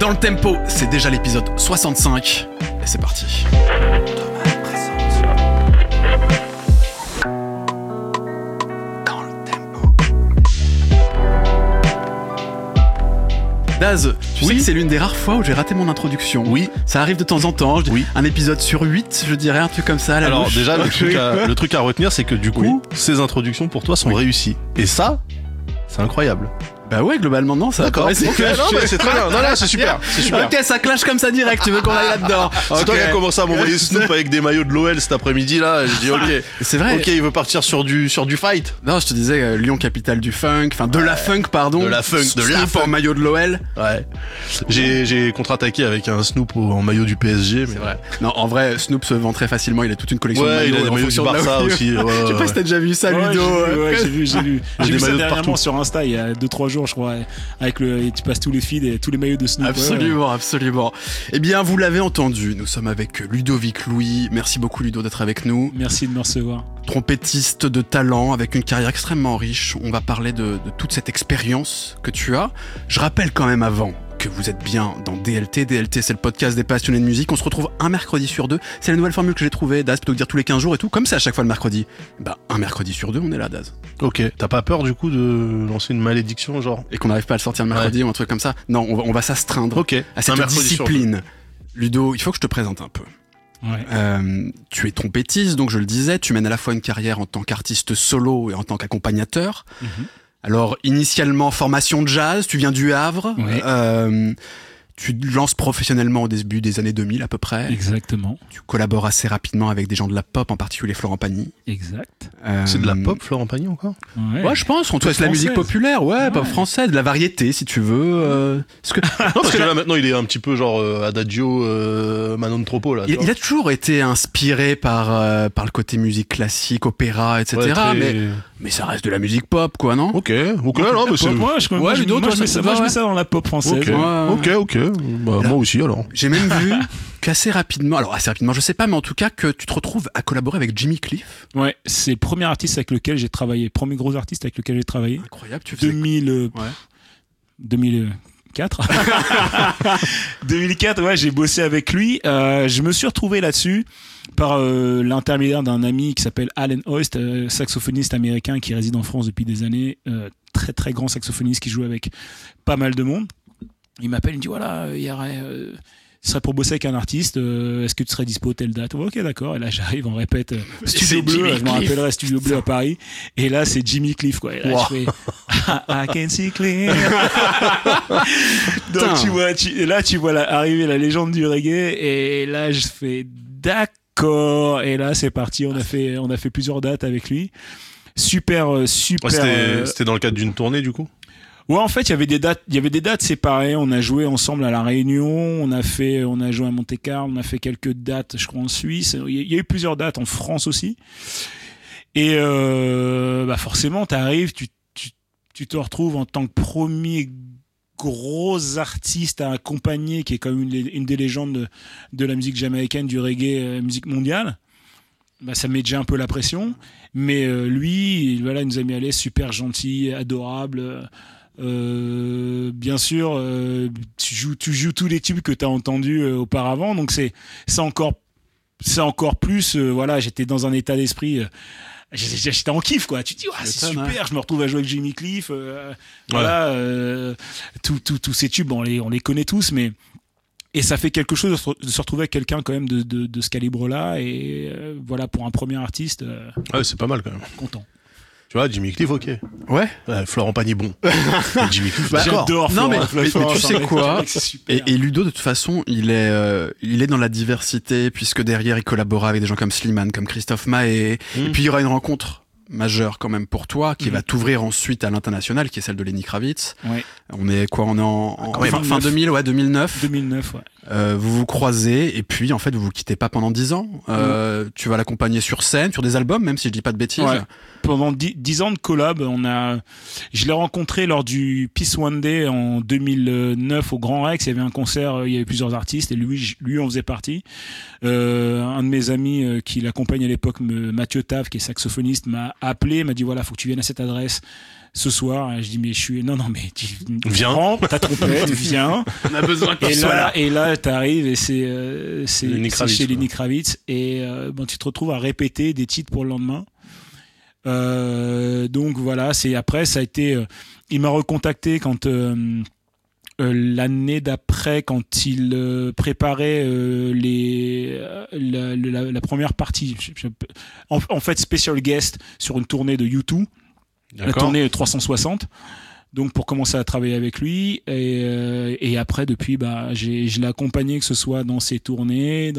Dans le tempo, c'est déjà l'épisode 65 et c'est parti. Dans le tempo. Daz, tu sais que c'est l'une des rares fois où j'ai raté mon introduction. Oui. Ça arrive de temps en temps, un épisode sur 8, je dirais, un truc comme ça. Alors déjà, le truc à retenir, c'est que du coup, ces introductions pour toi sont réussies. Et ça, c'est incroyable. Bah ouais, globalement, non, ça. D'accord, c'est très bien. Non, c'est super. Ok, ça clash comme ça direct, tu veux qu'on aille là-dedans. C'est toi qui as commencé à m'envoyer Snoop avec des maillots de l'OL cet après-midi là, j'ai dit ok. C'est vrai. Ok, il veut partir sur du fight. Non, je te disais Lyon capitale du funk, enfin de la funk pardon. De la funk, Snoop en maillot de l'OL. Ouais. J'ai contre-attaqué avec un Snoop en maillot du PSG, mais c'est vrai. Non, en vrai, Snoop se vend très facilement, il a toute une collection de maillots. Il a des maillots du Barça aussi. Je sais pas si t'as déjà vu ça, Ludo. J'ai vu. J'ai vu ça dernièrement partout sur Insta il y a 2-3 jours, je crois. Avec tu passes tous les feeds et tous les maillots de Snoop. Absolument. Eh bien, vous l'avez entendu, nous sommes avec Ludovic Louis. Merci beaucoup Ludo d'être avec nous. Merci de me recevoir. Trompettiste de talent avec une carrière extrêmement riche. On va parler de toute cette expérience que tu as. Je rappelle quand même avant que vous êtes bien dans DLT. DLT, c'est le podcast des passionnés de musique. On se retrouve un mercredi sur deux. C'est la nouvelle formule que j'ai trouvée. Daz, plutôt que dire tous les 15 jours et tout, comme c'est à chaque fois le mercredi. Bah, un mercredi sur deux, on est là, Daz. Ok. T'as pas peur du coup de lancer une malédiction, genre? Et qu'on n'arrive pas à le sortir le mercredi ou un truc comme ça? Non, on va s'astreindre à cette discipline. Ludo, il faut que je te présente un peu. Ouais. Tu es trompettiste, donc je le disais, tu mènes à la fois une carrière en tant qu'artiste solo et en tant qu'accompagnateur. Mm-hmm. Alors, initialement, formation de jazz, tu viens du Havre. Ouais. Tu te lances professionnellement au début des années 2000 à peu près. Exactement. Tu collabores assez rapidement avec des gens de la pop, en particulier Florent Pagny. Exact. C'est de la pop, Florent Pagny encore? Ouais, je pense. C'est de la musique populaire, pop française, de la variété si tu veux. Parce que là maintenant il est un petit peu genre Adagio, Manon Troppo là. Il a toujours été inspiré par le côté musique classique, opéra, etc. Ouais, mais ça reste de la musique pop, quoi, non? Ok, non, mais c'est. Moi, je mets ça dans la pop française. Ok. Bah, moi aussi alors. J'ai même vu qu'assez rapidement, je sais pas, mais en tout cas que tu te retrouves à collaborer avec Jimmy Cliff. Ouais, c'est le premier artiste avec lequel j'ai travaillé, premier gros artiste avec lequel j'ai travaillé. Incroyable, tu faisais 2004. 2004, ouais, j'ai bossé avec lui. Je me suis retrouvé là-dessus par l'intermédiaire d'un ami qui s'appelle Alan Hoist, saxophoniste américain qui réside en France depuis des années, très très grand saxophoniste qui joue avec pas mal de monde. Il m'appelle, il me dit voilà, il y aurait, ce serait pour bosser avec un artiste, est-ce que tu serais dispo telle date? Ok, d'accord. Et là j'arrive, on répète Studio Bleu, je me rappellerai Studio Bleu à Paris. Et là c'est Jimmy Cliff quoi. Et là je fais I can see clear. Donc tu vois arriver la légende du reggae et là je fais d'accord. Et là c'est parti, on a fait plusieurs dates avec lui. Super. Ouais, c'était dans le cadre d'une tournée du coup. Ouais, en fait, il y avait des dates séparées. On a joué ensemble à La Réunion. On a joué à Monte-Carlo. On a fait quelques dates, je crois, en Suisse. Il y a eu plusieurs dates en France aussi. Et forcément, t'arrives, tu te retrouves en tant que premier gros artiste à accompagner, qui est quand même une des légendes de la musique jamaïcaine, du reggae, musique mondiale. Bah, ça met déjà un peu la pression. Mais lui, il nous a mis à l'aise, super gentil, adorable. Bien sûr, tu joues tous les tubes que tu as entendus auparavant, donc c'est encore plus. J'étais dans un état d'esprit. J'étais en kiff quoi. Tu te dis c'est super. Je me retrouve à jouer avec Jimmy Cliff. Tous ces tubes, on les connaît tous, mais et ça fait quelque chose de se retrouver avec quelqu'un quand même de ce calibre-là. Et pour un premier artiste. Ouais, c'est pas mal quand même. Content. Tu vois, Jimmy Cliff, ok. Ouais. Florent Pagny, bon. Jimmy Cliff, d'accord. J'adore Florent. Non, mais tu sais quoi? Et Ludo, de toute façon, il est dans la diversité, puisque derrière, il collabora avec des gens comme Slimane, comme Christophe Maé. Et puis, il y aura une rencontre majeure quand même pour toi, qui va t'ouvrir ensuite à l'international, qui est celle de Lenny Kravitz. Ouais. On est en fin 2000, 2009. 2009, ouais. Vous vous croisez, et puis, en fait, vous vous quittez pas pendant 10 ans. Tu vas l'accompagner sur scène, sur des albums, même si je dis pas de bêtises. Ouais. pendant 10 ans de collab, je l'ai rencontré lors du Peace One Day en 2009 au Grand Rex. Il y avait un concert, il y avait plusieurs artistes et lui en faisait partie. Un de mes amis qui l'accompagne à l'époque, Mathieu Tave, qui est saxophoniste, m'a appelé, m'a dit voilà, faut que tu viennes à cette adresse ce soir. Et je dis mais non mais viens, prends ta trompette, viens. On a besoin que tu sois là. Et là t'arrives et c'est chez Lenny Kravitz et tu te retrouves à répéter des titres pour le lendemain. Donc voilà, après ça a été il m'a recontacté quand l'année d'après, quand il préparait la première partie, en fait special guest sur une tournée de U2, la tournée 360. Donc pour commencer à travailler avec lui et après depuis je l'ai accompagné, que ce soit dans ses tournées,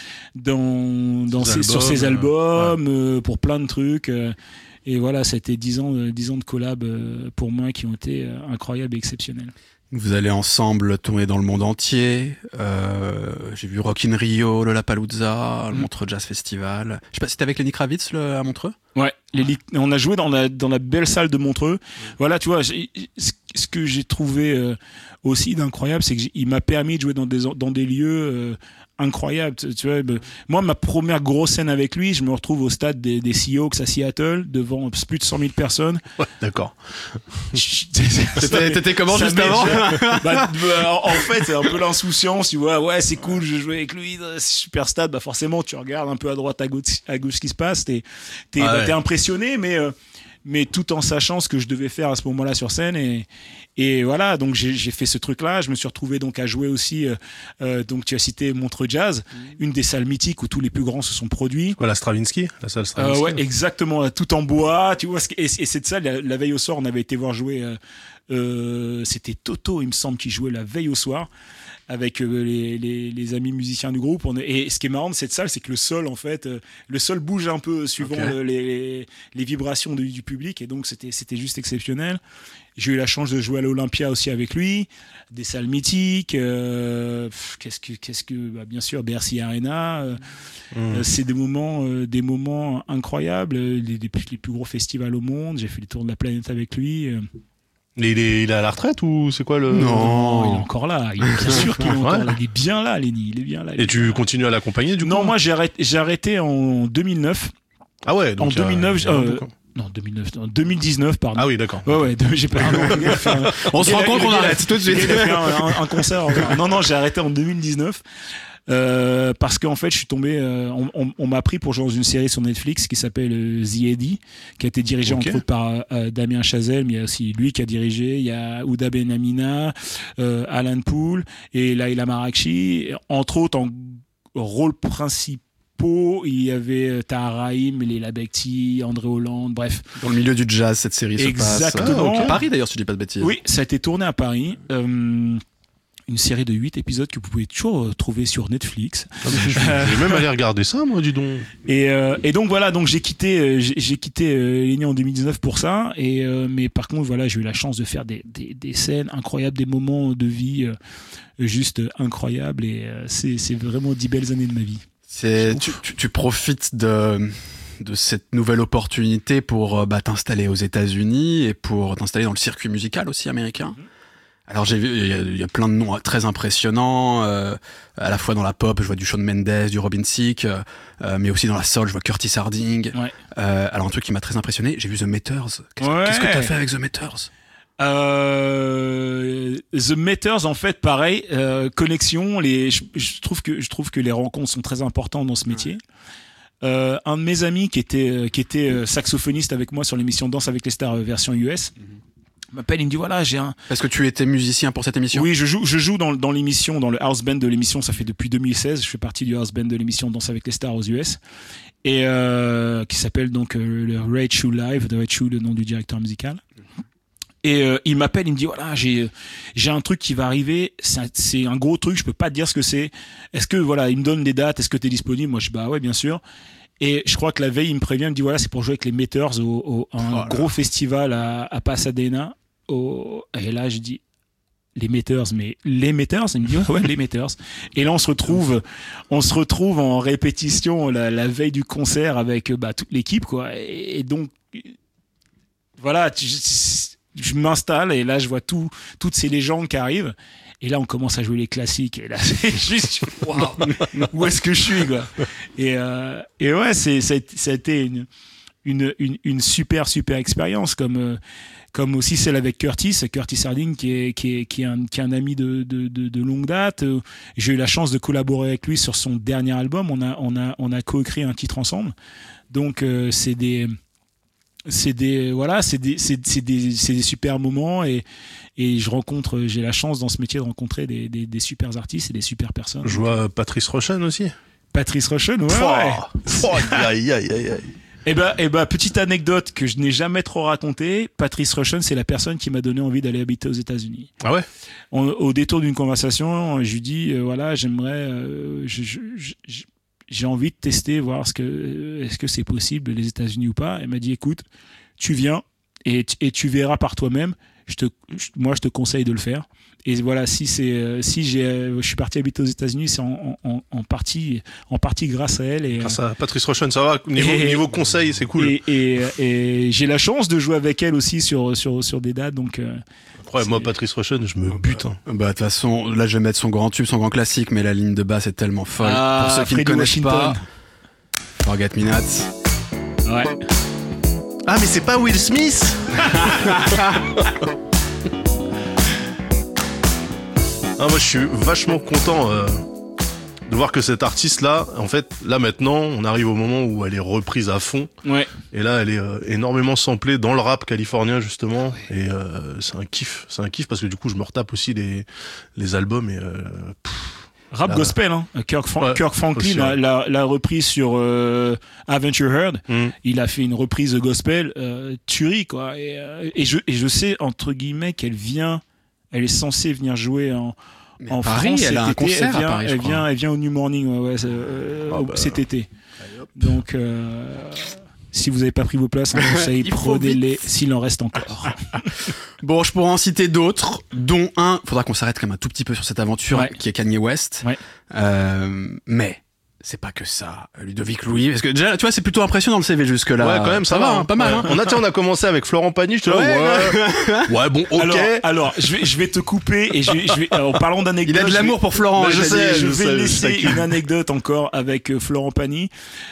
sur ses albums, pour plein de trucs. Et voilà, c'était 10 ans de collab pour moi qui ont été incroyables et exceptionnels. Vous allez ensemble tourner dans le monde entier. J'ai vu Rock in Rio, Lollapalooza, le Montreux Jazz Festival. Je sais pas si t'es avec Lenny Kravitz à Montreux. Ouais, on a joué dans la belle salle de Montreux. Voilà, tu vois, ce que j'ai trouvé aussi d'incroyable, c'est qu'il m'a permis de jouer dans des lieux incroyables. Tu vois, moi, ma première grosse scène avec lui, je me retrouve au stade des Seahawks à Seattle, devant plus de 100 000 personnes. Ouais, d'accord. T'étais comment juste avant? En fait, c'est un peu l'insouciance, tu vois. Ouais, c'est cool, je joue avec lui, c'est super stade. Forcément, tu regardes un peu à droite, à gauche ce qui se passe. T'es impressionné, mais tout en sachant ce que je devais faire à ce moment-là sur scène. Et voilà, donc j'ai fait ce truc-là. Je me suis retrouvé donc à jouer aussi. Donc tu as cité Montreux Jazz, une des salles mythiques où tous les plus grands se sont produits. La Stravinsky, la salle Stravinsky. Ouais, exactement, tout en bois. Tu vois, et cette salle, la veille au soir, on avait été voir jouer. C'était Toto, il me semble, qui jouait la veille au soir avec les amis musiciens du groupe. Et ce qui est marrant de cette salle, c'est que le sol bouge un peu suivant les vibrations du public, et donc c'était juste exceptionnel. J'ai eu la chance de jouer à l'Olympia aussi avec lui, des salles mythiques. Bien sûr, Bercy Arena. C'est des moments incroyables, les plus gros festivals au monde. J'ai fait le tour de la planète avec lui. Il est à la retraite ou c'est quoi le... Non, il est encore là. Il est bien sûr qu'il est encore là. Il est bien là, Lenny. Il est bien là. Et tu continues à l'accompagner du coup? Non, moi j'ai arrêté en 2009. Ah ouais, donc en 2009. En 2019, pardon. Ah oui, d'accord. Ouais, j'ai pas. On se rend compte qu'on arrête tout de suite. Il a fait un concert. Non, j'ai arrêté en 2019. Parce qu'en fait je suis tombé on m'a pris pour jouer dans une série sur Netflix qui s'appelle The Eddy, qui a été dirigée entre autres par Damien Chazelle, mais il y a aussi lui qui a dirigé, il y a Ouda Benhamina, Alan Poole et Laila Marakchi, entre autres en rôle principal. Il y avait Tahar Rahim, Leila Bekti, André Hollande, bref. Dans le milieu du jazz, cette série se passe. Exactement. Paris d'ailleurs, si je dis pas de bêtises. Oui, ça a été tourné à Paris. Une série de 8 épisodes que vous pouvez toujours trouver sur Netflix. Je vais même aller regarder ça, moi, dis donc. Et donc voilà, donc j'ai quitté Lenny en 2019 pour ça. Mais par contre, voilà, j'ai eu la chance de faire des scènes incroyables, des moments de vie juste incroyables. Et c'est vraiment 10 belles années de ma vie. Tu profites de cette nouvelle opportunité pour t'installer aux États-Unis et pour t'installer dans le circuit musical aussi américain. Alors j'ai vu, il y a plein de noms très impressionnants, à la fois dans la pop, je vois du Shawn Mendes, du Robin Thicke, mais aussi dans la soul, je vois Curtis Harding. Ouais. Alors un truc qui m'a très impressionné, j'ai vu The Meters. Qu'est-ce que t'as fait avec The Meters? The Meters, en fait, pareil, connexion. Je trouve que les rencontres sont très importantes dans ce métier. Un de mes amis qui était saxophoniste avec moi sur l'émission Danse avec les stars version US. M'appelle, il me dit voilà, j'ai un... Est-ce que tu étais musicien pour cette émission? Oui, je joue dans l'émission, dans le house band de l'émission, ça fait depuis 2016, je fais partie du house band de l'émission Danse avec les stars aux US, et qui s'appelle donc le Ray Chu Live, de Ray Chu, le nom du directeur musical. Et il m'appelle, il me dit voilà, j'ai un truc qui va arriver, c'est un gros truc, je peux pas te dire ce que c'est. Est-ce que voilà, il me donne des dates, est-ce que t'es disponible? Moi je dis bah ouais, bien sûr. Et je crois que la veille, il me prévient, il me dit voilà, c'est pour jouer avec les Meters un gros festival à Pasadena. Et là, je dis les Meters, mais les Meters? Il me dit ouais, les Meters. Et là, on se retrouve en répétition la veille du concert avec toute l'équipe, quoi. Et donc, voilà, je m'installe et là je vois toutes ces légendes qui arrivent. Et là, on commence à jouer les classiques. Et là, c'est juste, waouh, où est-ce que je suis, quoi. Et ouais, ça a été une super expérience, comme aussi celle avec Curtis Harding, qui est un ami de longue date. J'ai eu la chance de collaborer avec lui sur son dernier album. On a coécrit un titre ensemble. Donc, c'est des super moments et j'ai la chance dans ce métier de rencontrer des super artistes et des super personnes. Je vois Patrice Rushen aussi. Patrice Rushen, ouais. Aïe. Et ben, petite anecdote que je n'ai jamais trop racontée. Patrice Rushen, c'est la personne qui m'a donné envie d'aller habiter aux États-Unis. Ah ouais. Au détour d'une conversation, je lui dis voilà, j'aimerais, j'ai envie de tester, voir est-ce que c'est possible les États-Unis ou pas. Elle m'a dit écoute, tu viens et tu verras par toi-même. Moi, je te conseille de le faire. Et voilà, je suis parti habiter aux États-Unis, c'est en partie grâce à elle. Grâce à Patrice Rushen, ça va. Niveau conseil, c'est cool. Et j'ai la chance de jouer avec elle aussi sur des dates, donc. Ouais, moi, Patrice Rushen, je me bute. Bah, de toute façon, là, je vais mettre son grand tube, son grand classique, mais la ligne de basse est tellement folle. Pour ceux qui ne connaissent pas, Forget Me Not. Ouais. Ah, mais c'est pas Will Smith. Ah, moi, je suis vachement content de voir que cette artiste-là, en fait, là maintenant, on arrive au moment où elle est reprise à fond. Ouais. Et là, elle est énormément samplée dans le rap californien, justement. Et c'est un kiff parce que du coup, je me retape aussi les albums et rap gospel, hein. Kirk Franklin aussi, ouais. l'a repris sur Haven't You Heard. Il a fait une reprise gospel tuerie, quoi. Et je sais, entre guillemets, elle est censée venir jouer en Paris, France. elle a un concert à Paris, elle vient au New Morning cet été. Donc, si vous n'avez pas pris vos places, un conseil, prenez-les s'il en reste encore. Bon, je pourrais en citer d'autres, dont faudra qu'on s'arrête quand même un tout petit peu sur cette aventure, qui est Kanye West. Ouais. Mais c'est pas que ça, Ludovic Louis, parce que déjà, tu vois, c'est plutôt impressionnant le CV jusque-là. Ouais, quand même, ça va, pas mal. Ouais. Hein. On a commencé avec Florent Pagny, je te dis, ouais, bon, ok. Alors, je vais te couper et je vais en parlant d'anecdotes. Il a de l'amour pour Florent. Je vais laisser une anecdote encore avec Florent Pagny.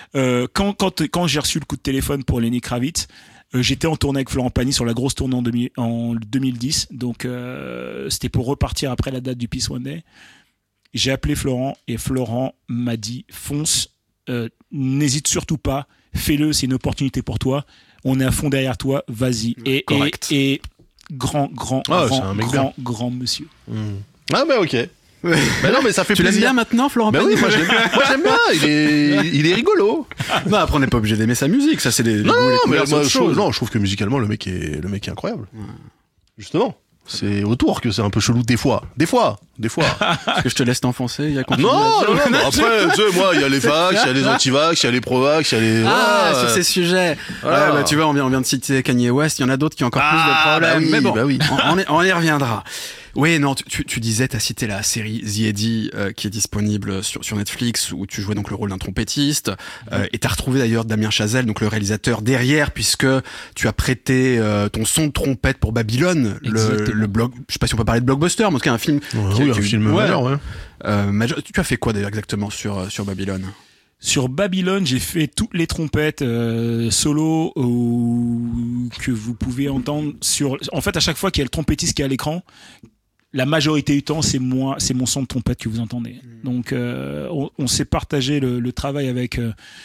Quand j'ai reçu le coup de téléphone pour Lenny Kravitz, j'étais en tournée avec Florent Pagny sur la grosse tournée en 2010. Donc, c'était pour repartir après la date du Peace One Day. J'ai appelé Florent et Florent m'a dit fonce, n'hésite surtout pas, fais-le, c'est une opportunité pour toi, on est à fond derrière toi, vas-y. Et grand monsieur. Ah mais ok. Bah non mais ça fait tu plaisir. Tu l'aimes bien maintenant, Florent Pagny? Oui, moi j'aime bien, il est rigolo. Non, après on n'est pas obligé d'aimer sa musique, ça c'est des non, mais moi je trouve que musicalement le mec est incroyable. Justement. C'est autour que c'est un peu chelou des fois. Parce que je te laisse t'enfoncer, il y a Non, après, tu sais, moi, il y a les fax, il y a les anti-vax, il y a les pro-vax, il y a les... sur ces sujets. Voilà. Ouais, tu vois, on vient de citer Kanye West, il y en a d'autres qui ont encore plus de problèmes. Mais bon, on y reviendra. Oui, non, tu disais, t'as cité la série The Eddy qui est disponible sur Netflix, où tu jouais donc le rôle d'un trompettiste, et t'as retrouvé d'ailleurs Damien Chazelle, donc le réalisateur derrière, puisque tu as prêté ton son de trompette pour Babylone, le blog, je sais pas si on peut parler de blockbuster, mais en tout cas un film. Un film majeur, ouais. Tu as fait quoi d'ailleurs exactement sur Babylone? Sur Babylone, j'ai fait toutes les trompettes solo que vous pouvez entendre en fait, à chaque fois qu'il y a le trompettiste qui est à l'écran, la majorité du temps, c'est mon son de trompette que vous entendez. Donc, on s'est partagé le travail avec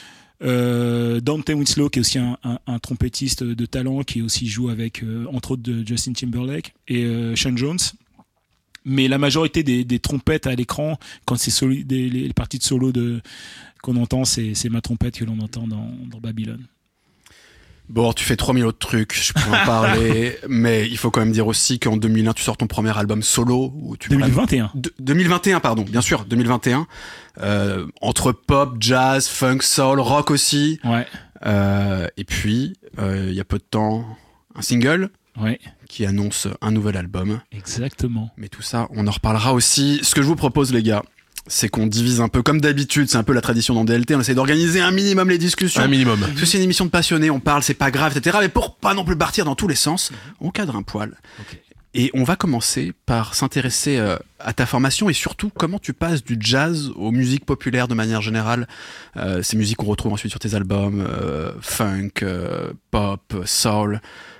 Dante Winslow, qui est aussi un trompettiste de talent, qui aussi joue avec, entre autres, de Justin Timberlake, et Sean Jones. Mais la majorité des trompettes à l'écran, quand c'est les parties de solo qu'on entend, c'est ma trompette que l'on entend dans Babylone. Bon, tu fais 3000 autres trucs, je peux en parler, mais il faut quand même dire aussi qu'en 2001, tu sors ton premier album solo. 2021. 2021, pardon, bien sûr, 2021. Entre pop, jazz, funk, soul, rock aussi. Ouais. Et puis, il y a peu de temps, un single. Ouais. Qui annonce un nouvel album. Exactement. Mais tout ça, on en reparlera aussi. Ce que je vous propose, les gars, c'est qu'on divise un peu comme d'habitude, c'est un peu la tradition dans DLT, on essaie d'organiser un minimum les discussions. Un minimum. Parce que c'est une émission de passionnés, on parle, c'est pas grave, etc. Mais pour pas non plus partir dans tous les sens, on cadre un poil. Okay. Et on va commencer par s'intéresser à ta formation et surtout comment tu passes du jazz aux musiques populaires de manière générale. Ces musiques qu'on retrouve ensuite sur tes albums, funk, pop, soul.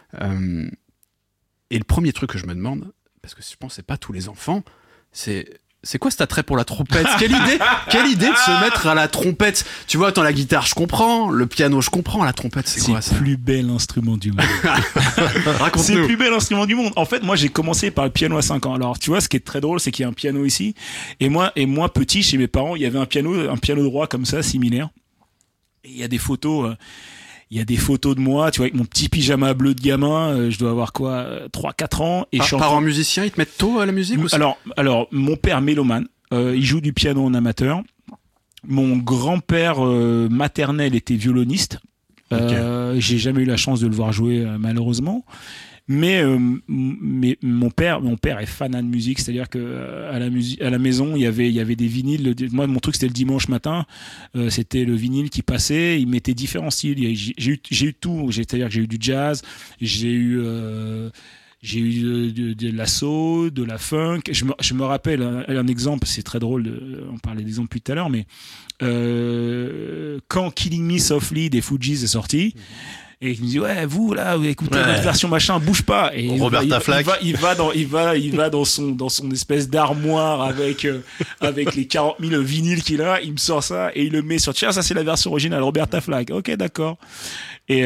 Et le premier truc que je me demande, parce que je pense que c'est pas tous les enfants, c'est quoi cet attrait pour la trompette? Quelle idée de se mettre à la trompette? Tu vois, la guitare, je comprends, le piano, je comprends, la trompette, c'est quoi ça? C'est le plus bel instrument du monde. Raconte-nous. C'est le plus bel instrument du monde. En fait, moi, j'ai commencé par le piano à 5 ans. Alors, tu vois, ce qui est très drôle, c'est qu'il y a un piano ici. Et moi, petit, chez mes parents, il y avait un piano droit comme ça, similaire. Et il y a des photos... de moi, tu vois, avec mon petit pyjama bleu de gamin, je dois avoir quoi, 3-4 ans. Et parents musiciens, ils te mettent tôt à la musique ou alors, mon père mélomane, il joue du piano en amateur. Mon grand-père maternel était violoniste. Okay. J'ai jamais eu la chance de le voir jouer, malheureusement. Mais mon père est fanat de musique, c'est-à-dire que à la maison il y avait des vinyles. Moi mon truc c'était le dimanche matin, c'était le vinyle qui passait, il mettait différents styles. J'ai eu tout, c'est-à-dire que j'ai eu du jazz, j'ai eu de la soul, de la funk. Je me rappelle un exemple, c'est très drôle, on parlait d'exemple tout à l'heure, mais quand Killing Me Softly des Fugees est sorti. Et il me dit ouais, vous là, vous écoutez votre version machin, bouge pas. Et Roberta Flack. Il va dans son espèce d'armoire avec les 40 000 vinyles qu'il a. Il me sort ça et il le met sur. Tiens, ça c'est la version originale, Roberta Flack. Ok, d'accord. Et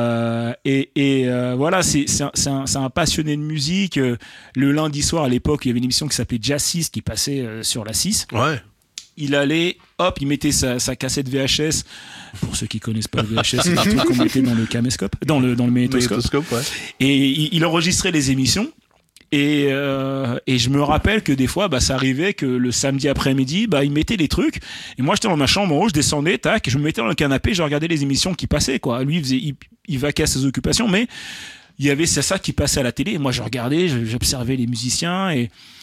voilà, c'est un passionné de musique. Le lundi soir à l'époque, il y avait une émission qui s'appelait Jazz 6 qui passait sur la 6. Ouais. Il allait, hop, il mettait sa cassette VHS. Pour ceux qui connaissent pas le VHS, c'est le truc qu'on mettait dans le caméscope, dans le magnétoscope. Ouais. Et il enregistrait les émissions. Et je me rappelle que des fois, ça arrivait que le samedi après-midi, il mettait les trucs. Et moi, j'étais dans ma chambre en haut, je descendais, tac, je me mettais dans le canapé, je regardais les émissions qui passaient, quoi. Lui, il vaquait à ses occupations, mais il y avait ça qui passait à la télé. Et moi, je regardais, j'observais les musiciens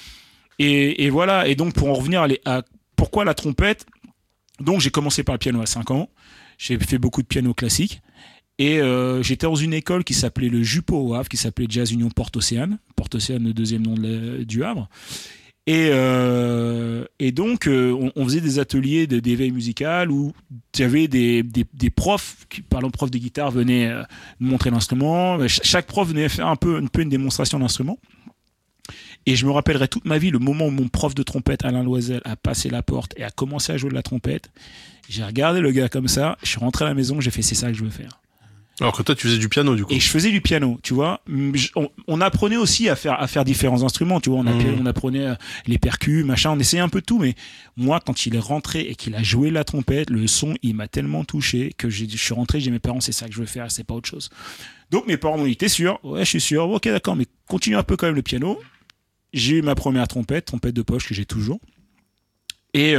et voilà. Et donc, pour en revenir à pourquoi la trompette? Donc, j'ai commencé par le piano à 5 ans. J'ai fait beaucoup de piano classique. Et j'étais dans une école qui s'appelait le Jupo au Havre, qui s'appelait Jazz Union Porte-Océane. Porte-Océane, le deuxième nom du Havre. Et donc, on faisait des ateliers d'éveil musical où il y avait des profs, parlant de profs de guitare, venaient nous montrer l'instrument. Chaque prof venait faire un peu une démonstration d'instrument. Et je me rappellerai toute ma vie le moment où mon prof de trompette, Alain Loisel, a passé la porte et a commencé à jouer de la trompette. J'ai regardé le gars comme ça, je suis rentré à la maison, j'ai fait c'est ça que je veux faire. Alors que toi tu faisais du piano du coup. Et je faisais du piano, tu vois. On apprenait aussi à faire différents instruments, tu vois. On apprenait les percus, machin, on essayait un peu de tout. Mais moi, quand il est rentré et qu'il a joué la trompette, le son, il m'a tellement touché que je suis rentré, j'ai dit mes parents, c'est ça que je veux faire, c'est pas autre chose. Donc mes parents m'ont dit, t'es sûr? Ouais, je suis sûr. Ok, d'accord, mais continue un peu quand même le piano. J'ai eu ma première trompette de poche que j'ai toujours. Et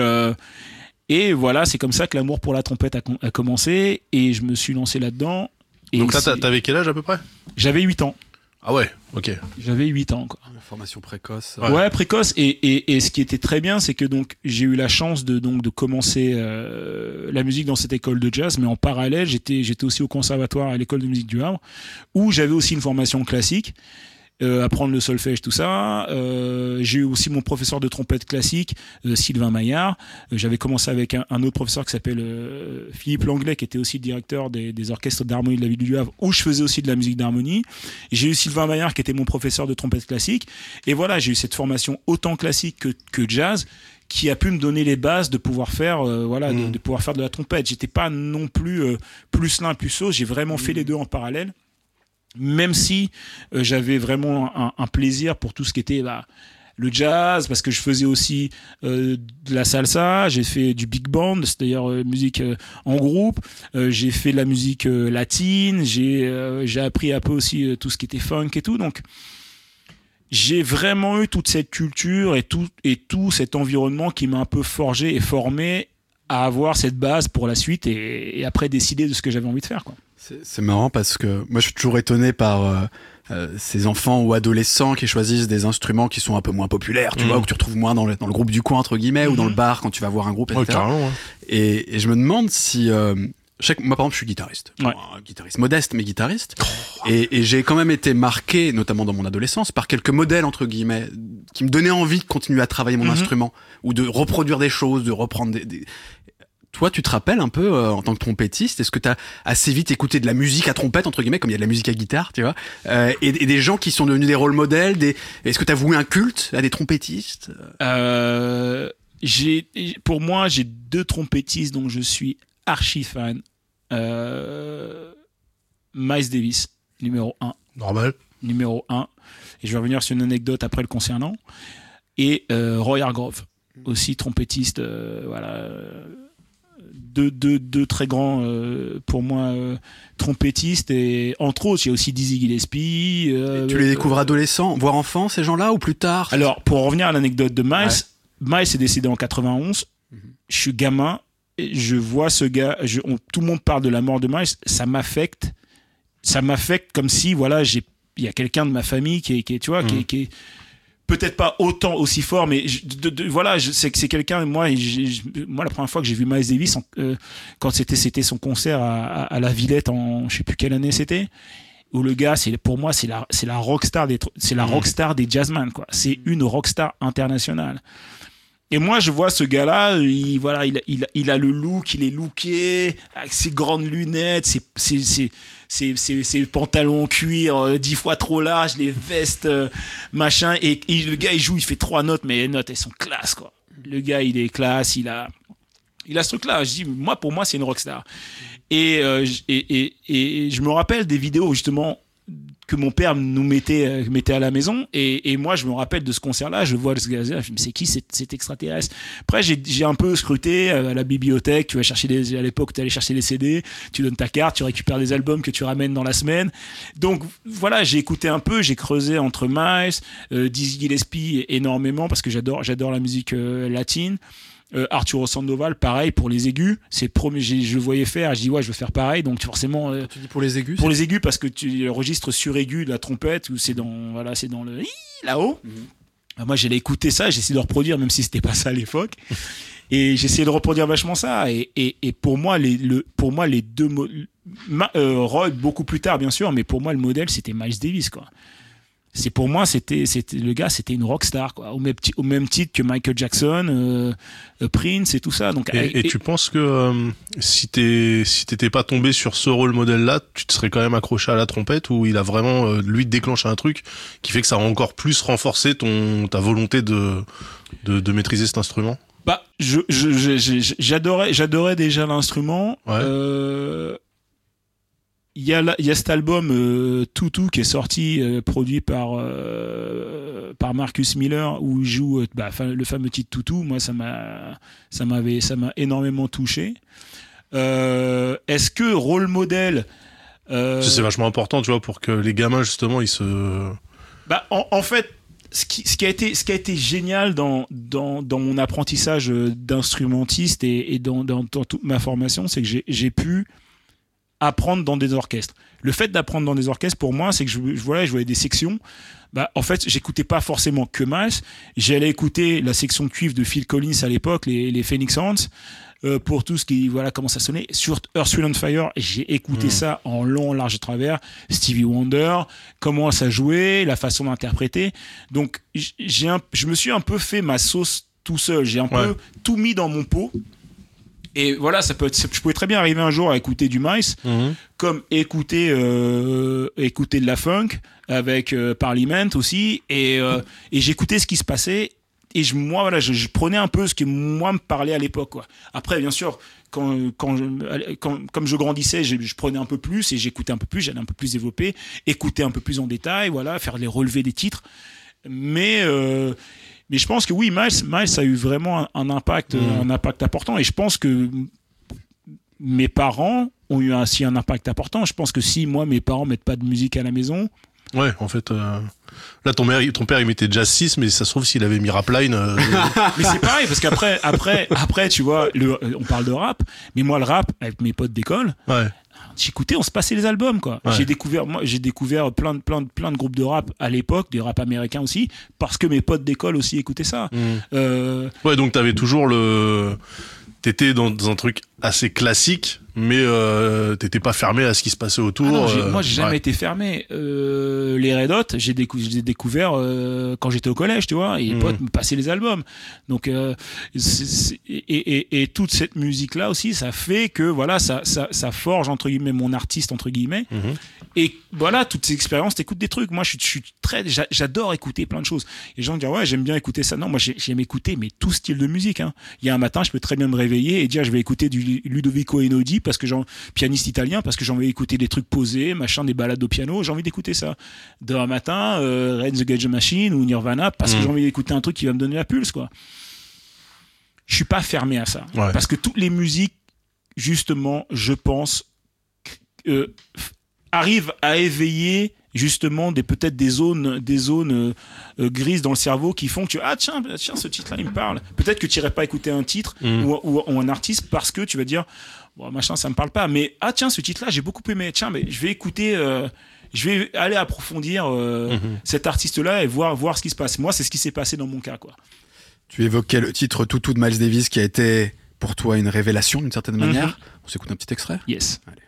voilà, c'est comme ça que l'amour pour la trompette a commencé et je me suis lancé là-dedans. Et donc là, t'avais quel âge à peu près? J'avais 8 ans. Ah ouais, ok. J'avais 8 ans, quoi. La formation précoce. Ouais, précoce. Et ce qui était très bien, c'est que donc j'ai eu la chance de commencer la musique dans cette école de jazz, mais en parallèle, j'étais aussi au conservatoire à l'école de musique du Havre, où j'avais aussi une formation classique. Apprendre le solfège, tout ça. J'ai eu aussi mon professeur de trompette classique, Sylvain Maillard. J'avais commencé avec un autre professeur qui s'appelle Philippe Langlais, qui était aussi le directeur des orchestres d'harmonie de la ville du Havre, où je faisais aussi de la musique d'harmonie. J'ai eu Sylvain Maillard, qui était mon professeur de trompette classique. Et voilà, j'ai eu cette formation autant classique que jazz, qui a pu me donner les bases de pouvoir faire de pouvoir faire de la trompette. J'étais pas non plus plus l'un plus l'autre, j'ai vraiment fait les deux en parallèle. Même si j'avais vraiment un plaisir pour tout ce qui était le jazz, parce que je faisais aussi de la salsa, j'ai fait du big band, c'est-à-dire musique en groupe, j'ai fait de la musique latine, j'ai appris un peu aussi tout ce qui était funk et tout, donc j'ai vraiment eu toute cette culture et tout cet environnement qui m'a un peu forgé et formé à avoir cette base pour la suite et après décider de ce que j'avais envie de faire, quoi. C'est marrant parce que moi je suis toujours étonné par ces enfants ou adolescents qui choisissent des instruments qui sont un peu moins populaires, tu vois, ou que tu retrouves moins dans le groupe du coin entre guillemets, ou dans le bar quand tu vas voir un groupe, etc. Carrément, ouais. Et je me demande si moi par exemple je suis guitariste, Ouais. Un guitariste modeste mais guitariste, et j'ai quand même été marqué, notamment dans mon adolescence, par quelques modèles entre guillemets qui me donnaient envie de continuer à travailler mon instrument ou de reproduire des choses, de reprendre des... Toi, tu te rappelles un peu, en tant que trompettiste, est-ce que t'as assez vite écouté de la musique à trompette, entre guillemets, comme il y a de la musique à guitare, tu vois, et des gens qui sont devenus des rôles modèles, est-ce que t'as voué un culte à des trompettistes? Pour moi, j'ai 2 trompettistes dont je suis archi fan. Miles Davis, numéro 1. Normal. Numéro 1. Et je vais revenir sur une anecdote après le concernant. Et Roy Hargrove, aussi trompettiste, voilà. Deux très grands pour moi trompettistes, et entre autres il y a aussi Dizzy Gillespie. Tu les découvres adolescents, voire enfants, ces gens-là, ou plus tard? Alors pour revenir à l'anecdote de Miles, Miles est décédé en 91. Je suis gamin, et je vois ce gars, tout le monde parle de la mort de Miles, ça m'affecte comme si voilà, il y a quelqu'un de ma famille qui est tu vois, qui est peut-être pas autant aussi fort, mais voilà, c'est quelqu'un. Moi, la première fois que j'ai vu Miles Davis, quand c'était son concert à la Villette en je sais plus quelle année c'était, où le gars, pour moi, c'est la rockstar rockstar des jazzman, quoi. C'est une rockstar internationale. Et moi, je vois ce gars-là, il a le look, il est looké, avec ses grandes lunettes, ses pantalons en cuir 10 fois trop larges, les vestes, machin, et le gars, il joue, il fait 3 notes, mais les notes, elles sont classe, quoi. Le gars, il est classe, il a ce truc-là. Je dis, pour moi, c'est une rockstar. Et je me rappelle des vidéos, justement, que mon père nous mettait à la maison, et moi je me rappelle de ce concert-là, je vois ce gars-là, je me dis, c'est qui cet extraterrestre? Après j'ai un peu scruté à la bibliothèque, tu vas chercher à l'époque tu allais chercher les CD, tu donnes ta carte, tu récupères des albums que tu ramènes dans la semaine, donc voilà, j'ai écouté un peu, j'ai creusé entre Miles, Dizzy Gillespie énormément, parce que j'adore la musique latine. Arturo Sandoval, pareil pour les aigus, c'est le premier, je le voyais faire, je dis ouais, je veux faire pareil, donc forcément tu dis pour les aigus, les aigus, parce que le registre suraigu de la trompette, où c'est dans le là-haut. Moi j'allais écouter ça, j'ai essayé de reproduire, même si c'était pas ça à l'époque, et j'ai essayé de reproduire vachement ça, et pour moi les deux Roy beaucoup plus tard bien sûr, mais pour moi le modèle c'était Miles Davis, quoi. C'est pour moi, c'était le gars, c'était une rockstar, quoi, au même titre que Michael Jackson, Prince et tout ça. Donc et tu penses que si t'étais pas tombé sur ce rôle modèle là, tu te serais quand même accroché à la trompette, ou il a vraiment lui déclenché un truc qui fait que ça a encore plus renforcé ta volonté de maîtriser cet instrument? Bah, j'adorais déjà l'instrument. Ouais. Il y a cet album Tutu qui est sorti, produit par Marcus Miller, où il joue le fameux titre Tutu. Moi, ça m'a énormément touché. Est-ce que rôle modèle, c'est vachement important, tu vois, pour que les gamins justement ils se... en fait, ce qui a été génial dans mon apprentissage d'instrumentiste et dans toute ma formation, c'est que j'ai pu apprendre dans des orchestres. Le fait d'apprendre dans des orchestres, pour moi, c'est que je voyais des sections. En fait, j'écoutais pas forcément que Miles. J'allais écouter la section de cuivre de Phil Collins à l'époque, les Phoenix Horns, pour tout ce qui, voilà, comment ça sonnait. Sur Earth, Wind & Fire, j'ai écouté ça en long, large et travers. Stevie Wonder, comment ça jouait, la façon d'interpréter. Donc, je me suis un peu fait ma sauce tout seul. J'ai un peu tout mis dans mon pot. Et voilà, je pouvais très bien arriver un jour à écouter du Miles, comme écouter de la funk avec Parliament aussi, et j'écoutais ce qui se passait, et je prenais un peu ce qui moi me parlait à l'époque, quoi. Après, bien sûr, comme je grandissais, je prenais un peu plus et j'écoutais un peu plus, j'allais un peu plus développer, écouter un peu plus en détail, voilà, faire les relevés des titres, mais je pense que oui, Miles a eu vraiment un impact important, et je pense que mes parents ont eu aussi un impact important. Je pense que si moi, mes parents mettent pas de musique à la maison... Ouais, en fait, là, ton père, il mettait Jazz 6, mais ça se trouve, s'il avait mis Rapline... Mais c'est pareil, parce qu'après, tu vois, on parle de rap, mais moi, le rap, avec mes potes d'école... Ouais. j'écoutais, on se passait les albums, quoi. Ouais. J'ai découvert plein de groupes de rap à l'époque, des rap américains aussi, parce que mes potes d'école aussi écoutaient ça. Ouais, donc t'avais toujours t'étais dans un truc assez classique, mais t'étais pas fermé à ce qui se passait autour. Ah non, moi, j'ai jamais été fermé. Les Red Hot, j'ai découvert quand j'étais au collège, tu vois, et les potes me passaient les albums. Donc, et toute cette musique-là aussi, ça fait que, voilà, ça forge, entre guillemets, mon artiste, entre guillemets. Et voilà, toutes ces expériences, t'écoutes des trucs. Moi, j'adore écouter plein de choses. Et les gens me disent, ouais, j'aime bien écouter ça. Non, moi, j'aime écouter, mais tout style de musique, hein. Il y a un matin, je peux très bien me réveiller et dire, je vais écouter du Ludovico Einaudi, parce que pianiste italien, parce que j'ai envie d'écouter des trucs posés, machin, des balades au piano, j'ai envie d'écouter ça. Demain matin, Rain the Gage Machine ou Nirvana, parce que j'ai envie d'écouter un truc qui va me donner la pulse, quoi. Je suis pas fermé à ça. Ouais. Parce que toutes les musiques, justement, je pense, arrivent à éveiller justement peut-être des zones grises dans le cerveau qui font que tiens ce titre-là il me parle. Peut-être que tu irais pas écouter un titre ou un artiste parce que tu vas dire bon, machin ça me parle pas, mais tiens ce titre-là j'ai beaucoup aimé, tiens mais je vais écouter, je vais aller approfondir cet artiste-là et voir ce qui se passe. Moi c'est ce qui s'est passé dans mon cas, quoi. Tu évoquais le titre Toutou de Miles Davis qui a été pour toi une révélation d'une certaine manière. On s'écoute un petit extrait. Yes. Allez.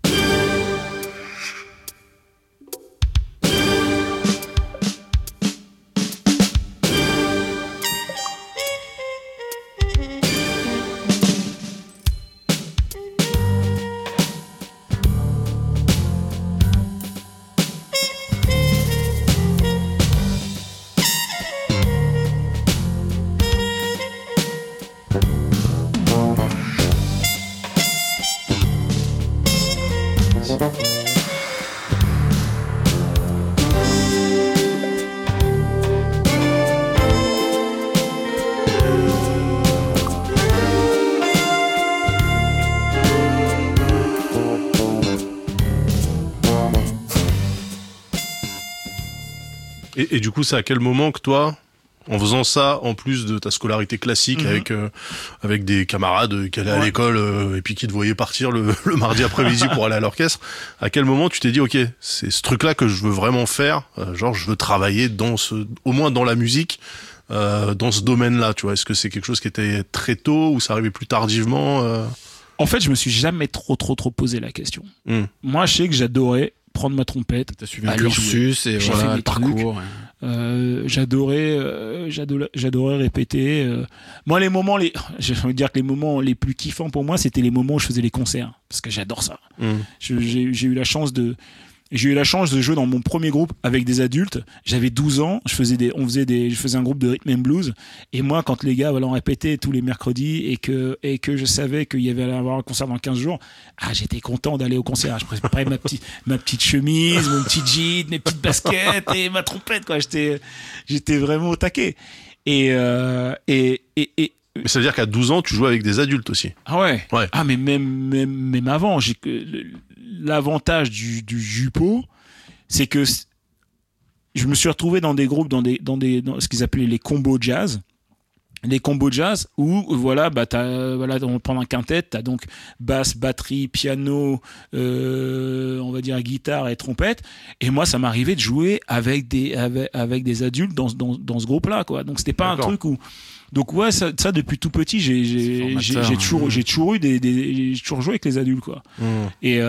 Et du coup, c'est à quel moment que toi, en faisant ça, en plus de ta scolarité classique avec des camarades qui allaient à l'école et puis qui te voyaient partir le mardi après-midi pour aller à l'orchestre, à quel moment tu t'es dit, ok, c'est ce truc-là que je veux vraiment faire, genre je veux travailler au moins dans la musique, dans ce domaine-là, tu vois. Est-ce que c'est quelque chose qui était très tôt ou ça arrivait plus tardivement En fait, je me suis jamais trop posé la question. Moi, je sais que j'adorais prendre ma trompette. T'as suivi un cursus et voilà le parcours. J'adorais répéter. Moi, j'ai envie de dire que les moments les plus kiffants pour moi, c'était les moments où je faisais les concerts, parce que j'adore ça. J'ai eu la chance de jouer dans mon premier groupe avec des adultes. J'avais 12 ans, je faisais un groupe de rhythm and blues. Et moi, quand les gars on répétait tous les mercredis et que je savais qu'il y avait à avoir un concert dans 15 jours, j'étais content d'aller au concert. Je préparais ma petite chemise, mon petit jean, mes petites baskets et ma trompette, quoi. J'étais vraiment au taquet. Mais ça veut dire qu'à 12 ans, tu jouais avec des adultes aussi. Ah ouais. Ah, mais même avant, l'avantage du Jupo, c'est que je me suis retrouvé dans des groupes, dans ce qu'ils appelaient les combos jazz. Les combos jazz où, voilà, pendant un quintet, t'as donc basse, batterie, piano, on va dire guitare et trompette. Et moi, ça m'arrivait de jouer avec des adultes dans ce groupe-là, quoi. Donc, c'était pas un truc où. Donc ouais, ça depuis tout petit, j'ai toujours joué avec les adultes, quoi. Et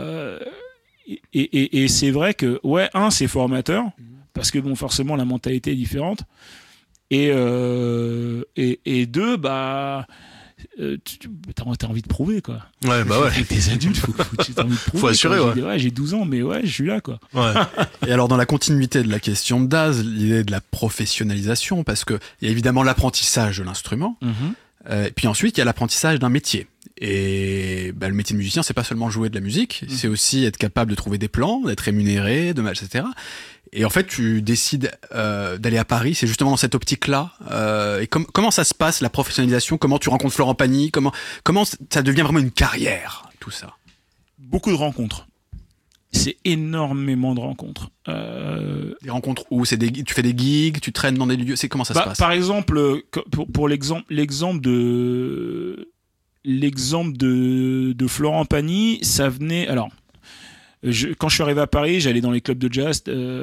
c'est vrai que c'est formateur parce que bon, forcément la mentalité est différente. Et deux, t'as envie de prouver, quoi. Ouais, bah ouais. Avec des adultes, t'as envie de prouver. Faut assurer, quoi. J'ai 12 ans, mais je suis là, quoi. Ouais. Et alors, dans la continuité de la question de Daz, l'idée de la professionnalisation, parce que il y a évidemment l'apprentissage de l'instrument, et puis ensuite, il y a l'apprentissage d'un métier. Et le métier de musicien, c'est pas seulement jouer de la musique, c'est aussi être capable de trouver des plans, d'être rémunéré, etc. Et en fait, tu décides d'aller à Paris, c'est justement dans cette optique-là. Et comment ça se passe, la professionnalisation? Comment tu rencontres Florent Pagny? Comment ça devient vraiment une carrière, tout ça? Beaucoup de rencontres. C'est énormément de rencontres. Des rencontres où tu fais des gigs, tu traînes dans des lieux, comment ça se passe? Par exemple, pour l'exemple l'exemple de Florent Pagny, ça venait. Alors, quand je suis arrivé à Paris, j'allais dans les clubs de jazz.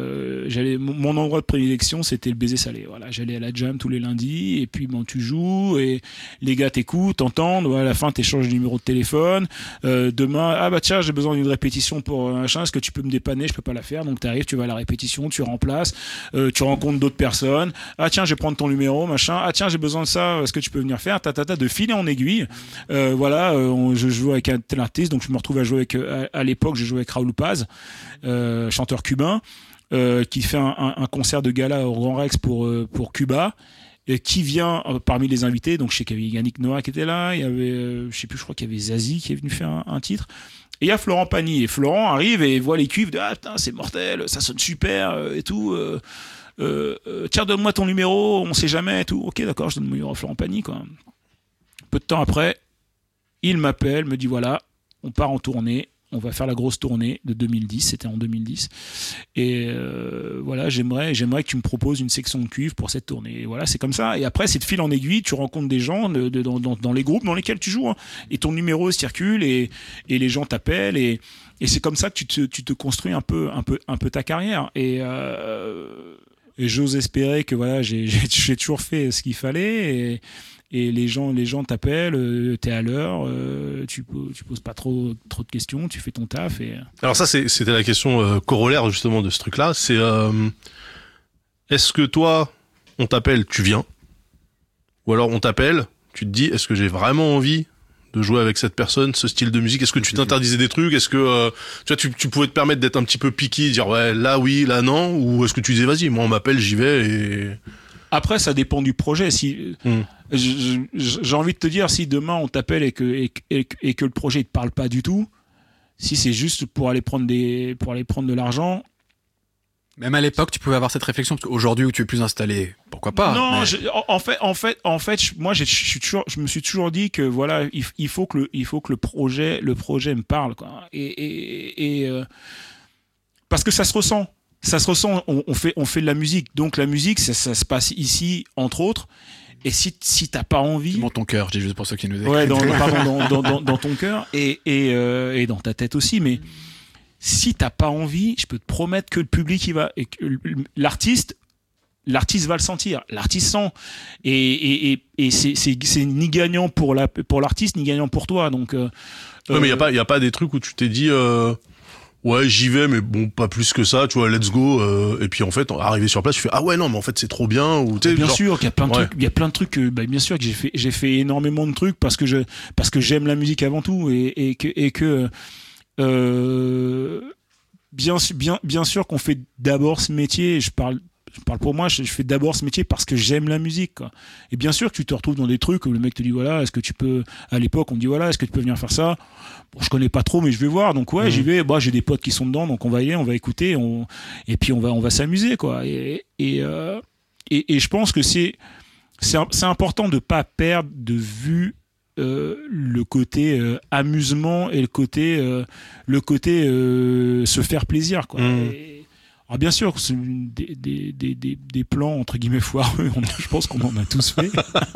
Mon endroit de prédilection, c'était le Baiser Salé. Voilà, j'allais à la jam tous les lundis. Et puis, tu joues et les gars t'écoutent, t'entendent. Ouais, à la fin, t'échanges le numéro de téléphone. Demain, tiens, j'ai besoin d'une répétition pour un machin. Est-ce que tu peux me dépanner? Je peux pas la faire. Donc, t'arrives, tu vas à la répétition, tu remplaces. Tu rencontres d'autres personnes. Ah tiens, je vais prendre ton numéro, machin. Ah tiens, j'ai besoin de ça. Est-ce que tu peux venir faire? De fil en aiguille. Je joue avec un tel artiste. Donc, je me retrouve à jouer avec. À l'époque, je jouais avec Raoul Paz, chanteur cubain, qui fait un concert de gala au Grand Rex pour Cuba, et qui vient parmi les invités. Donc je sais qu'il y avait Yannick Noah qui était là, il y avait, je sais plus, je crois qu'il y avait Zazie qui est venu faire un titre. Et il y a Florent Pagny, et Florent arrive et voit les cuivres de putain, c'est mortel, ça sonne super et tout. Tiens, donne-moi ton numéro, on sait jamais et tout. Ok, d'accord, je donne mon numéro à Florent Pagny, quoi. Peu de temps après, il m'appelle, me dit voilà, on part en tournée. On va faire la grosse tournée de 2010, c'était en 2010. Et voilà, j'aimerais que tu me proposes une section de cuivre pour cette tournée. Et voilà, c'est comme ça. Et après, c'est de fil en aiguille, tu rencontres des gens dans les groupes dans lesquels tu joues. Hein. Et ton numéro circule et les gens t'appellent. Et c'est comme ça que tu te construis un peu ta carrière. Et j'ose espérer que voilà, j'ai toujours fait ce qu'il fallait. Et les gens t'appellent, t'es à l'heure, tu poses pas trop de questions, tu fais ton taf. Alors ça, c'était la question corollaire justement de ce truc-là. C'est est-ce que toi, on t'appelle, tu viens, ou alors on t'appelle, tu te dis, est-ce que j'ai vraiment envie de jouer avec cette personne, ce style de musique? Est-ce que tu t'interdisais des trucs? Est-ce que tu pouvais te permettre d'être un petit peu picky, dire ouais, là oui, là non, ou est-ce que tu disais vas-y, moi on m'appelle, j'y vais et... Après, ça dépend du projet. Si j'ai envie de te dire, si demain on t'appelle et que le projet ne te parle pas du tout, si c'est juste pour aller prendre de l'argent. Même à l'époque, tu pouvais avoir cette réflexion, parce qu'aujourd'hui où tu es plus installé, pourquoi pas? Non, mais... en fait, moi, je me suis toujours dit que voilà, il faut que le projet me parle, quoi. Parce que ça se ressent. Ça se ressent, on fait de la musique. Donc la musique, ça se passe ici, entre autres. Et si t'as pas envie... Dans ton cœur, je dis juste pour ceux qui nous écoutent. Ouais, dans ton cœur et dans ta tête aussi. Mais si t'as pas envie, je peux te promettre que le public, il va... Et que l'artiste va le sentir. L'artiste sent. Et c'est ni gagnant pour l'artiste, ni gagnant pour toi. Donc... Ouais, mais y a pas des trucs où tu t'es dit... Ouais, j'y vais, mais bon, pas plus que ça, tu vois, let's go. Et puis en fait, arrivé sur place, je fais ah ouais non, mais en fait c'est trop bien. Ou bien sûr qu'il y a plein de trucs, il y a plein de trucs. Bien sûr que j'ai fait énormément de trucs parce que j'aime la musique avant tout et que bien sûr qu'on fait d'abord ce métier. Je parle pour moi, je fais d'abord ce métier parce que j'aime la musique, quoi. Et bien sûr que tu te retrouves dans des trucs où le mec te dit voilà, est-ce que tu peux, à l'époque on me dit voilà, est-ce que tu peux venir faire ça? Bon, je connais pas trop mais je vais voir, donc ouais, j'y vais. J'ai des potes qui sont dedans, donc on va y aller, on va écouter, et puis on va s'amuser, quoi. Et je pense que c'est important de pas perdre de vue le côté amusement et le côté se faire plaisir, quoi. Alors bien sûr, c'est des plans entre guillemets foireux, je pense qu'on en a tous fait.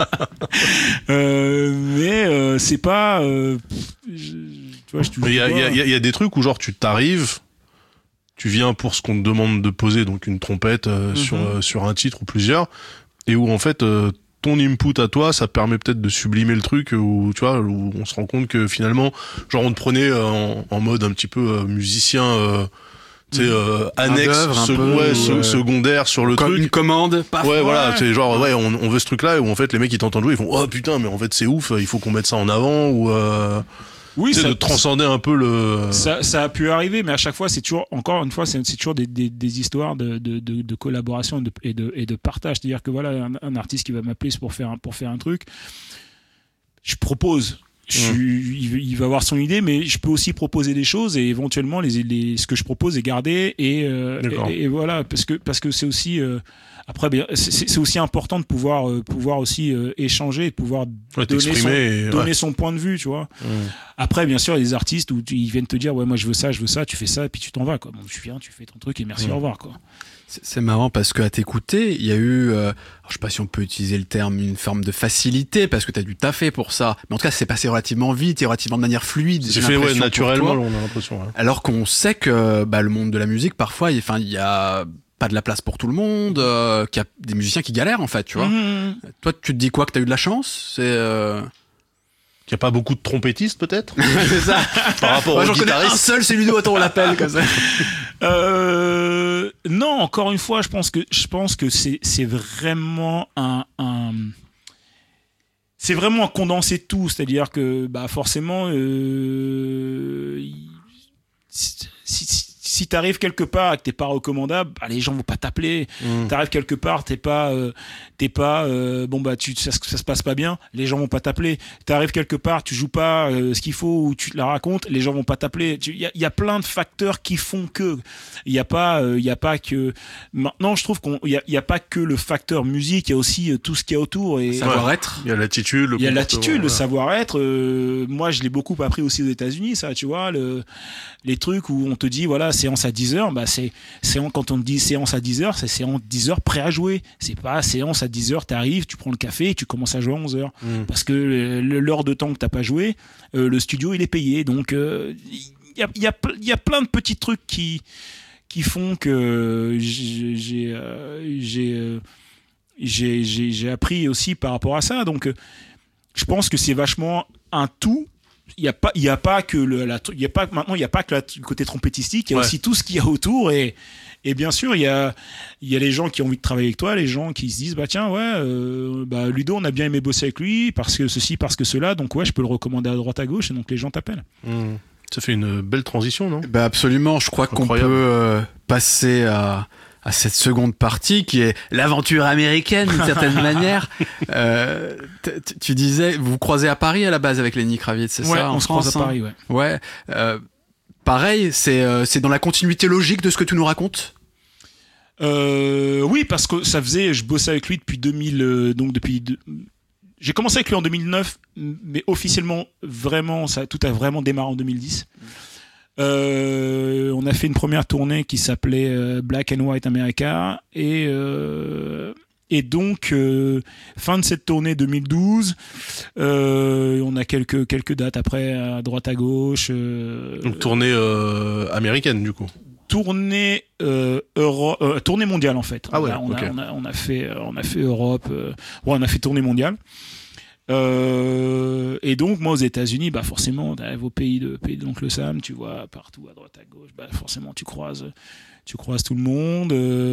Mais c'est pas... Il y a des trucs où genre tu t'arrives, tu viens pour ce qu'on te demande de poser, donc une trompette sur un titre ou plusieurs, et où en fait... ton input à toi, ça permet peut-être de sublimer le truc, où tu vois, où on se rend compte que finalement, genre on te prenait en mode un petit peu musicien, tu sais, annexe, secondaire sur le truc. Une commande, paf. Ouais, voilà, c'est genre ouais, on veut ce truc-là, où en fait les mecs ils t'entendent jouer, ils font oh putain, mais en fait c'est ouf, il faut qu'on mette ça en avant, ou oui, de transcender un peu le... Ça a pu arriver, mais à chaque fois, c'est toujours, encore une fois, c'est toujours des histoires de collaboration et de partage. C'est-à-dire que voilà, un artiste qui va m'appeler pour faire un truc, je propose. Il va avoir son idée, mais je peux aussi proposer des choses, et éventuellement ce que je propose est gardé, et voilà, parce que c'est aussi après c'est aussi important de pouvoir aussi échanger, de pouvoir donner son point de vue, tu vois. Après bien sûr il y a des artistes où ils viennent te dire ouais, moi je veux ça, tu fais ça, et puis tu t'en vas, quoi. Bon, tu viens, tu fais ton truc et merci, au revoir, quoi. C'est marrant parce qu'à t'écouter, il y a eu, alors je sais pas si on peut utiliser le terme, une forme de facilité parce que t'as dû taffer pour ça. Mais en tout cas, c'est passé relativement vite et relativement de manière fluide. C'est fait naturellement, on a l'impression. Ouais. Alors qu'on sait que le monde de la musique, parfois, il y a pas de la place pour tout le monde, qu'il y a des musiciens qui galèrent en fait, tu vois. Toi, tu te dis quoi, que t'as eu de la chance? Qu'il n'y a pas beaucoup de trompettistes, peut-être? C'est ça. Par rapport Moi, aux j'en connais un seul, c'est Ludo, attends, on l'appelle comme ça. Non, encore une fois, je pense que c'est vraiment c'est vraiment un condensé de tout, c'est-à-dire que forcément si t'arrives quelque part et que t'es pas recommandable, les gens vont pas t'appeler. T'arrives quelque part, t'es pas ça se passe pas bien, les gens vont pas t'appeler. T'arrives quelque part, tu joues pas ce qu'il faut ou tu te la racontes, les gens vont pas t'appeler. Il y a plein de facteurs qui font que il y a pas que maintenant je trouve il y a pas que le facteur musique, il y a aussi tout ce qu'il y a autour et savoir-être. Il y a l'attitude, le savoir-être. Moi, je l'ai beaucoup appris aussi aux États-Unis, ça, tu vois, les trucs où on te dit voilà, séance à 10h, quand on te dit séance à 10h, c'est séance 10h prêt à jouer. C'est pas séance à 10h, t'arrives, tu prends le café et tu commences à jouer à 11h. Parce que l'heure de temps que t'as pas joué, le studio il est payé. Donc il y a plein de petits trucs qui font que j'ai appris aussi par rapport à ça. Donc je pense que c'est vachement un tout. Il y a pas que le côté trompettistique, il y a aussi tout ce qu'il y a autour et bien sûr il y a les gens qui ont envie de travailler avec toi, les gens qui se disent tiens Ludo, on a bien aimé bosser avec lui parce que ceci, parce que cela, donc je peux le recommander à droite à gauche et donc les gens t'appellent. Ça fait une belle transition, non? Absolument, je crois qu'on peut passer à cette seconde partie qui est l'aventure américaine d'une certaine manière. Tu disais, vous vous croisez à Paris à la base avec Lenny Kravitz, c'est ça? On se croise à Paris, ouais. Ouais. Pareil, c'est dans la continuité logique de ce que tu nous racontes? Oui, parce que je bossais avec lui depuis 2000, j'ai commencé avec lui en 2009, mais officiellement, vraiment, tout a vraiment démarré en 2010. On a fait une première tournée qui s'appelait Black and White America et donc fin de cette tournée 2012, on a quelques dates après à droite à gauche. Donc tournée américaine du coup. Tournée tournée mondiale en fait. Ah ouais. On a fait Europe. On a fait tournée mondiale. Et donc moi aux États-Unis, forcément t'arrives au pays de l'oncle Sam, tu vois partout à droite à gauche, forcément tu croises tout le monde.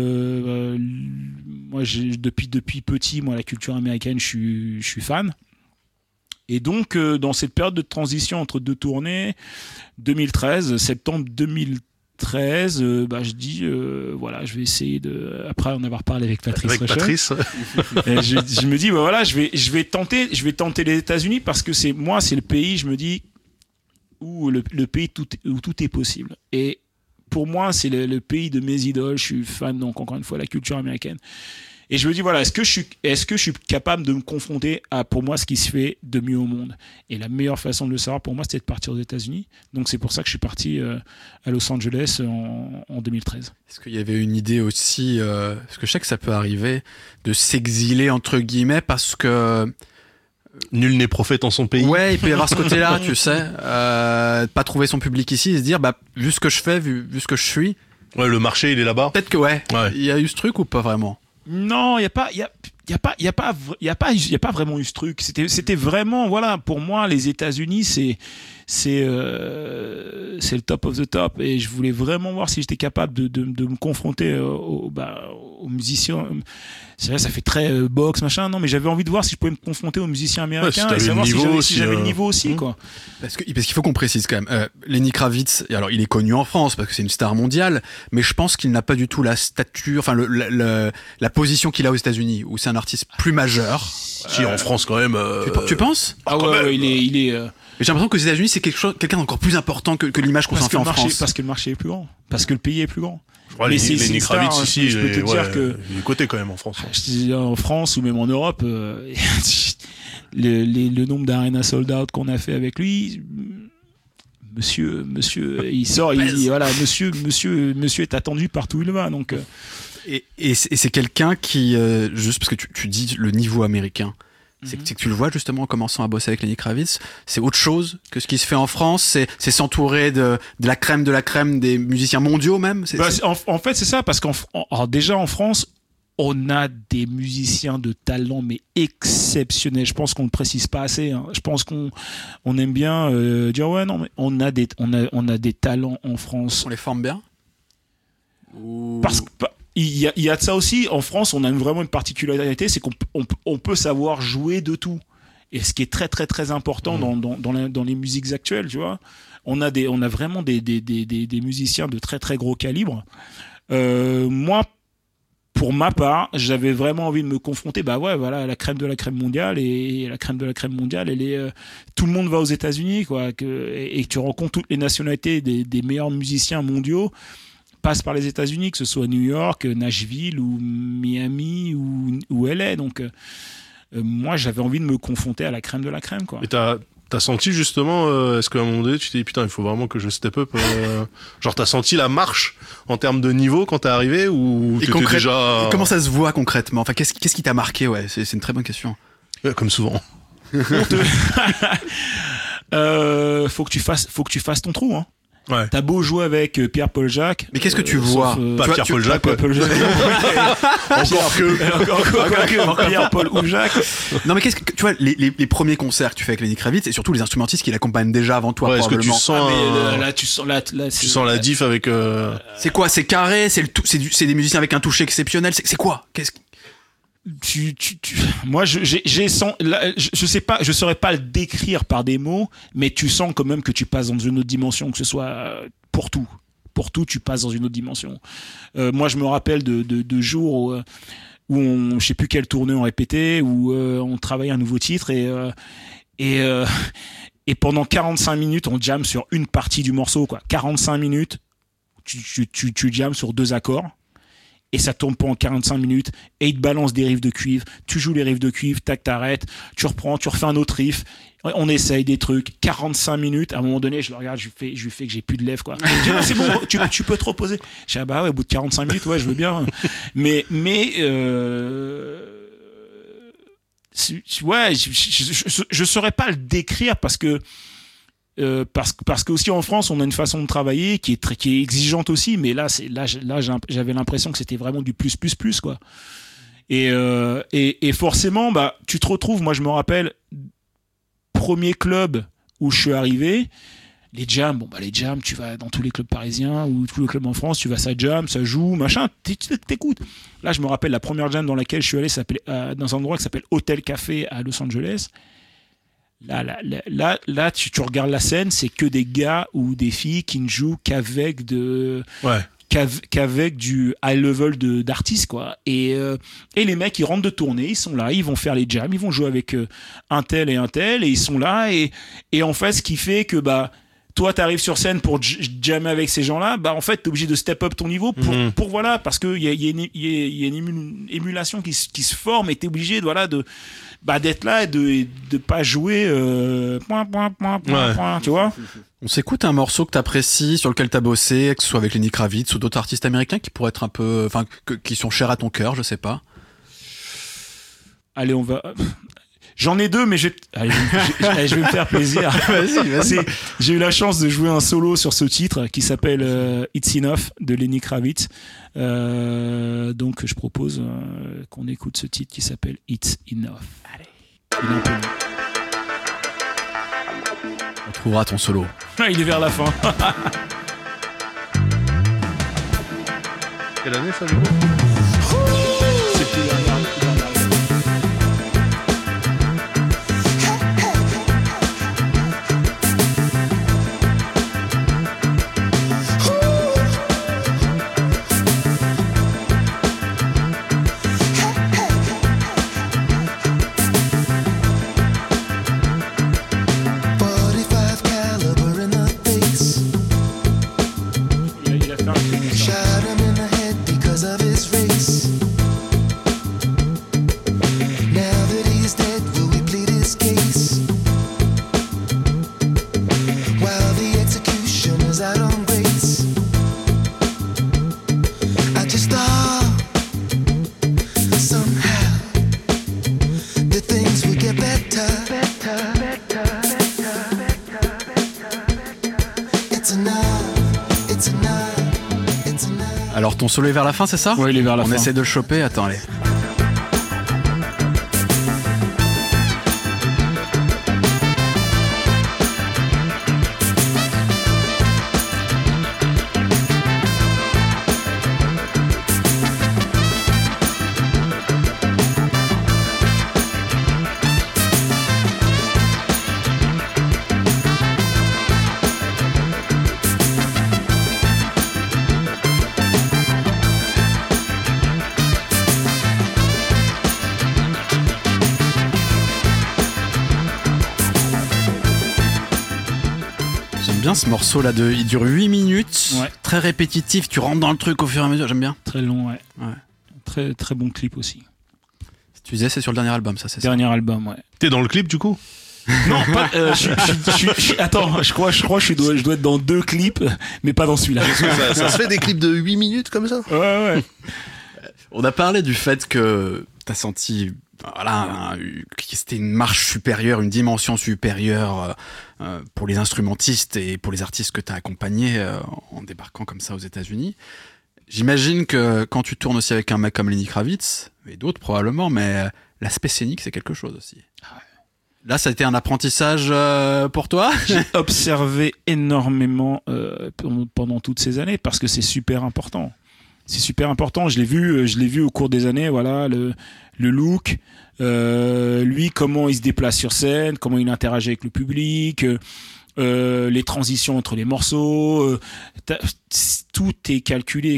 Moi depuis petit, moi la culture américaine, je suis fan. Et donc dans cette période de transition entre deux tournées, 2013, septembre 2013, je dis je vais essayer après en avoir parlé avec Patrice. Et je me dis je vais tenter les États-Unis parce que c'est le pays, je me dis où le pays où tout est possible. Et pour moi, c'est le pays de mes idoles, je suis fan donc encore une fois de la culture américaine. Et je me dis est-ce que je suis capable de me confronter à pour moi ce qui se fait de mieux au monde. Et la meilleure façon de le savoir pour moi, c'était de partir aux États-Unis. Donc c'est pour ça que je suis parti à Los Angeles en 2013. Est-ce qu'il y avait une idée aussi, parce que je sais que ça peut arriver, de s'exiler entre guillemets parce que nul n'est prophète en son pays. Ouais, il peut y avoir ce côté-là, tu sais, pas trouver son public ici et se dire vu ce que je fais, vu ce que je suis. Ouais, le marché il est là-bas. Peut-être que il y a eu ce truc ou pas vraiment? Non, il y a pas vraiment eu ce truc. C'était vraiment pour moi les États-Unis c'est le top of the top et je voulais vraiment voir si j'étais capable de me confronter aux musiciens. C'est vrai, ça fait très boxe machin, non, mais j'avais envie de voir si je pouvais me confronter aux musiciens américains et savoir si j'avais le niveau aussi quoi. Parce qu'il faut qu'on précise quand même, Lenny Kravitz, alors il est connu en France parce que c'est une star mondiale, mais je pense qu'il n'a pas du tout la stature, la position qu'il a aux États-Unis où c'est un artiste plus majeur. Si en France quand même. Tu penses? Il est J'ai l'impression que aux États-Unis c'est quelqu'un d'encore plus important que l'image qu'on s'en fait en France. Parce que le marché est plus grand, parce que le pays est plus grand. Mais Lenny Kravitz ici, je peux te dire que il est coté quand même en France. En France ou même en Europe, le nombre d'Arena Sold Out qu'on a fait avec lui, monsieur, il sort, monsieur est attendu partout où il va. Donc Et c'est quelqu'un qui, juste parce que tu dis le niveau américain, c'est que tu le vois justement en commençant à bosser avec Lenny Kravitz, c'est autre chose que ce qui se fait en France, c'est s'entourer de la crème des musiciens mondiaux même. En fait, c'est ça, parce déjà en France, on a des musiciens de talent mais exceptionnels. Je pense qu'on ne le précise pas assez. Hein. Je pense qu'on aime bien dire ouais non mais on a des talents en France. On les forme bien. Parce que il y a de ça aussi. En France, on a vraiment une particularité, c'est qu'on peut savoir jouer de tout. Et ce qui est très très très important dans les musiques actuelles, tu vois. On a vraiment des musiciens de très très gros calibre. Moi, pour ma part, j'avais vraiment envie de me confronter, à la crème de la crème mondiale, et la crème de la crème mondiale, elle est, tout le monde va aux États-Unis, quoi, et tu rencontres toutes les nationalités des meilleurs musiciens mondiaux passent par les États-Unis, que ce soit New York, Nashville ou Miami ou LA. Donc, moi, j'avais envie de me confronter à la crème de la crème, quoi. Et t'as senti justement, est-ce qu'à un moment donné, tu t'es dit putain, il faut vraiment que je step up genre, t'as senti la marche en termes de niveau quand t'es arrivé, ou t'étais déjà... Comment ça se voit concrètement? Enfin, qu'est-ce qui t'a marqué? Ouais, c'est une très bonne question. Comme souvent. Faut que tu fasses ton trou, hein. Ouais. T'as beau jouer avec Pierre-Paul Jacques. Mais qu'est-ce que tu vois? Pas Pierre-Paul Jacques, quoi. Encore que Pierre-Paul ou Jacques. Non, mais qu'est-ce que tu vois, les premiers concerts que tu fais avec Lenny Kravitz, et surtout les instrumentistes qui l'accompagnent déjà avant toi, probablement. Est-ce que tu sens tu sens la diff avec C'est quoi? C'est carré? C'est des musiciens avec un toucher exceptionnel? C'est quoi? Moi, je sais pas, je saurais pas le décrire par des mots, mais tu sens quand même que tu passes dans une autre dimension, que ce soit pour tout, tu passes dans une autre dimension. Moi, je me rappelle de jours où je sais plus quelle tournée on répétait, où on travaillait un nouveau titre, et pendant 45 minutes, on jam sur une partie du morceau, quoi. 45 minutes, tu jams sur 2 accords. Et ça tourne pendant 45 minutes, et il te balance des riffs de cuivre, tu joues les riffs de cuivre, tac, t'arrêtes, tu reprends, tu refais un autre riff, on essaye des trucs, 45 minutes, à un moment donné, je le regarde, je lui fais que j'ai plus de lèvres, quoi. Je dis, c'est bon, tu peux te reposer. Je dis, ouais, au bout de 45 minutes, ouais, je veux bien. Mais ouais, je saurais pas le décrire, parce que aussi en France on a une façon de travailler qui est exigeante aussi, mais là j'avais l'impression que c'était vraiment du plus quoi. Et forcément tu te retrouves, moi je me rappelle, premier club où je suis arrivé, les jams, tu vas dans tous les clubs parisiens ou tous les clubs en France, tu vas, ça jam, ça joue, machin, t'écoutes. Là je me rappelle la première jam dans laquelle je suis allé, s'appelait dans un endroit qui s'appelle Hotel Café à Los Angeles. Là, tu regardes la scène, c'est que des gars ou des filles qui ne jouent qu'avec du high level d'artistes, quoi. Et les mecs, ils rentrent de tournée, ils sont là, ils vont faire les jams, ils vont jouer avec un tel, et ils sont là, et en fait, ce qui fait que toi, t'arrives sur scène pour jammer avec ces gens-là, en fait, t'es obligé de step up ton niveau pour voilà, parce que il y a une émulation qui se forme, et t'es obligé d'être là et de pas jouer point, tu vois. On s'écoute un morceau que t'apprécies, sur lequel t'as bossé, que ce soit avec Lenny Kravitz ou d'autres artistes américains qui pourraient être un peu, qui sont chers à ton cœur, je sais pas. Allez, on va. J'en ai 2, mais je vais me faire plaisir. Vas-y. J'ai eu la chance de jouer un solo sur ce titre qui s'appelle It's Enough de Lenny Kravitz. Donc je propose qu'on écoute ce titre qui s'appelle It's Enough. Allez. Il est un peu long. On trouvera ton solo. Il est vers la fin. Quelle année ça, du coup? C'est plus dernière. Shot him in the head because of his race. Alors ton solo est vers la fin, c'est ça ? Ouais, il est vers la fin. On essaie de le choper, attends, allez. Bien ce morceau là il dure 8 minutes, ouais. Très répétitif, tu rentres dans le truc au fur et à mesure, j'aime bien. Très long, ouais. Très, très bon clip aussi. Tu disais c'est sur le dernier album, ça c'est dernier album, ouais. T'es dans le clip du coup? Non, pas. Attends, je crois que je dois être dans 2 clips, mais pas dans celui-là. Ça se fait des clips de 8 minutes comme ça? Ouais. On a parlé du fait que t'as senti, voilà, que c'était une marche supérieure, une dimension supérieure pour les instrumentistes et pour les artistes que t'as accompagnés en débarquant comme ça aux États-Unis. J'imagine que quand tu tournes aussi avec un mec comme Lenny Kravitz, et d'autres probablement, mais l'aspect scénique c'est quelque chose aussi. Là, ça a été un apprentissage pour toi? J'ai observé énormément pendant toutes ces années parce que c'est super important. C'est super important. Je l'ai vu au cours des années. Voilà, le look, lui, comment il se déplace sur scène, comment il interagit avec le public, les transitions entre les morceaux. Tout est calculé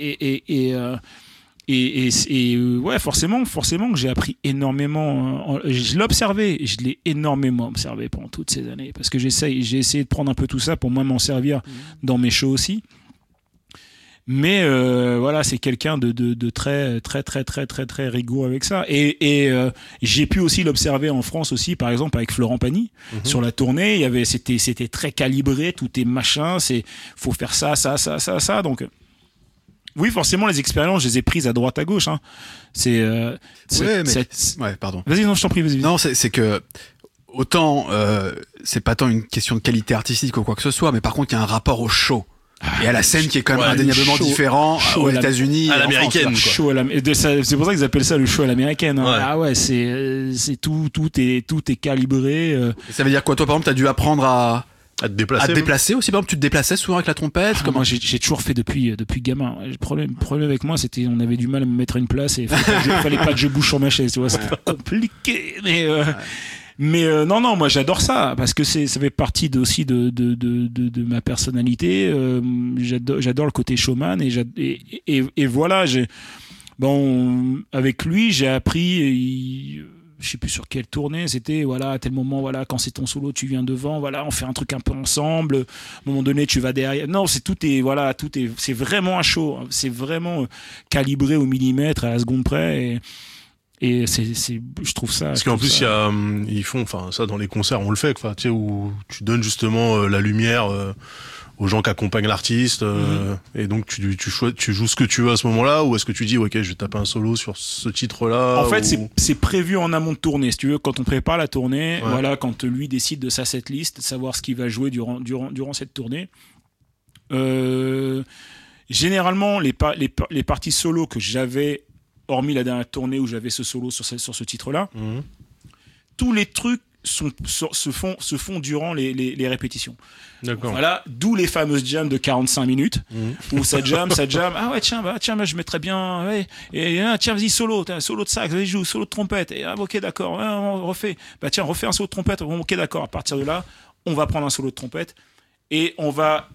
et ouais, forcément que j'ai appris énormément. Je l'ai observé, je l'ai énormément observé pendant toutes ces années parce que j'ai essayé de prendre un peu tout ça pour moi m'en servir dans mes shows aussi. Mais voilà, c'est quelqu'un de très très très très très très rigoureux avec ça. Et j'ai pu aussi l'observer en France aussi, par exemple avec Florent Pagny sur la tournée. C'était très calibré, tout est machin. Faut faire ça. Donc oui, forcément, les expériences, je les ai prises à droite à gauche. Hein. Ouais, pardon. Vas-y, non, je t'en prie, vas-y. Non, c'est que autant c'est pas tant une question de qualité artistique ou quoi que ce soit, mais par contre, il y a un rapport au show. Et à la scène qui est quand même indéniablement différent aux États-Unis, à l'américaine. C'est pour ça qu'ils appellent ça le show à l'américaine. Hein. Ouais. Ah ouais, c'est tout est calibré. Ça veut dire quoi, toi, par exemple, t'as dû apprendre à te déplacer aussi. Par exemple, tu te déplaçais souvent avec la trompette. Moi, j'ai toujours fait depuis gamin. Le problème avec moi, c'était on avait du mal à me mettre à une place et fallait pas que je bouge sur ma chaise. Tu vois, c'était compliqué. Mais non, moi j'adore ça parce que ça fait partie aussi de ma personnalité. J'adore le côté showman et voilà. Avec lui, j'ai appris. Je sais plus sur quelle tournée c'était. Voilà, à tel moment, voilà, quand c'est ton solo, tu viens devant. Voilà, on fait un truc un peu ensemble. À un moment donné, tu vas derrière. Non, c'est vraiment un show. C'est vraiment calibré au millimètre, à la seconde près. Et je trouve ça. Parce qu'en plus, ils font, enfin, ça dans les concerts, on le fait, enfin, tu sais, où tu donnes justement la lumière aux gens qui accompagnent l'artiste, et donc tu joues ce que tu veux à ce moment-là, ou est-ce que tu dis, ok, je vais taper un solo sur ce titre-là. En fait, c'est prévu en amont de tournée, si tu veux, quand on prépare la tournée, voilà, quand lui décide de sa setlist, de savoir ce qu'il va jouer durant cette tournée. Généralement, les parties solo que j'avais, hormis la dernière tournée où j'avais ce solo sur ce titre-là, tous les trucs se font durant les répétitions. D'accord. Voilà, d'où les fameuses jams de 45 minutes où ça jam. Ah ouais, tiens, je mettrais bien. Ouais, et tiens, vas-y, solo de sax, vas-y, joue, solo de trompette. Et ok, d'accord, on refait. Bah tiens, refais un solo de trompette. Ok, d'accord. À partir de là, on va prendre un solo de trompette et on va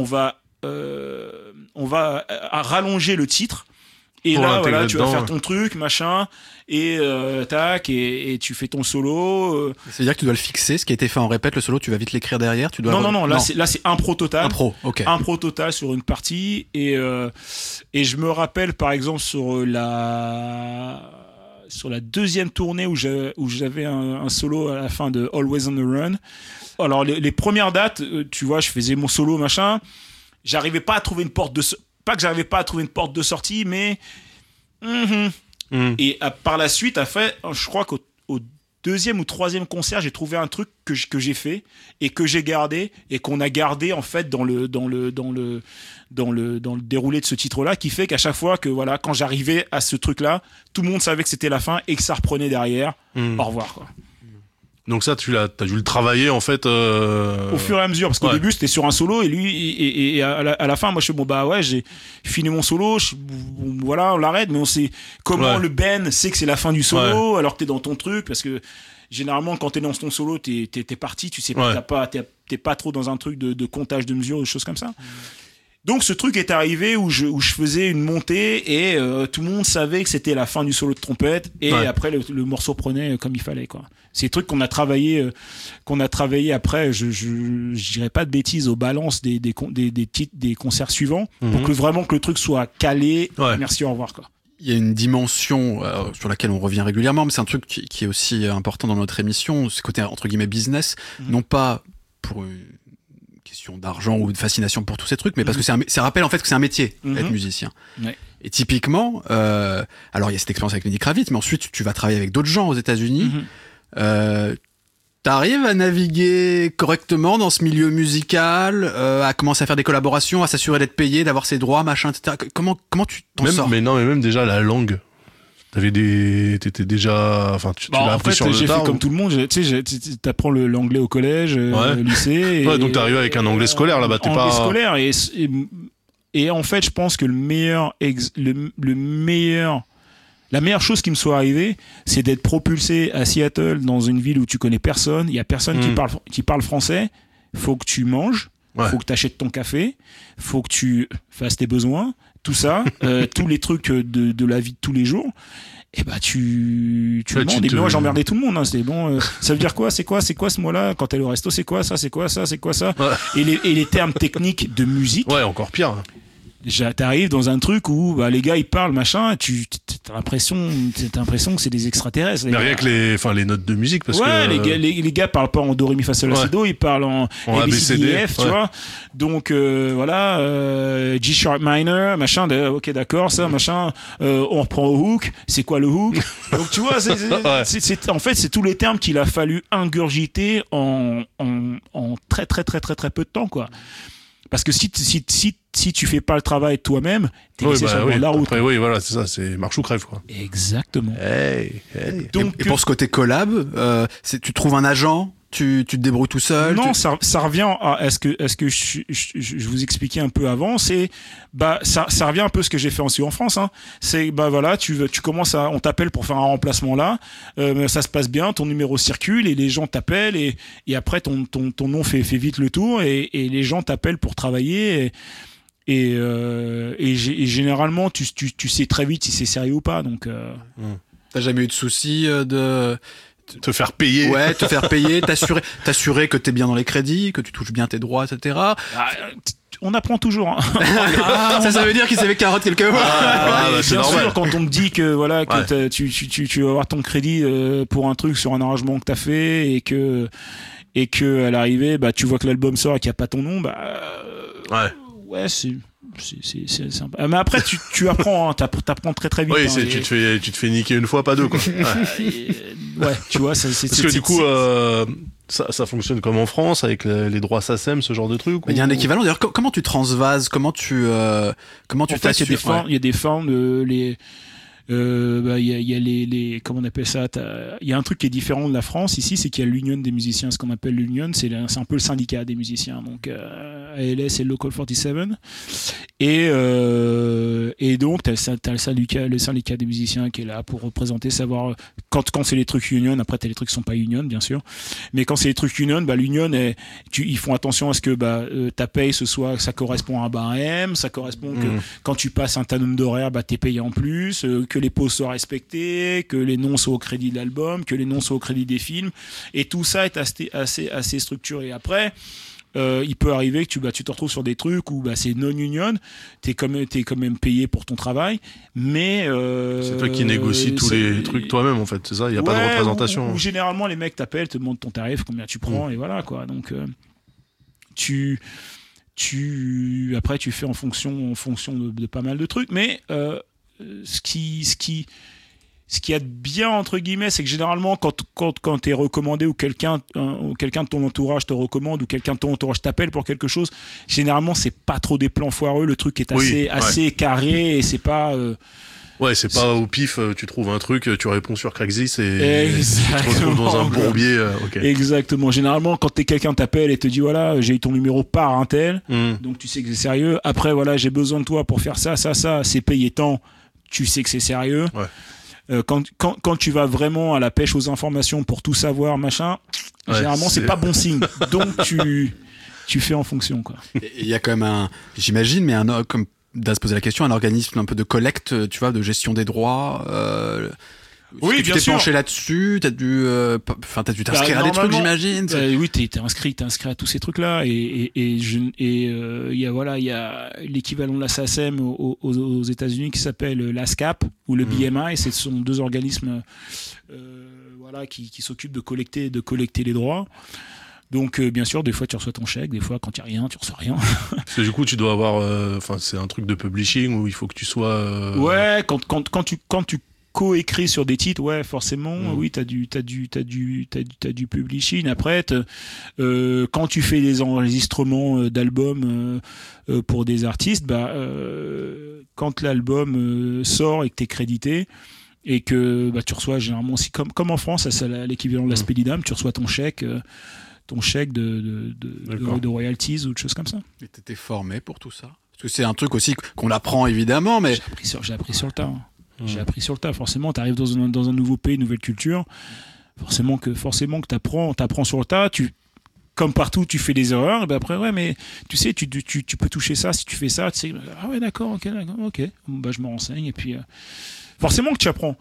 rallonger le titre. Et là, voilà, tu vas faire ton truc, machin, et tac, et tu fais ton solo. C'est-à-dire que tu dois le fixer, ce qui a été fait en répète, le solo, tu vas vite l'écrire derrière. Non, là c'est impro total. Ok. Impro total sur une partie, et je me rappelle par exemple sur la deuxième tournée où j'avais un solo à la fin de Always on the Run. Alors les premières dates, tu vois, je faisais mon solo, machin, j'arrivais pas à trouver une porte de pas que j'arrivais pas à trouver une porte de sortie, mais et par la suite, je crois qu'au deuxième ou troisième concert, j'ai trouvé un truc que j'ai fait et que j'ai gardé et qu'on a gardé en fait dans le déroulé de ce titre-là, qui fait qu'à chaque fois que voilà, quand j'arrivais à ce truc-là, tout le monde savait que c'était la fin et que ça reprenait derrière. Au revoir, quoi. Donc ça, t'as dû le travailler en fait. Au fur et à mesure, parce qu'au Ouais. début c'était sur un solo et lui et à la fin, moi je fais bon bah ouais, j'ai fini mon solo, bon, voilà, on l'arrête, mais on sait comment Ouais. le Ben sait que c'est la fin du solo alors que t'es dans ton truc, parce que généralement quand t'es dans ton solo, t'es parti, tu sais pas, Ouais. t'es pas trop dans un truc de comptage de mesures, de choses comme ça. Donc ce truc est arrivé où je faisais une montée et tout le monde savait que c'était la fin du solo de trompette et Ouais. après le morceau prenait comme il fallait, quoi. C'est des trucs qu'on a travaillé après, je dirais pas de bêtises, aux balances des titres des concerts suivants pour que vraiment que le truc soit calé. Ouais. Merci, au revoir, quoi. Il y a une dimension sur laquelle on revient régulièrement, mais c'est un truc qui est aussi important dans notre émission, ce côté entre guillemets business, non pas pour une question d'argent ou de fascination pour tous ces trucs, mais parce que ça rappelle en fait que c'est un métier, être musicien. Ouais. Et typiquement, alors il y a cette expérience avec Lenny Kravitz, mais ensuite tu vas travailler avec d'autres gens aux États-Unis. T'arrives à naviguer correctement dans ce milieu musical, à commencer à faire des collaborations, à s'assurer d'être payé, d'avoir ses droits, machin, etc. Comment tu t'en sors? Mais même déjà la langue. T'étais déjà, enfin, tu l'as en appris fait, sur le j'ai tard. fait comme tout le monde. Tu sais, t'apprends l'anglais au collège, au lycée. Ouais, donc t'es arrivé avec un anglais scolaire là-bas. T'es pas. Anglais scolaire et en fait, je pense que la meilleure chose qui me soit arrivée, c'est d'être propulsé à Seattle, dans une ville où tu connais personne. Il y a personne qui parle français. Faut que tu manges. Ouais. Faut que tu achètes ton café. Faut que tu fasses tes besoins. Tout ça, tous les trucs de la vie de tous les jours. Et bah tu Ouais, demandes. tu Et te- moi j'emmerdais tout le monde. Hein. C'était bon. Ça veut dire quoi? C'est quoi ce mot-là? Quand t'es au resto, c'est quoi ça? C'est quoi ça? C'est quoi ça? Ouais. Et les termes techniques de musique. Ouais, encore pire. Déjà, t'arrives dans un truc où bah, les gars ils parlent machin, et t'as l'impression que c'est des extraterrestres. Mais rien que les notes de musique, parce ouais, que. les gars parlent pas en do ré mi fa sol la si do, ils parlent en A B C D E F, tu ouais. vois. Donc voilà, G sharp minor, machin. Ok, d'accord, ça, machin. On reprend au hook. C'est quoi le hook? Donc tu vois, en fait c'est tous les termes qu'il a fallu ingurgiter en très très très très très peu de temps, quoi. Parce que si tu fais pas le travail toi-même, t'es laissé sur le bord de la route. Après, oui, voilà, c'est ça, c'est marche ou crève, quoi. Exactement. Hey. Donc, Et pour ce côté collab, tu trouves un agent, tu te débrouilles tout seul. non, ça revient à ce que je vous expliquais un peu avant, c'est ça revient un peu à ce que j'ai fait aussi en France, hein. C'est voilà, tu commences on t'appelle pour faire un remplacement là, ça se passe bien, ton numéro circule et les gens t'appellent et après ton nom fait vite le tour et les gens t'appellent pour travailler et généralement tu sais très vite si c'est sérieux ou pas, donc T'as jamais eu de soucis de Te faire payer. ouais, te faire payer, t'assurer que t'es bien dans les crédits, que tu touches bien tes droits, etc. on apprend toujours, hein. Ça veut dire qu'il s'avait carotte quelque part. Bah, c'est Bien normal. sûr, quand on te dit que voilà que Ouais. tu vas avoir ton crédit pour un truc sur un arrangement que t'as fait et que à l'arrivée tu vois que l'album sort et qu'il y a pas ton nom, ouais, c'est sympa. Mais après tu apprends, hein, t'apprends très très vite. Oui, hein, tu te fais niquer une fois, pas deux, quoi. Ouais. ouais, tu vois, c'est Parce que du coup, ça fonctionne comme en France avec les droits SACEM, ce genre de truc. Il y a un équivalent. D'ailleurs, comment tu transvases, comment tu en fait, t'assures. il y a des formes il y a les comment on appelle ça, il y a un truc qui est différent de la France ici, c'est qu'il y a l'union des musiciens, ce qu'on appelle l'union, c'est un peu le syndicat des musiciens, donc ALS et Local 47 et donc t'as le syndicat des musiciens qui est là pour représenter, savoir quand c'est les trucs union, après t'as les trucs qui sont pas union bien sûr, mais quand c'est les trucs union, l'union ils font attention à ce que ta paye ça correspond à un barème, ça correspond que quand tu passes un nombre d'horaires t'es payé en plus, que les pauses soient respectées, que les noms soient au crédit de l'album, que les noms soient au crédit des films, et tout ça est assez structuré. Après il peut arriver que tu te retrouves sur des trucs où c'est non-union, t'es quand même payé pour ton travail, mais c'est toi qui négocies tous les trucs toi-même, en fait, c'est ça, il y a pas de représentation. Ou généralement les mecs t'appellent, te demandent ton tarif, combien tu prends, et voilà quoi. Donc après tu fais en fonction de pas mal de trucs, mais ce qui ce qu'il y a de bien entre guillemets, c'est que généralement quand t'es recommandé ou quelqu'un de ton entourage te recommande ou quelqu'un de ton entourage t'appelle pour quelque chose, généralement c'est pas trop des plans foireux, le truc est assez carré et c'est pas ouais, c'est pas au pif, tu trouves un truc, tu réponds sur Craigslist et tu te retrouves dans un bourbier. Okay. Exactement. Généralement, quand quelqu'un t'appelle et te dit voilà, j'ai eu ton numéro par un tel, donc tu sais que c'est sérieux. Après, voilà, j'ai besoin de toi pour faire ça, c'est payé tant, tu sais que c'est sérieux. Ouais. Quand tu vas vraiment à la pêche aux informations pour tout savoir, machin, généralement, c'est pas bon signe. Donc, tu fais en fonction, quoi. Il y a quand même j'imagine, mais comme d'à se poser la question, un organisme un peu de collecte, tu vois, de gestion des droits. Oui, bien sûr. Tu t'es penché là-dessus, t'as dû t'inscrire à des trucs, j'imagine. Oui, t'es inscrit à tous ces trucs-là, et il y a l'équivalent de la SACEM aux États-Unis qui s'appelle l'ASCAP ou le BMI. Ce sont deux organismes, qui s'occupent de collecter les droits. Donc, bien sûr, des fois, tu reçois ton chèque. Des fois, quand il n'y a rien, tu reçois rien. Parce que du coup, tu dois avoir... c'est un truc de publishing où il faut que tu sois... Ouais, quand tu co-écris sur des titres, ouais, forcément, oui, t'as du publishing. Après, quand tu fais des enregistrements d'albums pour des artistes, quand l'album sort et que t'es crédité, et que tu reçois généralement aussi, comme en France, c'est l'équivalent de la Spelidam, tu reçois ton chèque de royalties ou de choses comme ça. Et t'étais formé pour tout ça? Parce que c'est un truc aussi qu'on apprend évidemment, mais... J'ai appris sur le tas. J'ai appris sur le tas. Forcément, t'arrives dans un nouveau pays, une nouvelle culture. Forcément que t'apprends sur le tas. Comme partout, tu fais des erreurs. Et après, ouais, mais tu sais, tu peux toucher ça si tu fais ça. Tu sais, ah ouais, d'accord, ok. Bon, je me renseigne et puis... forcément que tu apprends.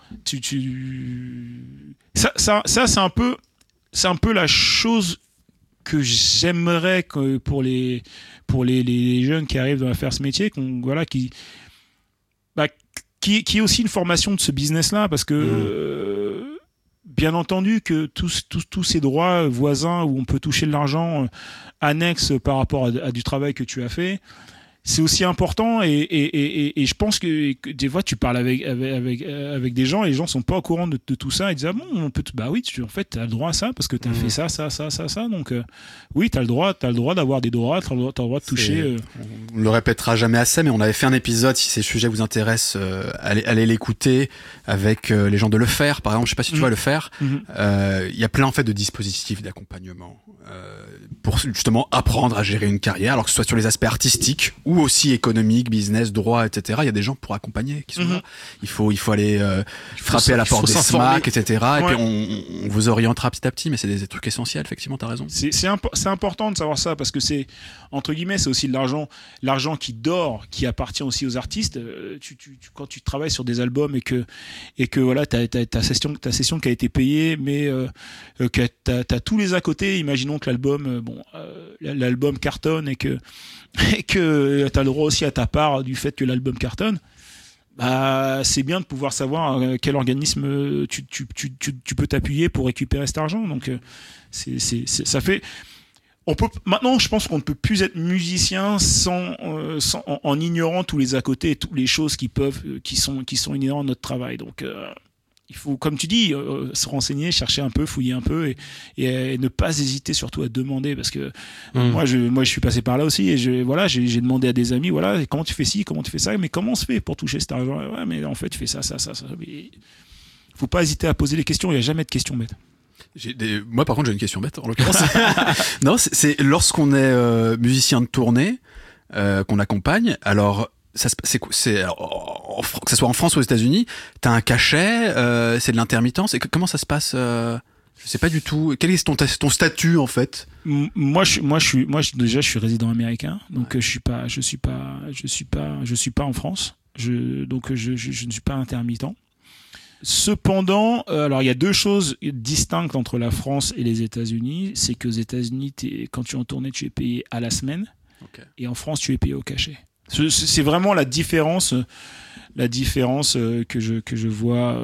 Ça, c'est un peu la chose que j'aimerais que pour les jeunes qui arrivent à faire ce métier, qui est aussi une formation de ce business-là, parce que bien entendu que tous ces droits voisins où on peut toucher de l'argent annexes par rapport à du travail que tu as fait, c'est aussi important, et je pense que des fois tu parles avec des gens et les gens sont pas au courant de tout ça, et disent ah bon, on peut oui, en fait t'as le droit à ça parce que t'as fait ça, donc oui, t'as le droit d'avoir des droits, t'as le droit de toucher. On le répétera jamais assez, mais on avait fait un épisode, si ces sujets vous intéressent, allez l'écouter avec les gens de Le Fer, par exemple. Je sais pas si tu vois Le Fer. Il y a plein en fait de dispositifs d'accompagnement pour justement apprendre à gérer une carrière, alors que ce soit sur les aspects artistiques ou aussi économiques, business, droit, etc. Il y a des gens pour accompagner qui sont là. Il faut aller frapper à la porte des SMAC, etc. Ouais. Et puis on vous orientera petit à petit, mais c'est des trucs essentiels. Effectivement, t'as raison. C'est important de savoir ça, parce que c'est, entre guillemets, c'est aussi de l'argent qui dort, qui appartient aussi aux artistes. Quand tu travailles sur des albums et que voilà, t'as ta session qui a été payée, mais que t'as tous les à côté. Imaginons que l'album cartonne et que t'as le droit aussi à ta part du fait que l'album cartonne. C'est bien de pouvoir savoir quel organisme tu peux t'appuyer pour récupérer cet argent. Donc ça fait. Maintenant, je pense qu'on ne peut plus être musicien en ignorant tous les à côté et toutes les choses qui sont inhérentes à notre travail. Donc il faut, comme tu dis, se renseigner, chercher un peu, fouiller un peu et ne pas hésiter surtout à demander, parce que moi je suis passé par là aussi, et j'ai demandé à des amis, voilà, comment tu fais ci, comment tu fais ça, mais comment on se fait pour toucher cet argent? Ouais, mais en fait tu fais ça. Mais faut pas hésiter à poser des questions, il n'y a jamais de questions bêtes. Moi par contre j'ai une question bête en l'occurrence. Non, c'est lorsqu'on est musicien de tournée, qu'on accompagne, alors que ce soit en France ou aux États-Unis, t'as un cachet, c'est de l'intermittence, et comment ça se passe? Je sais pas du tout. Quel est ton statut en fait? Moi, déjà, je suis résident américain, donc je suis pas en France. Donc je ne suis pas intermittent. Cependant, alors il y a deux choses distinctes entre la France et les États-Unis. C'est qu'aux États-Unis, quand tu es en tournée, tu es payé à la semaine, et en France, tu es payé au cachet. C'est vraiment la différence que je vois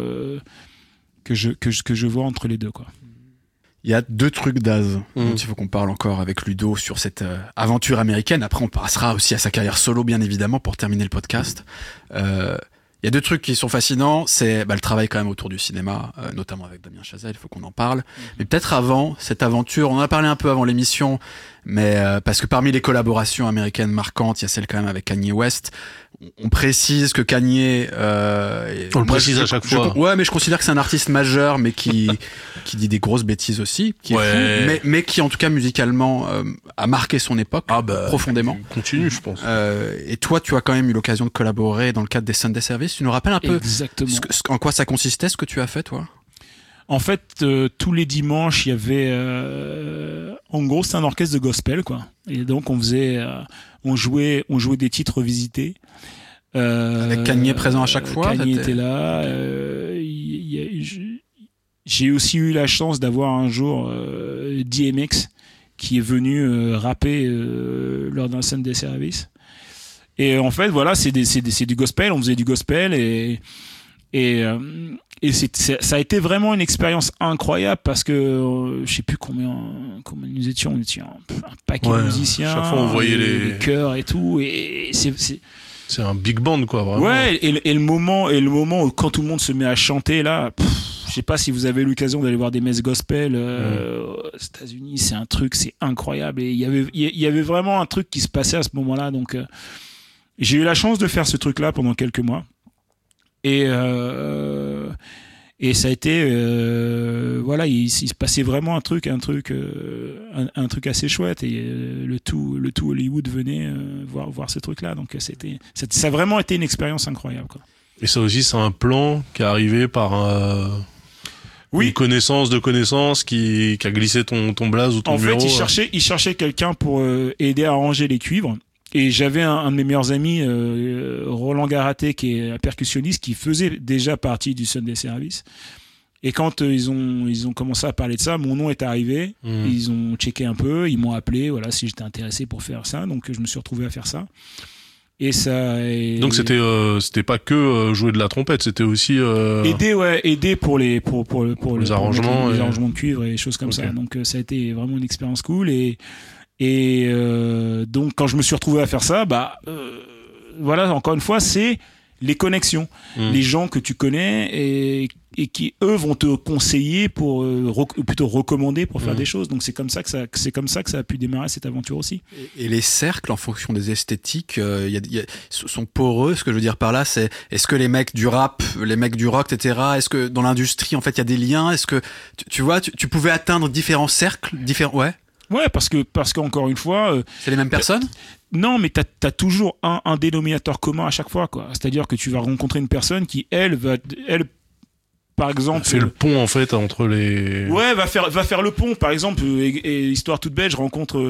entre les deux, quoi. Il y a deux trucs d'Az dont il faut qu'on parle encore avec Ludo sur cette aventure américaine. Après, on passera aussi à sa carrière solo, bien évidemment, pour terminer le podcast. Il Il y a deux trucs qui sont fascinants, c'est le travail quand même autour du cinéma, notamment avec Damien Chazelle, il faut qu'on en parle. Mais peut-être avant, cette aventure, on en a parlé un peu avant l'émission, mais parce que parmi les collaborations américaines marquantes, il y a celle quand même avec Kanye West. On précise que Kanye... on le précise à chaque fois. Ouais, mais je considère que c'est un artiste majeur, mais qui dit des grosses bêtises aussi, qui est fou, mais qui en tout cas musicalement a marqué son époque profondément. Continue, je pense. Et toi, tu as quand même eu l'occasion de collaborer dans le cadre des Sunday Service. Tu nous rappelles un peu en quoi ça consistait, ce que tu as fait, toi? En fait, tous les dimanches, il y avait... en gros, c'était un orchestre de gospel, quoi. Et donc, on jouait des titres revisités. Avec Kanye présent à chaque fois. Kanye était là. J'ai aussi eu la chance d'avoir un jour DMX qui est venu rapper lors d'un Sunday Service. Et en fait, voilà, c'est du gospel. On faisait du gospel et ça a été vraiment une expérience incroyable parce que je sais plus combien nous étions. On était un paquet de musiciens. Chaque fois, on voyait les chœurs et tout. Et c'est un big band, quoi, vraiment. Ouais, et le moment où quand tout le monde se met à chanter là, je sais pas si vous avez eu l'occasion d'aller voir des messes gospel aux États-Unis, c'est incroyable. Et il y avait vraiment un truc qui se passait à ce moment-là. Donc j'ai eu la chance de faire ce truc-là pendant quelques mois. Et ça a été voilà, il se passait vraiment un truc assez chouette et le tout Hollywood venait voir ce truc là, donc ça a vraiment été une expérience incroyable, quoi. Et ça aussi, c'est un plan qui est arrivé par une connaissance qui a glissé ton blaze ou ton numéro. En fait, il cherchait quelqu'un pour aider à arranger les cuivres. Et j'avais un de mes meilleurs amis, Roland Garaté, qui est un percussionniste, qui faisait déjà partie du Sunday Service. Et quand ils ont commencé à parler de ça, mon nom est arrivé. Ils ont checké un peu, ils m'ont appelé, voilà, si j'étais intéressé pour faire ça. Donc je me suis retrouvé à faire ça. Et ça. Donc c'était pas que jouer de la trompette, c'était aussi aider pour les arrangements, les arrangements de cuivre et des choses comme ça. Donc ça a été vraiment une expérience cool et donc quand je me suis retrouvé à faire ça, voilà, encore une fois, c'est les connexions, les gens que tu connais et qui eux vont te conseiller pour plutôt recommander pour faire des choses. Donc c'est comme ça que ça a pu démarrer cette aventure aussi. Et les cercles en fonction des esthétiques, sont poreux. Ce que je veux dire par là, c'est est-ce que les mecs du rap, les mecs du rock, etc. Est-ce que dans l'industrie en fait il y a des liens? Est-ce que tu vois, tu pouvais atteindre différents cercles, ouais. Ouais, parce qu'encore une fois, c'est les mêmes personnes. Non, mais t'as toujours un dénominateur commun à chaque fois, quoi. C'est-à-dire que tu vas rencontrer une personne qui, elle, par exemple, fait le pont en fait entre les. Ouais, va faire le pont, par exemple. Et histoire toute bête, je rencontre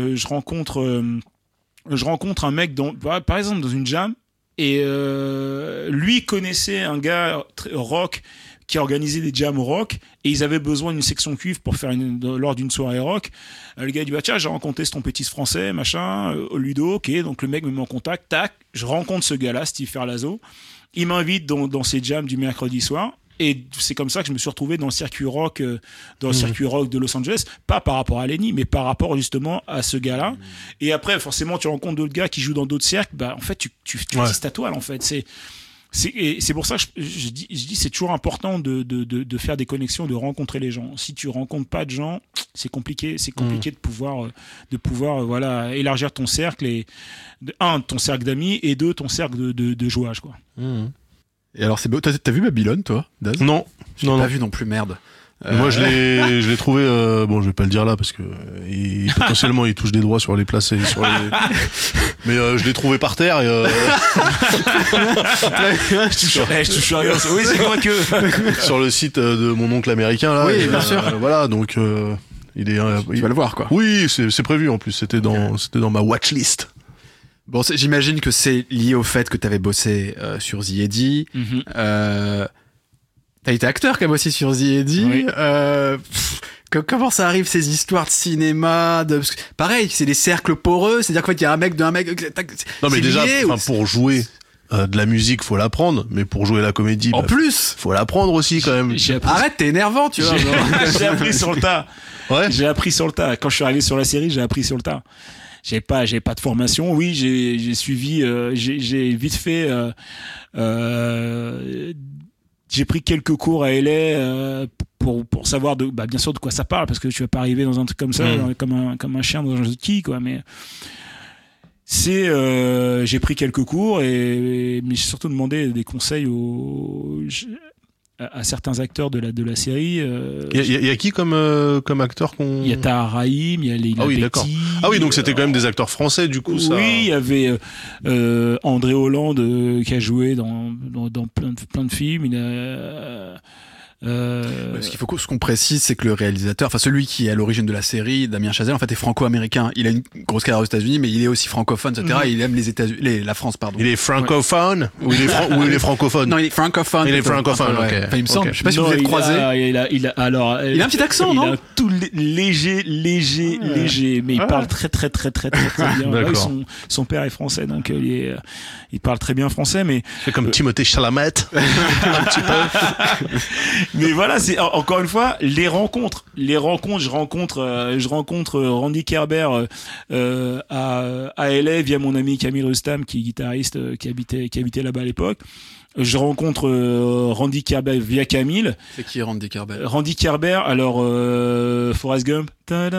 un mec par exemple dans une jam et lui connaissait un gars rock qui a organisé des jams rock et ils avaient besoin d'une section cuivre pour faire lors d'une soirée rock. Le gars dit tiens, j'ai rencontré ce trompetiste français machin, Ludo, ok, donc le mec me met en contact, tac, je rencontre ce gars-là, Steve Ferlazzo, il m'invite dans ses jams du mercredi soir. Et c'est comme ça que je me suis retrouvé dans le circuit rock, de Los Angeles, pas par rapport à Lenny, mais par rapport justement à ce gars-là. Et après, forcément, tu rencontres d'autres gars qui jouent dans d'autres cercles. En fait, tu tisses ta toile, en fait. C'est pour ça que je dis c'est toujours important de faire des connexions, de rencontrer les gens. Si tu rencontres pas de gens, c'est compliqué de pouvoir voilà, élargir ton cercle ton cercle d'amis et ton cercle de jouage, quoi. Et alors c'est beau. T'as vu Babylone, toi, Daz? Non, je l'ai pas vu non plus, merde. Moi je l'ai trouvé bon, je vais pas le dire là parce que potentiellement il touche des droits sur les places et sur les mais je l'ai trouvé par terre et je touche à rien. Oui, c'est moi que sur le site de mon oncle américain là. Oui, bien sûr. Voilà, donc il va le voir, quoi. Oui, c'est prévu en plus, c'était dans ma watchlist. Bon, j'imagine que c'est lié au fait que t'avais bossé sur The Eddy. T'as été acteur quand même aussi sur The Eddy. Oui. Comment ça arrive, ces histoires de cinéma, pareil, c'est des cercles poreux, c'est-à-dire qu'en fait il y a un mec. Non mais déjà, pour jouer de la musique, faut l'apprendre, mais pour jouer la comédie, en plus, faut l'apprendre aussi quand même. Arrête, t'es énervant, tu vois. J'ai appris sur le tas. Ouais. J'ai appris sur le tas. Quand je suis arrivé sur la série, j'ai appris sur le tas. J'avais pas de formation. Oui, j'ai suivi, j'ai vite fait. J'ai pris quelques cours à LA pour savoir bien sûr de quoi ça parle, parce que tu vas pas arriver dans un truc comme ça, comme un chien dans un outil, quoi. Mais j'ai pris quelques cours mais j'ai surtout demandé des conseils à certains acteurs de la série. Il y a qui comme acteur qu'on... Il y a Tahar Rahim, il y a Leila Bekti. D'accord. Ah oui, donc c'était quand même des acteurs français, du coup, ça... Oui, il y avait André Hollande qui a joué dans plein de films. Il a... Ce qu'il faut qu'on précise, c'est que le réalisateur, enfin celui qui est à l'origine de la série, Damien Chazelle, en fait est franco-américain. Il a une grosse carrière aux États-Unis, mais il est aussi francophone, etc. Et il aime les États-Unis, la France, pardon. Il est francophone ou il est francophone? Non, il est francophone. Il est francophone, ouais. ok. Enfin, il me semble. Je sais pas si vous êtes croisés. Il a un petit accent, non? Il a tout léger, mais il parle très bien. D'accord. Son père est français, donc il parle très bien français, mais c'est comme Timothée Chalamet. Un petit peu. Mais voilà, c'est encore une fois les rencontres. Je rencontre Randy Kerber à LA via mon ami Camille Rustam, qui est guitariste, qui habitait là-bas à l'époque. Je rencontre Randy Kerber via Camille. C'est qui Randy Kerber? Randy Kerber, alors Forrest Gump,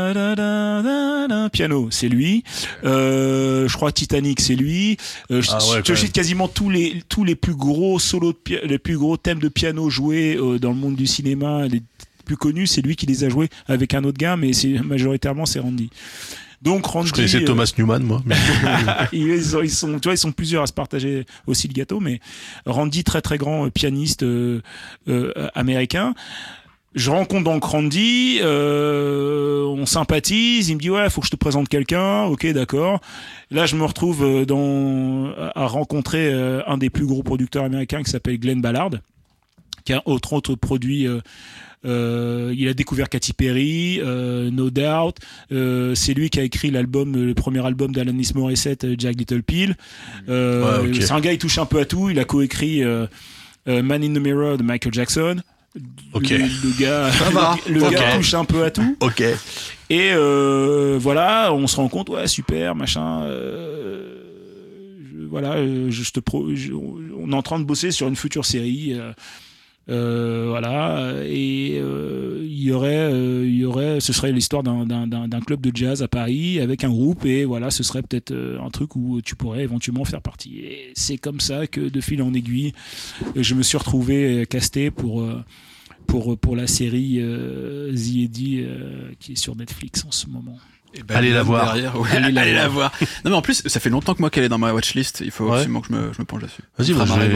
piano, c'est lui. Je crois Titanic, c'est lui. Je cite quasiment tous les plus gros solos, les plus gros thèmes de piano joués dans le monde du cinéma, les plus connus, c'est lui qui les a joués avec un autre gars, mais majoritairement c'est Randy. Donc Randy, je connaissais Thomas Newman, moi. Mais... ils sont plusieurs à se partager aussi le gâteau, mais Randy, très très grand pianiste américain. Je rencontre donc Randy, on sympathise, il me dit ouais, faut que je te présente quelqu'un. Ok, d'accord. Là, je me retrouve à rencontrer un des plus gros producteurs américains qui s'appelle Glenn Ballard, qui a autre produit. Il a découvert Katy Perry, No Doubt. C'est lui qui a écrit le premier album d'Alanis Morissette, Jagged Little Pill. Okay. C'est un gars, il touche un peu à tout. Il a coécrit Man in the Mirror de Michael Jackson. Okay. Le gars touche un peu à tout. Ok. Et voilà, on se rend compte, ouais, super, machin. Voilà, on est en train de bosser sur une future série. Voilà, et il y aurait, ce serait l'histoire d'un club de jazz à Paris avec un groupe, et voilà, ce serait peut-être un truc où tu pourrais éventuellement faire partie. Et c'est comme ça que de fil en aiguille, je me suis retrouvé casté pour la série The Eddie qui est sur Netflix en ce moment. Allez la voir. Allez la voir. Non mais en plus, ça fait longtemps que moi qu'elle est dans ma watchlist. Il faut absolument que je me penche là-dessus. Vas-y,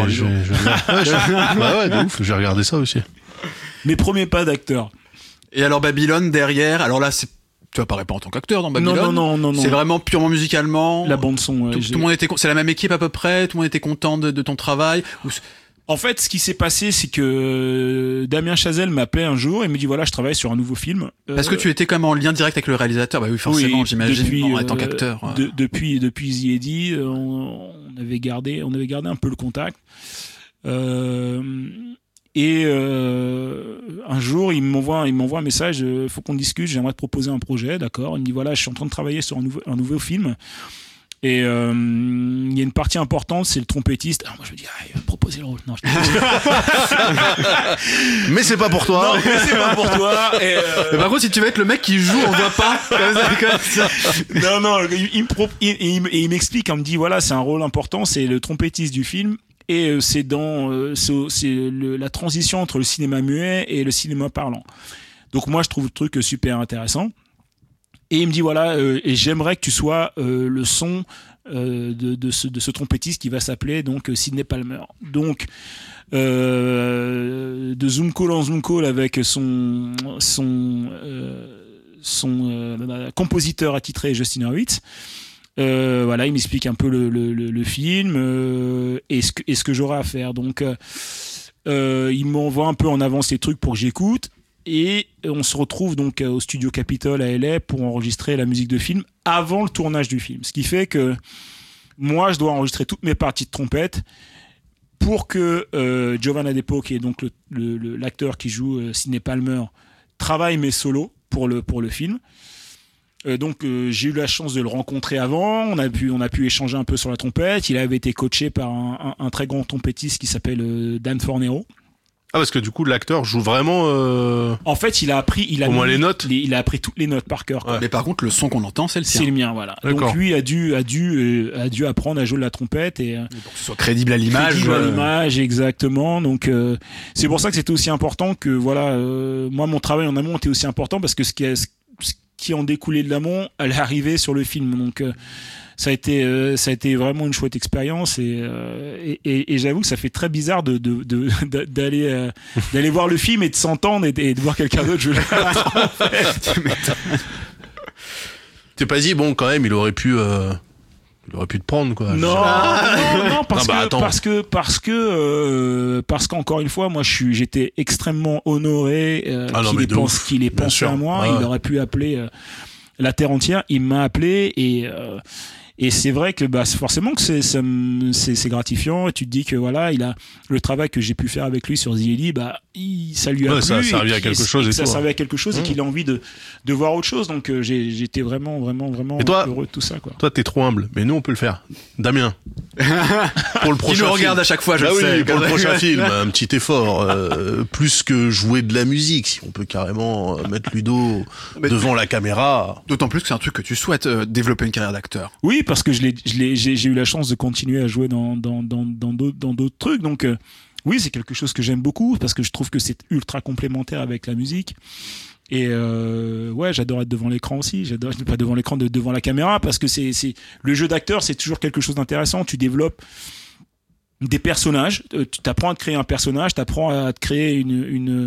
de ouf. J'ai regardé ça aussi. Mes premiers pas d'acteur. Et alors Babylone derrière. Alors là, tu apparais pas en tant qu'acteur dans Babylone. Non. C'est vraiment purement musicalement. La bande son. Tout le monde c'est la même équipe à peu près. Tout le monde était content de ton travail. En fait, ce qui s'est passé, c'est que Damien Chazelle m'appelait un jour et me dit voilà, je travaille sur un nouveau film. Parce que tu étais quand même en lien direct avec le réalisateur. Bah oui, forcément, j'imagine, en tant qu'acteur. Depuis The Eddie, on avait gardé un peu le contact. Et un jour, il m'envoie un message, faut qu'on discute, j'aimerais te proposer un projet, d'accord. Il me dit voilà, je suis en train de travailler sur un nouveau film. Et il y a une partie importante, c'est le trompettiste. Alors moi je me dis, il va me proposer le rôle. Non, mais c'est pas pour toi. Non, mais c'est pas pour toi. Mais par contre, si tu veux être le mec qui joue, on voit pas comme ça. Non, il m'explique, il me dit, voilà, c'est un rôle important, c'est le trompettiste du film. Et c'est la transition entre le cinéma muet et le cinéma parlant. Donc moi je trouve le truc super intéressant. Et il me dit voilà, et j'aimerais que tu sois le son de ce trompettiste qui va s'appeler donc Sidney Palmer. Donc de Zoom call en Zoom call avec son compositeur attitré Justin Hurwitz. Voilà, il m'explique un peu le film et ce que j'aurai à faire. Donc il m'envoie un peu en avance les trucs pour que j'écoute. Et on se retrouve donc au studio Capitol à LA pour enregistrer la musique de film avant le tournage du film. Ce qui fait que moi, je dois enregistrer toutes mes parties de trompette pour que Giovanni Adepo, qui est donc l'acteur qui joue Sidney Palmer, travaille mes solos pour le film. Donc j'ai eu la chance de le rencontrer avant, on a pu échanger un peu sur la trompette. Il avait été coaché par un très grand trompettiste qui s'appelle Dan Fornero. Ah, parce que du coup l'acteur joue vraiment En fait, il a au moins les notes. Il a appris toutes les notes par cœur. Mais par contre, le son qu'on entend, c'est le sien. C'est le mien, voilà. D'accord. Donc lui a dû apprendre à jouer de la trompette et Pour que ce soit crédible à l'image. crédible à l'image, exactement. Donc c'est pour ça que c'était aussi important que voilà, moi mon travail en amont était aussi important parce que ce qui en découlait de l'amont allait arriver sur le film. Donc ça a été vraiment une chouette expérience et j'avoue que ça fait très bizarre d'aller voir le film et de s'entendre et de voir quelqu'un d'autre jouer. T'es pas dit bon quand même il aurait pu te prendre quoi. Non, parce qu'encore une fois, moi j'étais extrêmement honoré qu'il ait pensé à moi. Ouais. Il aurait pu appeler la terre entière. Il m'a appelé et c'est vrai que forcément que c'est gratifiant et tu te dis que voilà, il a le travail que j'ai pu faire avec lui sur The Ellie, ça lui a plu, ça a servi à quelque chose et ça tout, servait à quelque chose et qu'il a envie de voir autre chose. Donc j'étais vraiment Et toi, heureux de tout ça quoi. Toi t'es trop humble, mais nous on peut le faire. Damien. Pour le prochain Qui nous regarde film. à chaque fois, je Bah le sais. oui, pour le prochain film, un petit effort, plus que jouer de la musique, si on peut carrément mettre Ludo devant la caméra. D'autant plus que c'est un truc que tu souhaites développer une carrière d'acteur. Oui, parce que j'ai eu la chance de continuer à jouer dans d'autres trucs. Donc oui, c'est quelque chose que j'aime beaucoup parce que je trouve que c'est ultra complémentaire avec la musique. Et ouais, j'adore être devant l'écran aussi. J'adore pas devant l'écran, devant la caméra parce que c'est le jeu d'acteur, c'est toujours quelque chose d'intéressant. Tu développes des personnages, tu t'apprends à te créer un personnage, t'apprends à te créer une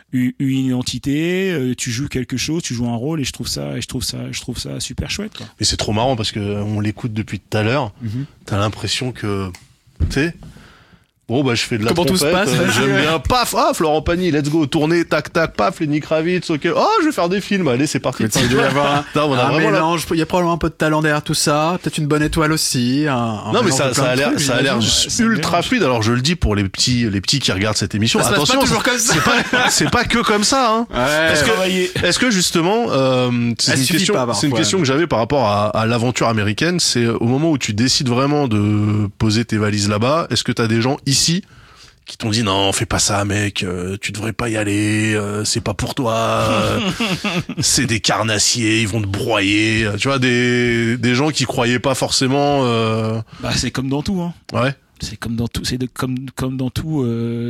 identité, tu joues quelque chose, tu joues un rôle et je trouve ça super chouette quoi. Mais c'est trop marrant parce que on l'écoute depuis tout à l'heure. T'as l'impression que tu sais bon je fais de la Comment trompette, tout se passe, j'aime bien, paf, Florent Pagny, let's go, tourner, tac tac, paf, Lenny Kravitz, ok, je vais faire des films, allez c'est parti. Il doit y avoir on a un vraiment mélange, il y a probablement un peu de talent derrière tout ça, peut-être une bonne étoile aussi. Non mais ça a l'air ultra fluide. Alors je le dis pour les petits qui regardent cette émission, Ça attention, se passe pas toujours comme ça. c'est pas que comme ça hein. Ouais. Est-ce que justement c'est une question que j'avais par rapport à l'aventure américaine, c'est au moment où tu décides vraiment de poser tes valises là-bas, est-ce que t'as des gens ici qui t'ont dit non, fais pas ça mec, tu devrais pas y aller, c'est pas pour toi, c'est des carnassiers, ils vont te broyer, tu vois, des gens qui croyaient pas forcément c'est comme dans tout hein. Ouais. C'est comme dans tout, comme dans tout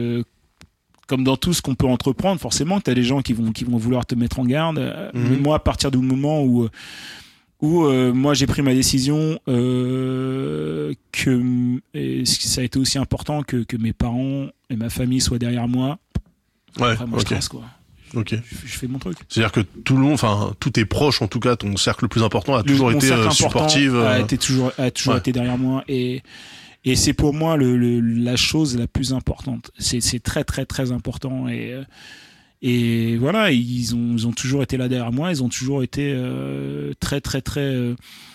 ce qu'on peut entreprendre, forcément que t'as des gens qui vont vouloir te mettre en garde. Mais moi, à partir du moment où moi j'ai pris ma décision, et ça a été aussi important que mes parents et ma famille soient derrière moi. Ouais. Après, moi, je trace, quoi. Ok. Je fais mon truc. C'est-à-dire que tous tes proches, en tout cas, ton cercle le plus important a toujours été supportive. A toujours été derrière moi et c'est pour moi la chose la plus importante. C'est très très très important et voilà, ils ont toujours été là derrière moi, ils ont toujours été très très très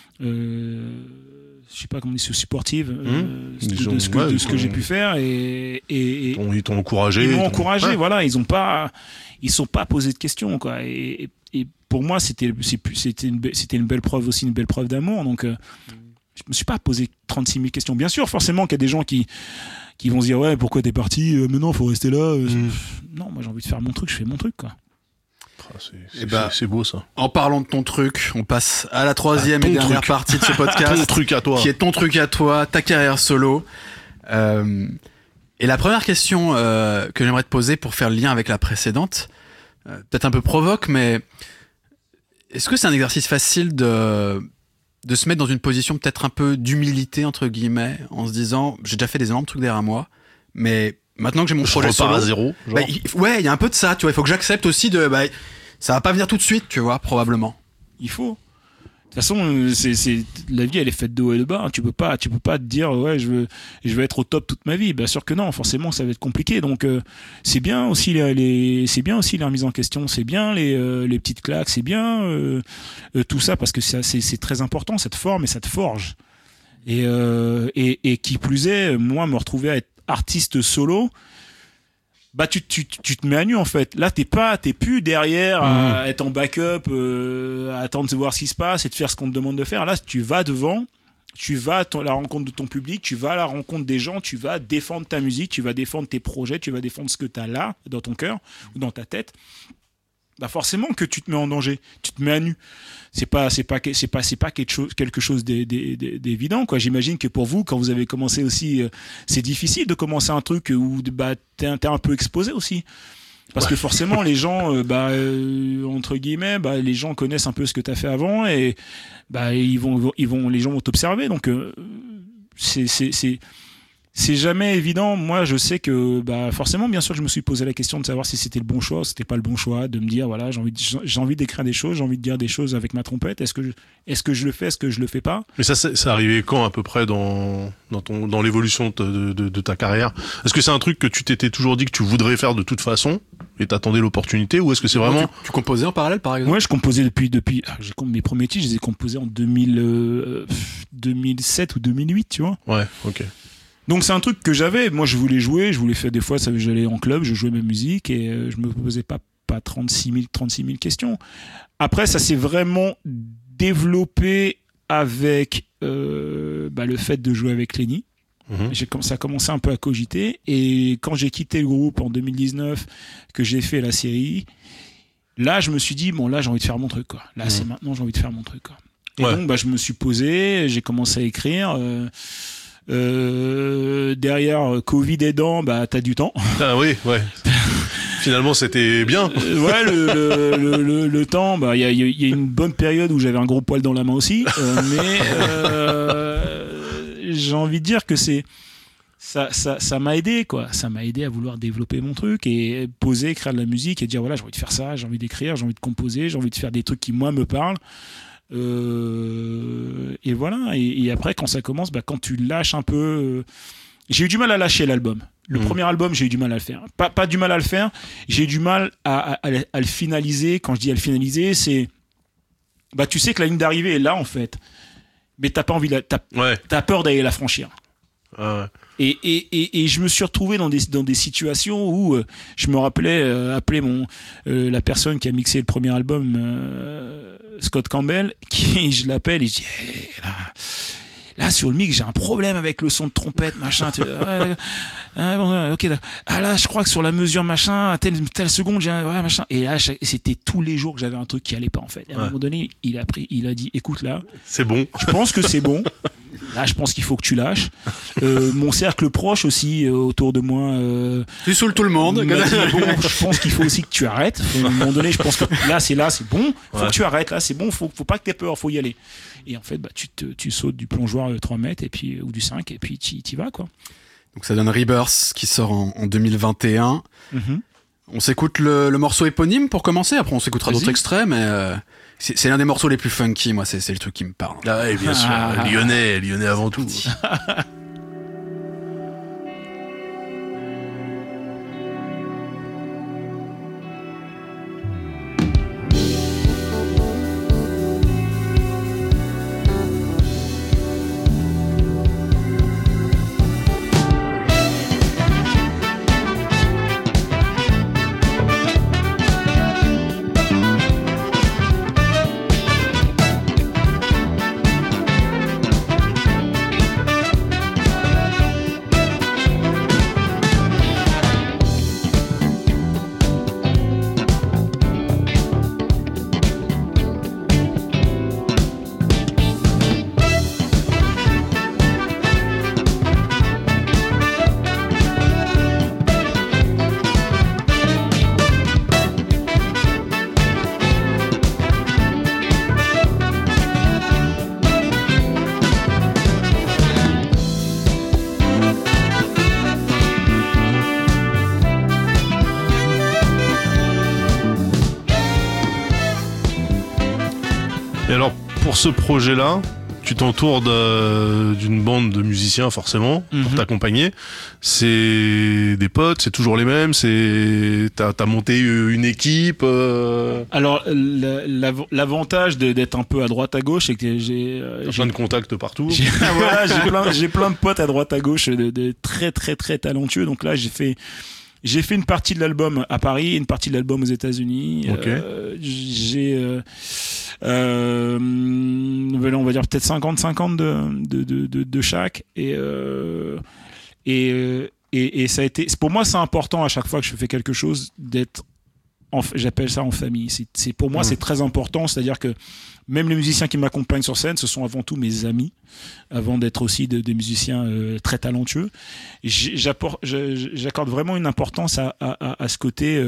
je sais pas comment dire, supportive de ce que j'ai pu faire et ils t'ont encouragé. Ils m'ont encouragé, voilà, ils sont pas posés de questions quoi et pour moi c'était une belle preuve aussi, une belle preuve d'amour, donc je me suis pas posé 36 000 questions. Bien sûr, forcément qu'il y a des gens qui vont se dire ouais, pourquoi t'es parti, mais non, faut rester là. Non, moi j'ai envie de faire mon truc, je fais mon truc quoi. C'est beau ça. En parlant de ton truc, on passe à la troisième et dernière partie de ce podcast. Ton truc à toi. Qui est ton truc à toi, ta carrière solo. Et la première question que j'aimerais te poser pour faire le lien avec la précédente, peut-être un peu provoque, mais est-ce que c'est un exercice facile de se mettre dans une position peut-être un peu d'humilité entre guillemets, en se disant j'ai déjà fait des énormes trucs derrière moi, mais maintenant que j'ai mon projet solo, à zéro, genre. Ouais, il y a un peu de ça, tu vois. Il faut que j'accepte aussi ça va pas venir tout de suite, tu vois, probablement. Il faut. De toute façon, la vie, elle est faite de haut et de bas. Hein. Tu peux pas te dire ouais, je veux être au top toute ma vie. Bien sûr que non. Forcément, ça va être compliqué. Donc, c'est bien aussi les remises en question. C'est bien les petites claques. C'est bien tout ça parce que c'est très important. Ça te forme et ça te forge. Et qui plus est, moi, me retrouver à être artiste solo, bah tu te mets à nu en fait. Là t'es plus derrière à être en backup, à attendre de voir ce qui se passe et de faire ce qu'on te demande de faire. Là tu vas devant, tu vas à la rencontre de ton public, tu vas à la rencontre des gens, tu vas défendre ta musique, tu vas défendre tes projets, tu vas défendre ce que t'as là dans ton cœur ou dans ta tête. Bah forcément que tu te mets en danger, tu te mets à nu. C'est pas quelque chose d'évident quoi. J'imagine que pour vous, quand vous avez commencé aussi, c'est difficile de commencer un truc où bah t'es un peu exposé aussi. Parce que forcément les gens entre guillemets les gens connaissent un peu ce que t'as fait avant et bah les gens vont t'observer donc c'est jamais évident. Moi, je sais que, forcément, bien sûr, je me suis posé la question de savoir si c'était le bon choix, si c'était pas le bon choix, de me dire, voilà, j'ai envie d'écrire des choses, j'ai envie de dire des choses avec ma trompette. Est-ce que je le fais, est-ce que je le fais pas? Mais ça arrivé quand, à peu près, dans l'évolution de ta carrière? Est-ce que c'est un truc que tu t'étais toujours dit que tu voudrais faire de toute façon? Et t'attendais l'opportunité, ou est-ce que c'est vraiment... Tu composais en parallèle, par exemple? Ouais, je composais depuis, mes premiers titres, je les ai composés en 2007 ou 2008, tu vois. Ouais, ok. Donc c'est un truc que j'avais, moi je voulais jouer, faire des fois, j'allais en club, je jouais ma musique et je me posais pas 36 000 questions. Après ça s'est vraiment développé avec le fait de jouer avec Lenny. Ça a commencé un peu à cogiter et quand j'ai quitté le groupe en 2019, que j'ai fait la série, là je me suis dit bon là j'ai envie de faire mon truc quoi. Là c'est maintenant j'ai envie de faire mon truc quoi. Et donc je me suis posé, j'ai commencé à écrire. Derrière Covid aidant, t'as du temps. Ah oui, ouais. Finalement, c'était bien. Le temps, il y a une bonne période où j'avais un gros poil dans la main aussi, mais j'ai envie de dire que ça m'a aidé quoi. Ça m'a aidé à vouloir développer mon truc et poser, écrire de la musique et dire voilà, j'ai envie de faire ça, j'ai envie d'écrire, j'ai envie de composer, j'ai envie de faire des trucs qui moi me parlent. Et voilà et après quand ça commence quand tu lâches un peu j'ai eu du mal à lâcher l'album le premier album j'ai eu du mal à le faire pas du mal à le faire j'ai eu du mal à le finaliser. Quand je dis à le finaliser c'est tu sais que la ligne d'arrivée est là en fait mais t'as pas envie t'as peur d'aller la franchir. Et je me suis retrouvé dans des situations où je me rappelais appeler la personne qui a mixé le premier album, Scott Campbell, qui je l'appelle et je dis hey, là sur le mix j'ai un problème avec le son de trompette machin. Ok là je crois que sur la mesure machin à telle seconde j'ai machin et là c'était tous les jours que j'avais un truc qui allait pas en fait. Et à un moment donné il a dit écoute là c'est bon, je pense que c'est bon. Là, je pense qu'il faut que tu lâches. Mon cercle proche aussi, autour de moi. Tu saoules tout le monde. Je pense qu'il faut aussi que tu arrêtes. À un moment donné, je pense que là, c'est bon. Faut que tu arrêtes. Là, c'est bon. Faut pas que t'aies peur. Faut y aller. Et en fait, tu sautes du plongeoir 3 mètres et puis ou du 5 et puis t'y vas quoi. Donc ça donne Rebirth qui sort en 2021. On s'écoute le morceau éponyme pour commencer. Après, on s'écoutera d'autres extraits, mais. C'est l'un des morceaux les plus funky, moi, c'est le truc qui me parle. Ah ouais, bien sûr, Lyonnais avant tout. Et alors, pour ce projet-là, tu t'entoures d'une bande de musiciens forcément pour t'accompagner. C'est des potes, c'est toujours les mêmes. T'as monté une équipe. Alors l'avantage d'être un peu à droite à gauche, c'est que j'ai plein de contacts partout. J'ai plein de potes à droite à gauche de très très très talentueux. Donc là j'ai fait J'ai fait une partie de l'album à Paris et une partie de l'album aux États-Unis. Okay. On va dire peut-être 50-50 de chaque. Et ça a été, pour moi, c'est important à chaque fois que je fais quelque chose d'être, j'appelle ça en famille. Pour moi, c'est très important. C'est-à-dire que même les musiciens qui m'accompagnent sur scène, ce sont avant tout mes amis, avant d'être aussi des musiciens très talentueux. J'accorde vraiment une importance à ce côté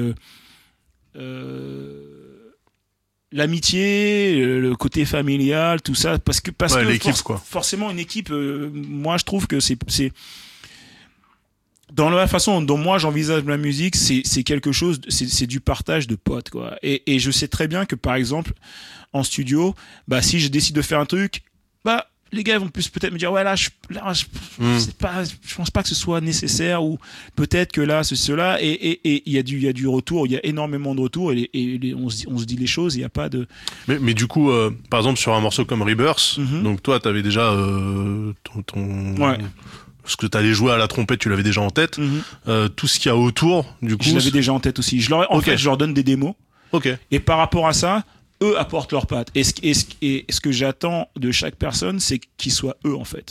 l'amitié, le côté familial, tout ça, parce que forcément une équipe. Moi, je trouve que c'est dans la façon dont moi j'envisage la musique, c'est quelque chose, c'est du partage de potes, quoi. Et je sais très bien que par exemple en studio, si je décide de faire un truc, les gars vont plus peut-être me dire ouais je pense pas que ce soit nécessaire, ou peut-être que là cela, et il y a du retour, il y a énormément de retours, et on se dit les choses, il y a pas de mais du coup par exemple sur un morceau comme Rebirth, donc toi t'avais déjà ce que t'allais jouer à la trompette, tu l'avais déjà en tête. Tout ce qu'il y a autour, du coup, je l'avais déjà en tête aussi. En fait, je leur donne des démos. Et par rapport à ça, eux apportent leurs pattes. Et ce que j'attends de chaque personne, c'est qu'ils soient eux, en fait.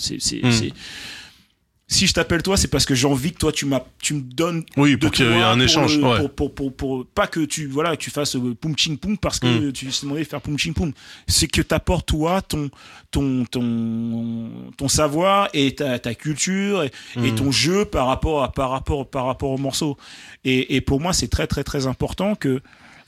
Si je t'appelle toi, c'est parce que j'ai envie que toi tu me donnes. Oui, pour qu'il y ait un échange. Pour pas que tu fasses poum ching poum parce que tu t'es demandé de faire poum ching poum. C'est que t'apportes toi ton savoir et ta culture et ton jeu par rapport au morceau. Et pour moi, c'est très très très important que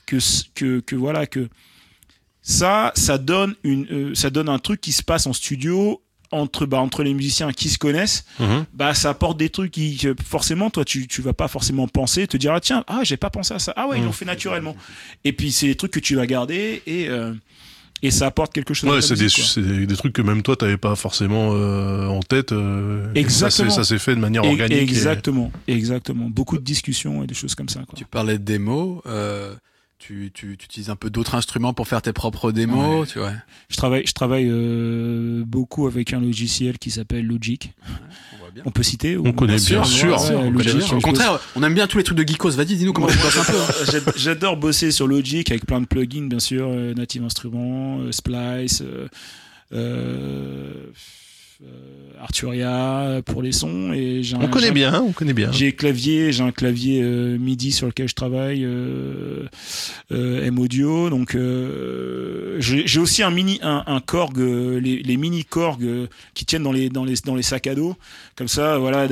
ça donne un truc qui se passe en studio entre les musiciens qui se connaissent. Ça apporte des trucs qui forcément toi tu vas pas forcément penser, te dire tiens, j'ai pas pensé à ça, ils l'ont fait naturellement, et puis c'est des trucs que tu vas garder et ça apporte quelque chose. Ouais, c'est des trucs que même toi t'avais pas forcément en tête. Exactement. Ça s'est fait de manière organique. Exactement. Beaucoup de discussions et des choses comme ça, quoi. Tu parlais de démos. Tu utilises un peu d'autres instruments pour faire tes propres démos, tu vois. Je travaille beaucoup avec un logiciel qui s'appelle Logic. On peut citer. On connaît bien sûr. Au contraire, on aime bien tous les trucs de geekos. Vas-y, dis-nous comment tu bosses un peu. J'adore bosser sur Logic avec plein de plugins, bien sûr, Native Instruments, Splice, Arturia pour les sons, et on connaît bien. J'ai un clavier MIDI sur lequel je travaille, M-Audio, donc j'ai aussi un Korg, les mini Korg qui tiennent dans les sacs à dos, comme ça, voilà,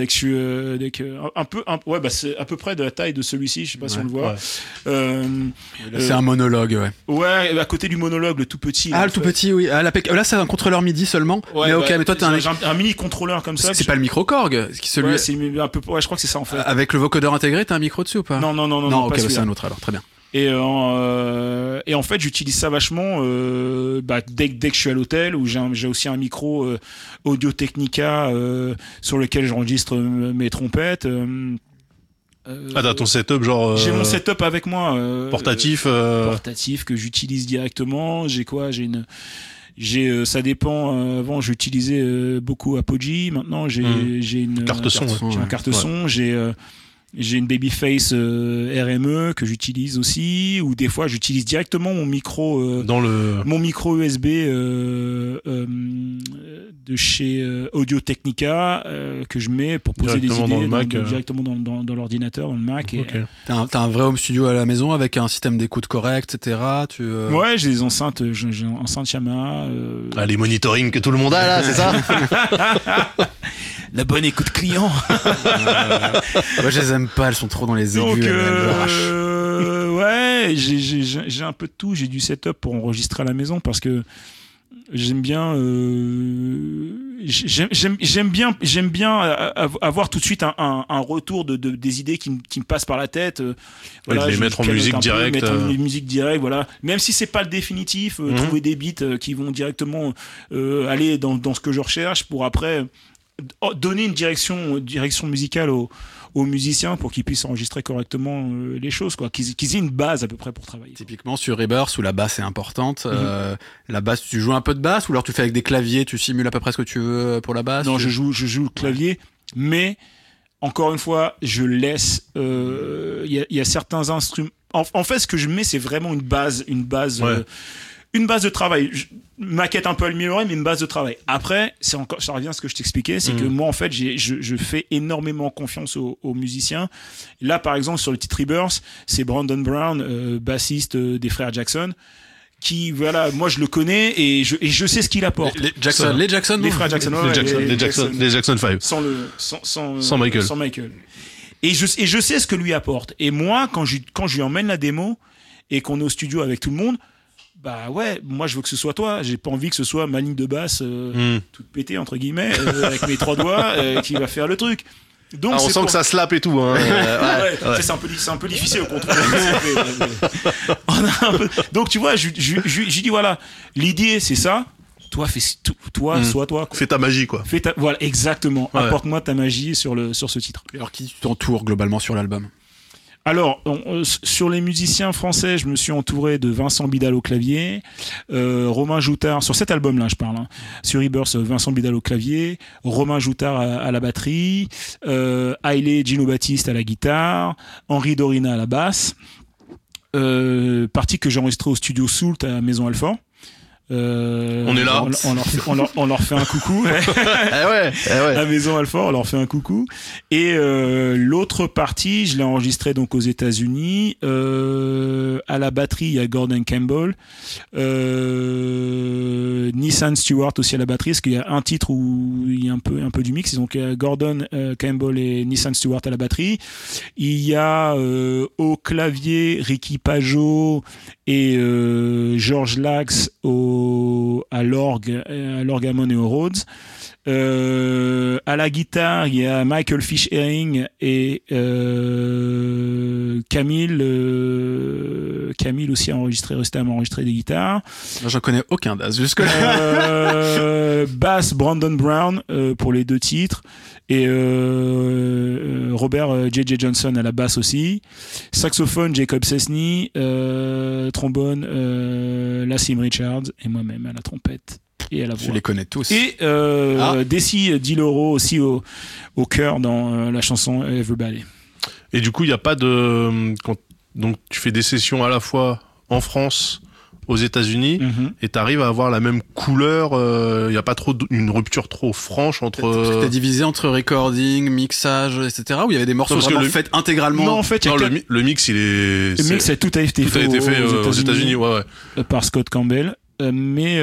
c'est à peu près de la taille de celui-ci, je sais pas si on le voit. Là, c'est un monologue, à côté du monologue, le tout petit. Le tout petit, oui. Là, c'est un contrôleur MIDI seulement. Mais mais toi, t'as un mini contrôleur comme ça. C'est pas le micro Korg, c'est un peu. Ouais, je crois que c'est ça en fait. Avec le vocodeur intégré, t'as un micro dessus ou pas? Non. Ok, c'est un autre alors, très bien. Et en fait, j'utilise ça vachement dès que je suis à l'hôtel, où j'ai aussi un micro Audio Technica sur lequel j'enregistre mes trompettes. T'as ton setup genre. J'ai mon setup avec moi. Portatif que j'utilise directement. Ça dépend. Avant, j'utilisais beaucoup Apogee. Maintenant, j'ai une carte son. J'ai une carte son. J'ai une Babyface RME que j'utilise aussi, ou des fois j'utilise directement mon micro mon micro USB de chez Audio Technica que je mets pour poser des idées directement dans l'ordinateur, dans le Mac. Okay. T'as un vrai home studio à la maison avec un système d'écoute correct, etc. Ouais, j'ai des enceintes, j'ai une enceinte Yamaha. Les monitoring que tout le monde a là, c'est ça? La bonne écoute client. Moi, je les aime pas, elles sont trop dans les aigus. Ouais, j'ai un peu de tout. J'ai du setup pour enregistrer à la maison parce que j'aime bien avoir tout de suite un retour des idées qui me passent par la tête. Voilà, de les mettre en musique directe. Mettre en musique directe, voilà. Même si c'est pas le définitif, trouver des beats qui vont directement aller dans ce que je recherche pour après donner une direction musicale aux musiciens pour qu'ils puissent enregistrer correctement les choses, quoi, qu'ils aient une base à peu près pour travailler. Typiquement sur Rebirth où la basse est importante, la basse, tu joues un peu de basse ou alors tu fais avec des claviers, tu simules à peu près ce que tu veux pour la basse? Non, je joue le clavier, mais encore une fois, je laisse. Il y a certains instruments. En fait, ce que je mets, c'est vraiment une base de travail. Maquette un peu améliorée, mais une base de travail. Après, ça revient à ce que je t'expliquais, c'est que moi, en fait, je fais énormément confiance aux musiciens. Là, par exemple, sur le titre Rebirth, c'est Brandon Brown, bassiste des frères Jackson, qui, voilà, moi, je le connais et je sais ce qu'il apporte. Les Jackson, les frères Jackson, les Jackson 5. Sans Michael. Et je sais ce que lui apporte. Et moi, quand je lui emmène la démo et qu'on est au studio avec tout le monde, bah ouais, moi je veux que ce soit toi. J'ai pas envie que ce soit ma ligne de basse toute pétée entre guillemets avec mes 3 doigts qui va faire le truc. Donc on sent que ça slappe et tout. Hein. Ouais. C'est un peu difficile au contrôle. Donc tu vois, j'ai dit voilà, l'idée c'est ça. Toi, sois toi. Quoi. Fais ta magie, quoi. Voilà, exactement. Ouais. Apporte-moi ta magie sur ce titre. Alors qui t'entoure globalement sur l'album? Alors, sur les musiciens français, je me suis entouré de Vincent Bidal au clavier, Romain Joutard, sur cet album-là, je parle, hein, sur Rebirth, Vincent Bidal au clavier, Romain Joutard à la batterie, Hailey Gino Baptiste à la guitare, Henri Dorina à la basse, partie que j'ai enregistrée au studio Soult à Maison Alfort. On est là. On leur fait un coucou. La Maison Alfort, on leur fait un coucou. Et l'autre partie, je l'ai enregistrée donc aux États-Unis. À la batterie, il y a Gordon Campbell, Nissan Stewart aussi à la batterie, parce qu'il y a un titre où il y a un peu du mix. Donc Gordon Campbell et Nissan Stewart à la batterie. Il y a au clavier Ricky Pajot et Georges Lax à l'orgue Hammond et au Rhodes. À la guitare, il y a Michael Fish-Herring et Camille aussi récemment enregistré des guitares. J'en connais aucun d'as jusque-là. Basse Brandon Brown pour les 2 titres et Robert J.J. Johnson à la basse aussi. Saxophone Jacob Cessny, trombone Lassim Richards et moi-même à la trompette et à la voix. Je les connais tous. Et Desi Diloro aussi au chœur dans la chanson Everybody. Et du coup, il n'y a pas de... Donc tu fais des sessions à la fois en France, aux États-Unis, et tu arrives à avoir la même couleur. Il n'y a pas une rupture trop franche entre... Parce que t'as divisé entre recording, mixage, etc. Où il y avait des morceaux vraiment faits intégralement. Non, en fait, le mix, le mix, tout a été fait aux États-Unis, par Scott Campbell. Mais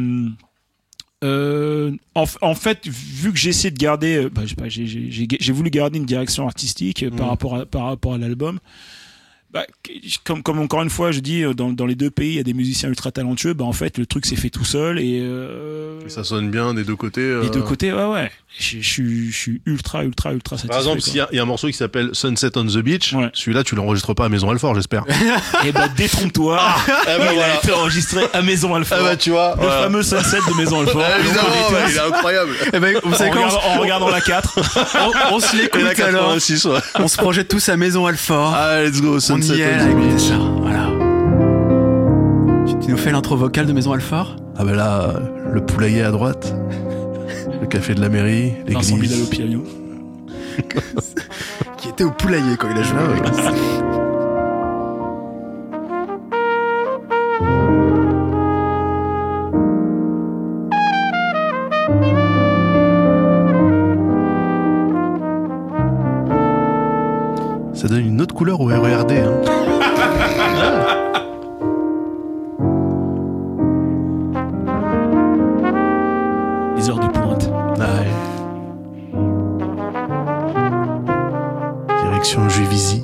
en fait, vu que j'essaie de garder, j'ai voulu garder une direction artistique par rapport à l'album. Comme encore une fois, je dis, dans les 2 pays, il y a des musiciens ultra talentueux. En fait, le truc s'est fait tout seul et ça sonne bien des 2 côtés. Les 2 côtés, ouais. Je suis ultra satisfait. Par exemple, s'il y a un morceau qui s'appelle Sunset on the Beach, celui-là, tu l'enregistres pas à Maison Alfort, j'espère. Eh détrompe-toi. Il a été enregistré à Maison Alfort. Tu vois. Le fameux Sunset de Maison Alfort. Évidemment, il est incroyable. Vous savez en regardant la 4. on se l'écoute alors. On se projette tous à Maison Alfort. Ah, let's go, Sunset. On y est, écoutez ça. Voilà. Tu nous fais l'intro vocale de Maison Alfort? Ah là, le poulailler à droite, le café de la mairie, l'église. Vincent Bidal au piano. Qui était au poulailler quand il a joué avec nous. Ça donne une autre couleur au RERD. Hein. Les heures de pointe. Direction Juvisy.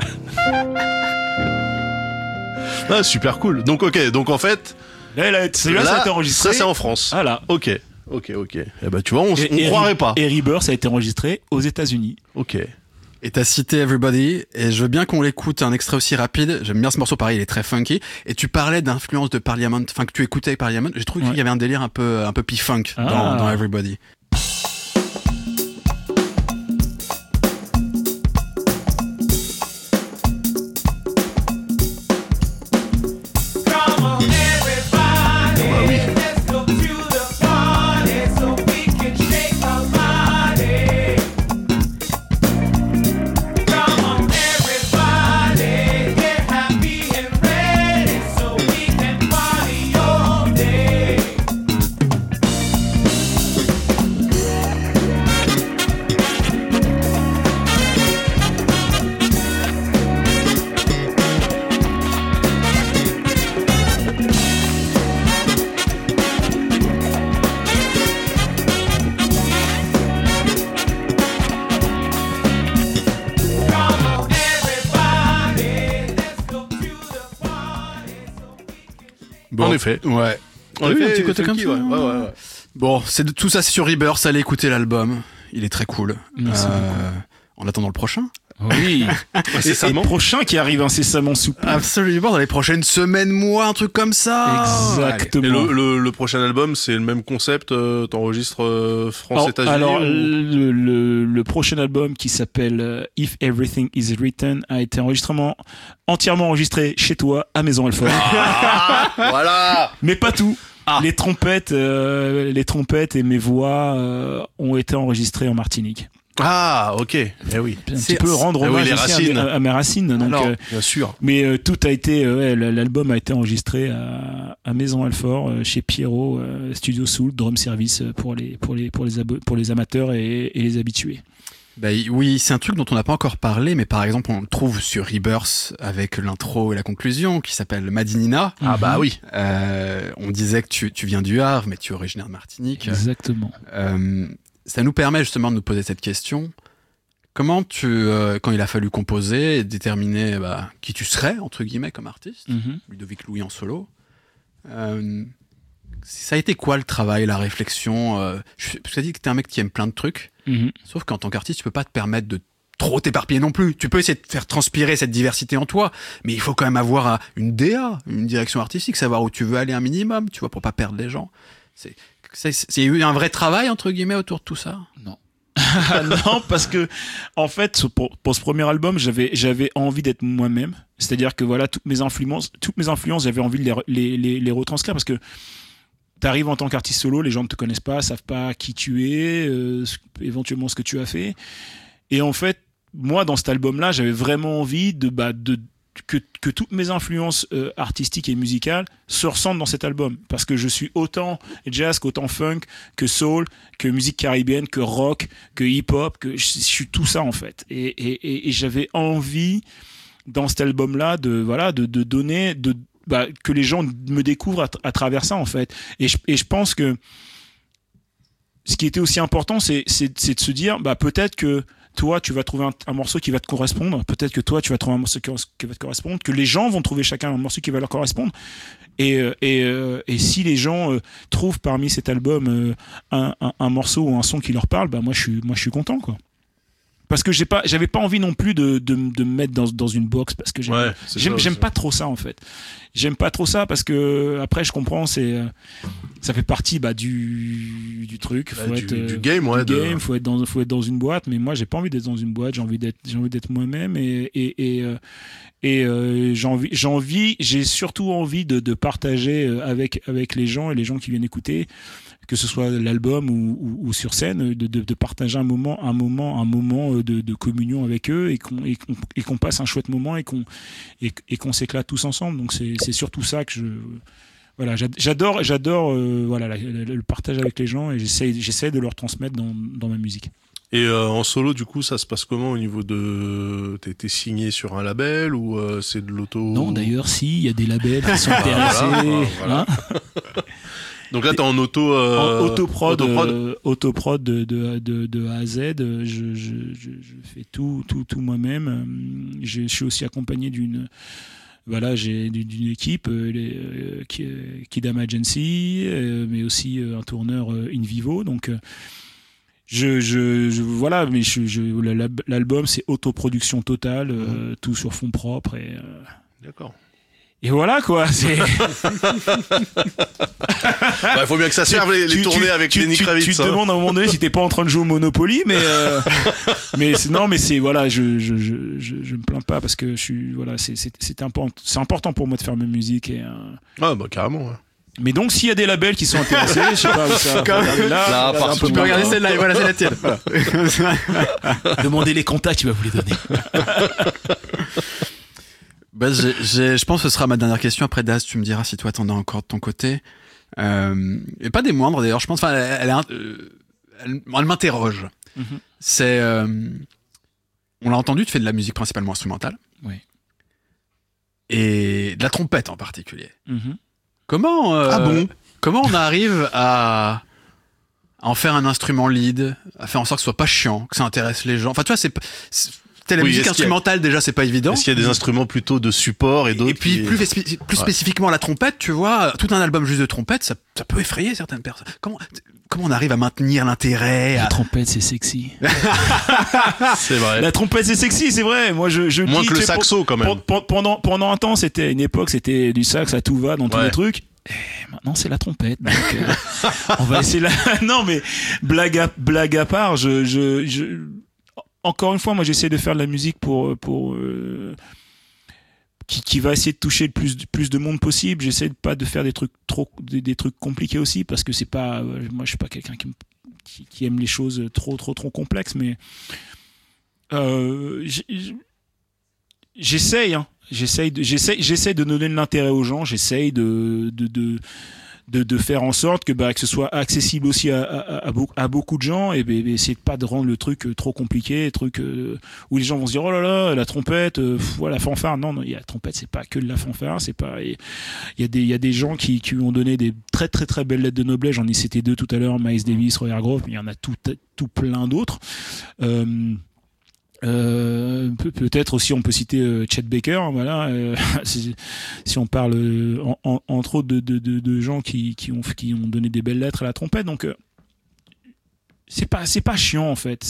Super cool. Donc en fait... Celui-là, ça a été enregistré. Ça, c'est en France. Voilà. Ok. Tu vois, on croirait pas. Et Rebirth a été enregistré aux États-Unis. Ok. Et t'as cité Everybody, et je veux bien qu'on l'écoute, un extrait aussi rapide. J'aime bien ce morceau, pareil, il est très funky. Et tu parlais d'influence de Parliament, enfin que tu écoutais Parliament. J'ai trouvé qu'il y avait un délire un peu P-funk dans Everybody. En effet. Ouais. En Oui, effet, un petit côté comme funky, ça. ouais. Bon, tout ça c'est sur Rebirth, allez écouter l'album. Il est très cool. Merci En attendant le prochain. Oui. Et Incessamment. le prochain qui arrive incessamment sous peu. Absolument, dans les prochaines semaines, mois, un truc comme ça. Exactement. Et le prochain album, c'est le même concept, t'enregistres France-États-Unis Alors, ou... le prochain album qui s'appelle If Everything Is Written a été entièrement enregistré chez toi, à Maison Alfort. Voilà. Mais pas tout. Les trompettes et mes voix ont été enregistrées en Martinique. Ah, ok. Eh oui. Un petit peu rendre oui, hommage les aussi racines. à mes racines. Donc, Alors, Bien sûr. mais tout a été, l'album a été enregistré à Maison Alfort, chez Pierrot, Studio Soul, Drum Service pour les amateurs et les habitués. Bah, oui, c'est un truc dont on n'a pas encore parlé, mais par exemple, on le trouve sur Rebirth avec l'intro et la conclusion qui s'appelle Madinina. Ah bah oui. On disait que tu viens du Havre, mais tu es originaire de Martinique. Exactement. Ça nous permet justement de nous poser cette question. Comment quand il a fallu composer et déterminer qui tu serais, entre guillemets, comme artiste, Ludovic Louis en solo, ça a été quoi le travail, la réflexion Je t'ai dit que t'es un mec qui aime plein de trucs, sauf qu'en tant qu'artiste, tu peux pas te permettre de trop t'éparpiller non plus. Tu peux essayer de faire transpirer cette diversité en toi, mais il faut quand même avoir une DA, une direction artistique, savoir où tu veux aller un minimum, tu vois, pour pas perdre les gens. C'est eu un vrai travail, entre guillemets, autour de tout ça? Non. Non, parce que en fait, pour ce premier album, j'avais envie d'être moi-même. C'est-à-dire que voilà, toutes mes influences, j'avais envie de les retranscrire, parce que t'arrives en tant qu'artiste solo, les gens ne te connaissent pas, savent pas qui tu es, éventuellement ce que tu as fait. Et en fait, moi, dans cet album-là, j'avais vraiment envie que toutes mes influences artistiques et musicales se ressentent dans cet album, parce que je suis autant jazz qu'autant funk, que soul, que musique caribéenne, que rock, que hip-hop, que je suis tout ça en fait. Et j'avais envie dans cet album-là de donner, que les gens me découvrent à travers ça en fait. Et je pense que ce qui était aussi important, c'est de se dire, peut-être que toi, tu vas trouver un morceau qui va te correspondre. Peut-être que toi, tu vas trouver un morceau qui va te correspondre. Que les gens vont trouver chacun un morceau qui va leur correspondre. Et si les gens trouvent parmi cet album un morceau ou un son qui leur parle, moi je suis content, quoi. Parce que j'avais pas envie non plus de me mettre dans une box, parce que j'aime pas trop ça en fait. J'aime pas trop ça parce que après je comprends, ça fait partie du truc. Faut être du game, ouais. Faut être dans une boîte, mais moi j'ai pas envie d'être dans une boîte. J'ai envie d'être moi-même j'ai surtout envie de partager avec les gens et les gens qui viennent écouter, que ce soit l'album ou sur scène, de partager un moment de communion avec eux, et qu'on passe un chouette moment et qu'on s'éclate tous ensemble. Donc c'est surtout ça que j'adore le partage avec les gens, et j'essaie de leur transmettre dans ma musique. Et en solo, du coup, ça se passe comment au niveau de... T'as été signé sur un label ou c'est de l'auto... Non, d'ailleurs, si, il y a des labels qui sont intéressés. Voilà. Donc là, t'es en autoprod de A à Z. Je fais tout moi-même. Je suis aussi accompagné d'une équipe, Kidam Agency, mais aussi un tourneur in vivo. Donc l'album c'est autoproduction totale, tout sur fonds propres D'accord. Et voilà quoi, c'est. Il faut bien que ça serve les tournées avec Lenny Kravitz. Tu te demandes à un moment donné si t'es pas en train de jouer au Monopoly, mais c'est voilà, je me plains pas, parce que c'est important pour moi de faire ma musique Carrément. Ouais. Mais donc s'il y a des labels qui sont intéressés, je sais pas où ça. Tu peux regarder celle-là, et voilà, c'est la tienne. Voilà. Demandez les contacts, il va vous les donner. Je pense que ce sera ma dernière question. Après, Daz, tu me diras si toi t'en as encore de ton côté. Et pas des moindres d'ailleurs, je pense. Enfin, elle m'interroge. C'est, on l'a entendu, tu fais de la musique principalement instrumentale. Oui. Et de la trompette en particulier. Comment on arrive à en faire un instrument lead, à faire en sorte que ce soit pas chiant, que ça intéresse les gens. Enfin, tu vois, la Oui, musique est-ce qu'il y a- instrumentale, déjà, c'est pas évident. Est-ce qu'il y a des instruments plutôt de support et d'autres Et puis, qui- plus spécifiquement, la trompette, tu vois, tout un album juste de trompette, ça peut effrayer certaines personnes. Comment on arrive à maintenir l'intérêt La à... trompette, c'est sexy. C'est vrai. La trompette, c'est sexy, c'est vrai. Moi, je Moins dis, que le tu sais, saxo, quand même. Pendant un temps, c'était une époque, c'était du sax à tout va dans tous Ouais. les trucs. Et maintenant, c'est la trompette. Donc, on va essayer non, mais blague à part, encore une fois, moi, j'essaie de faire de la musique pour qui va essayer de toucher le plus de monde possible. J'essaie pas de faire des trucs des trucs compliqués aussi, parce que c'est pas, moi, je suis pas quelqu'un qui aime les choses trop complexes, mais j'essaye, hein. J'essaie de donner de l'intérêt aux gens. J'essaye de faire en sorte que ce soit accessible aussi à beaucoup de gens, et essayer de pas de rendre le truc trop compliqué, où les gens vont se dire oh là là, la trompette, la fanfare. Non, la trompette, c'est pas que de la fanfare, c'est pas. Il y a des gens qui ont donné des très très très belles lettres de noblesse. J'en ai cité 2 tout à l'heure, Miles Davis, Roy Hargrove, mais il y en a tout plein d'autres. Peut-être aussi on peut citer Chet Baker, voilà. Si on parle entre autres de gens qui ont donné des belles lettres à la trompette, donc c'est pas chiant en fait.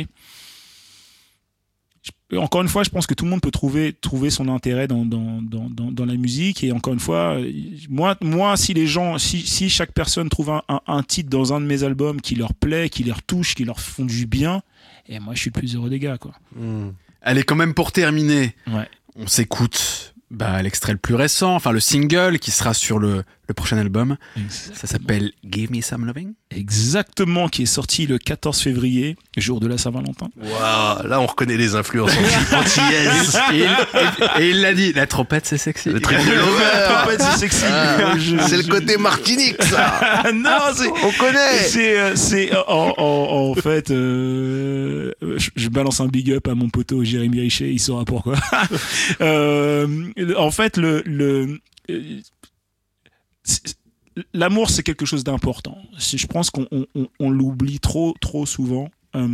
Encore une fois, je pense que tout le monde peut trouver son intérêt dans la musique, et encore une fois, moi si chaque personne trouve un titre dans un de mes albums qui leur plaît, qui leur touche, qui leur font du bien, et moi je suis le plus heureux des gars, quoi. Allez, quand même, pour terminer, Ouais. on s'écoute l'extrait le plus récent, enfin le single qui sera sur le prochain album. Ça s'appelle Give Me Some Loving. Exactement, qui est sorti le 14 février, jour de la Saint-Valentin. Waouh, là on reconnaît les influences antillaises. Et il l'a dit, la trompette c'est sexy. Le trip de La l'over. trompette, c'est sexy. C'est le côté Martinique, ça. Non, On connaît. c'est en fait, je balance un big up à mon poteau Jérémy Richer, il saura pourquoi. En fait, l'amour, c'est quelque chose d'important. Je pense qu'on l'oublie trop souvent.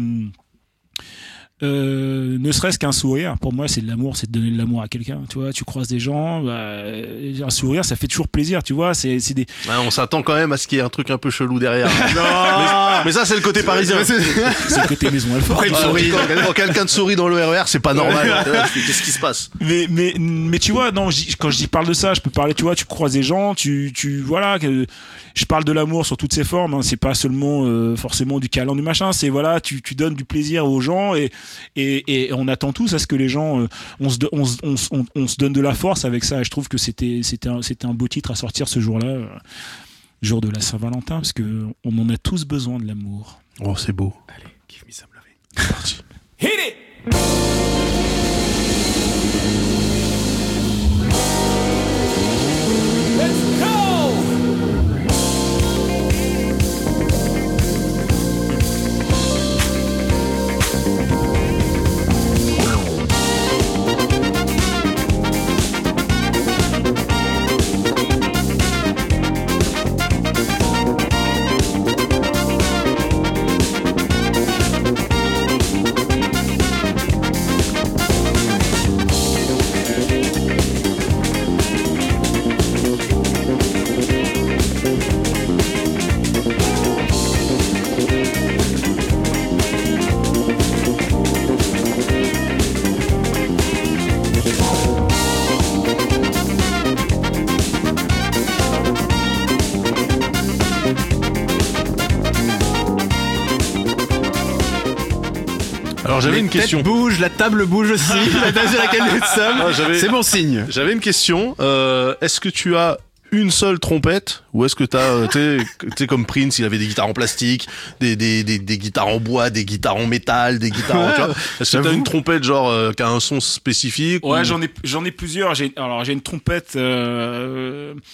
Ne serait-ce qu'un sourire, pour moi, c'est de l'amour, c'est de donner de l'amour à quelqu'un. Tu vois, tu croises des gens, un sourire, ça fait toujours plaisir. Tu vois, c'est des. Ouais, on s'attend quand même à ce qu'il y ait un truc un peu chelou derrière. mais ça, c'est le côté parisien. C'est le côté maison Alfort. Quand quelqu'un te sourit dans le RER, c'est pas normal. Qu'est-ce qui se passe? Mais tu vois, non, quand je parle de ça, je peux parler, tu vois, tu croises des gens, voilà, je parle de l'amour sur toutes ses formes, hein, c'est pas seulement forcément du câlin, du machin, c'est voilà, tu donnes du plaisir aux gens, et on attend tous à ce que les gens, on se donne de la force avec ça, et je trouve que c'était un beau titre à sortir ce jour-là, jour de la Saint-Valentin, parce que on en a tous besoin de l'amour. Oh, c'est beau. Allez, Give Me Some Loving. C'est parti. Hit it! Let's go! Alors j'avais une Les têtes question. bougent, la table bouge aussi, la table sur laquelle nous sommes. Ah, C'est bon signe. J'avais une question. Est-ce que tu as une seule trompette, ou est-ce que t'as, tu sais, comme Prince, il avait des guitares en plastique, des guitares en bois, des guitares en métal, des guitares en, tu vois. Est-ce que t'as J'avoue. une trompette genre qui a un son spécifique? Ouais, ou... j'en ai plusieurs. J'ai une trompette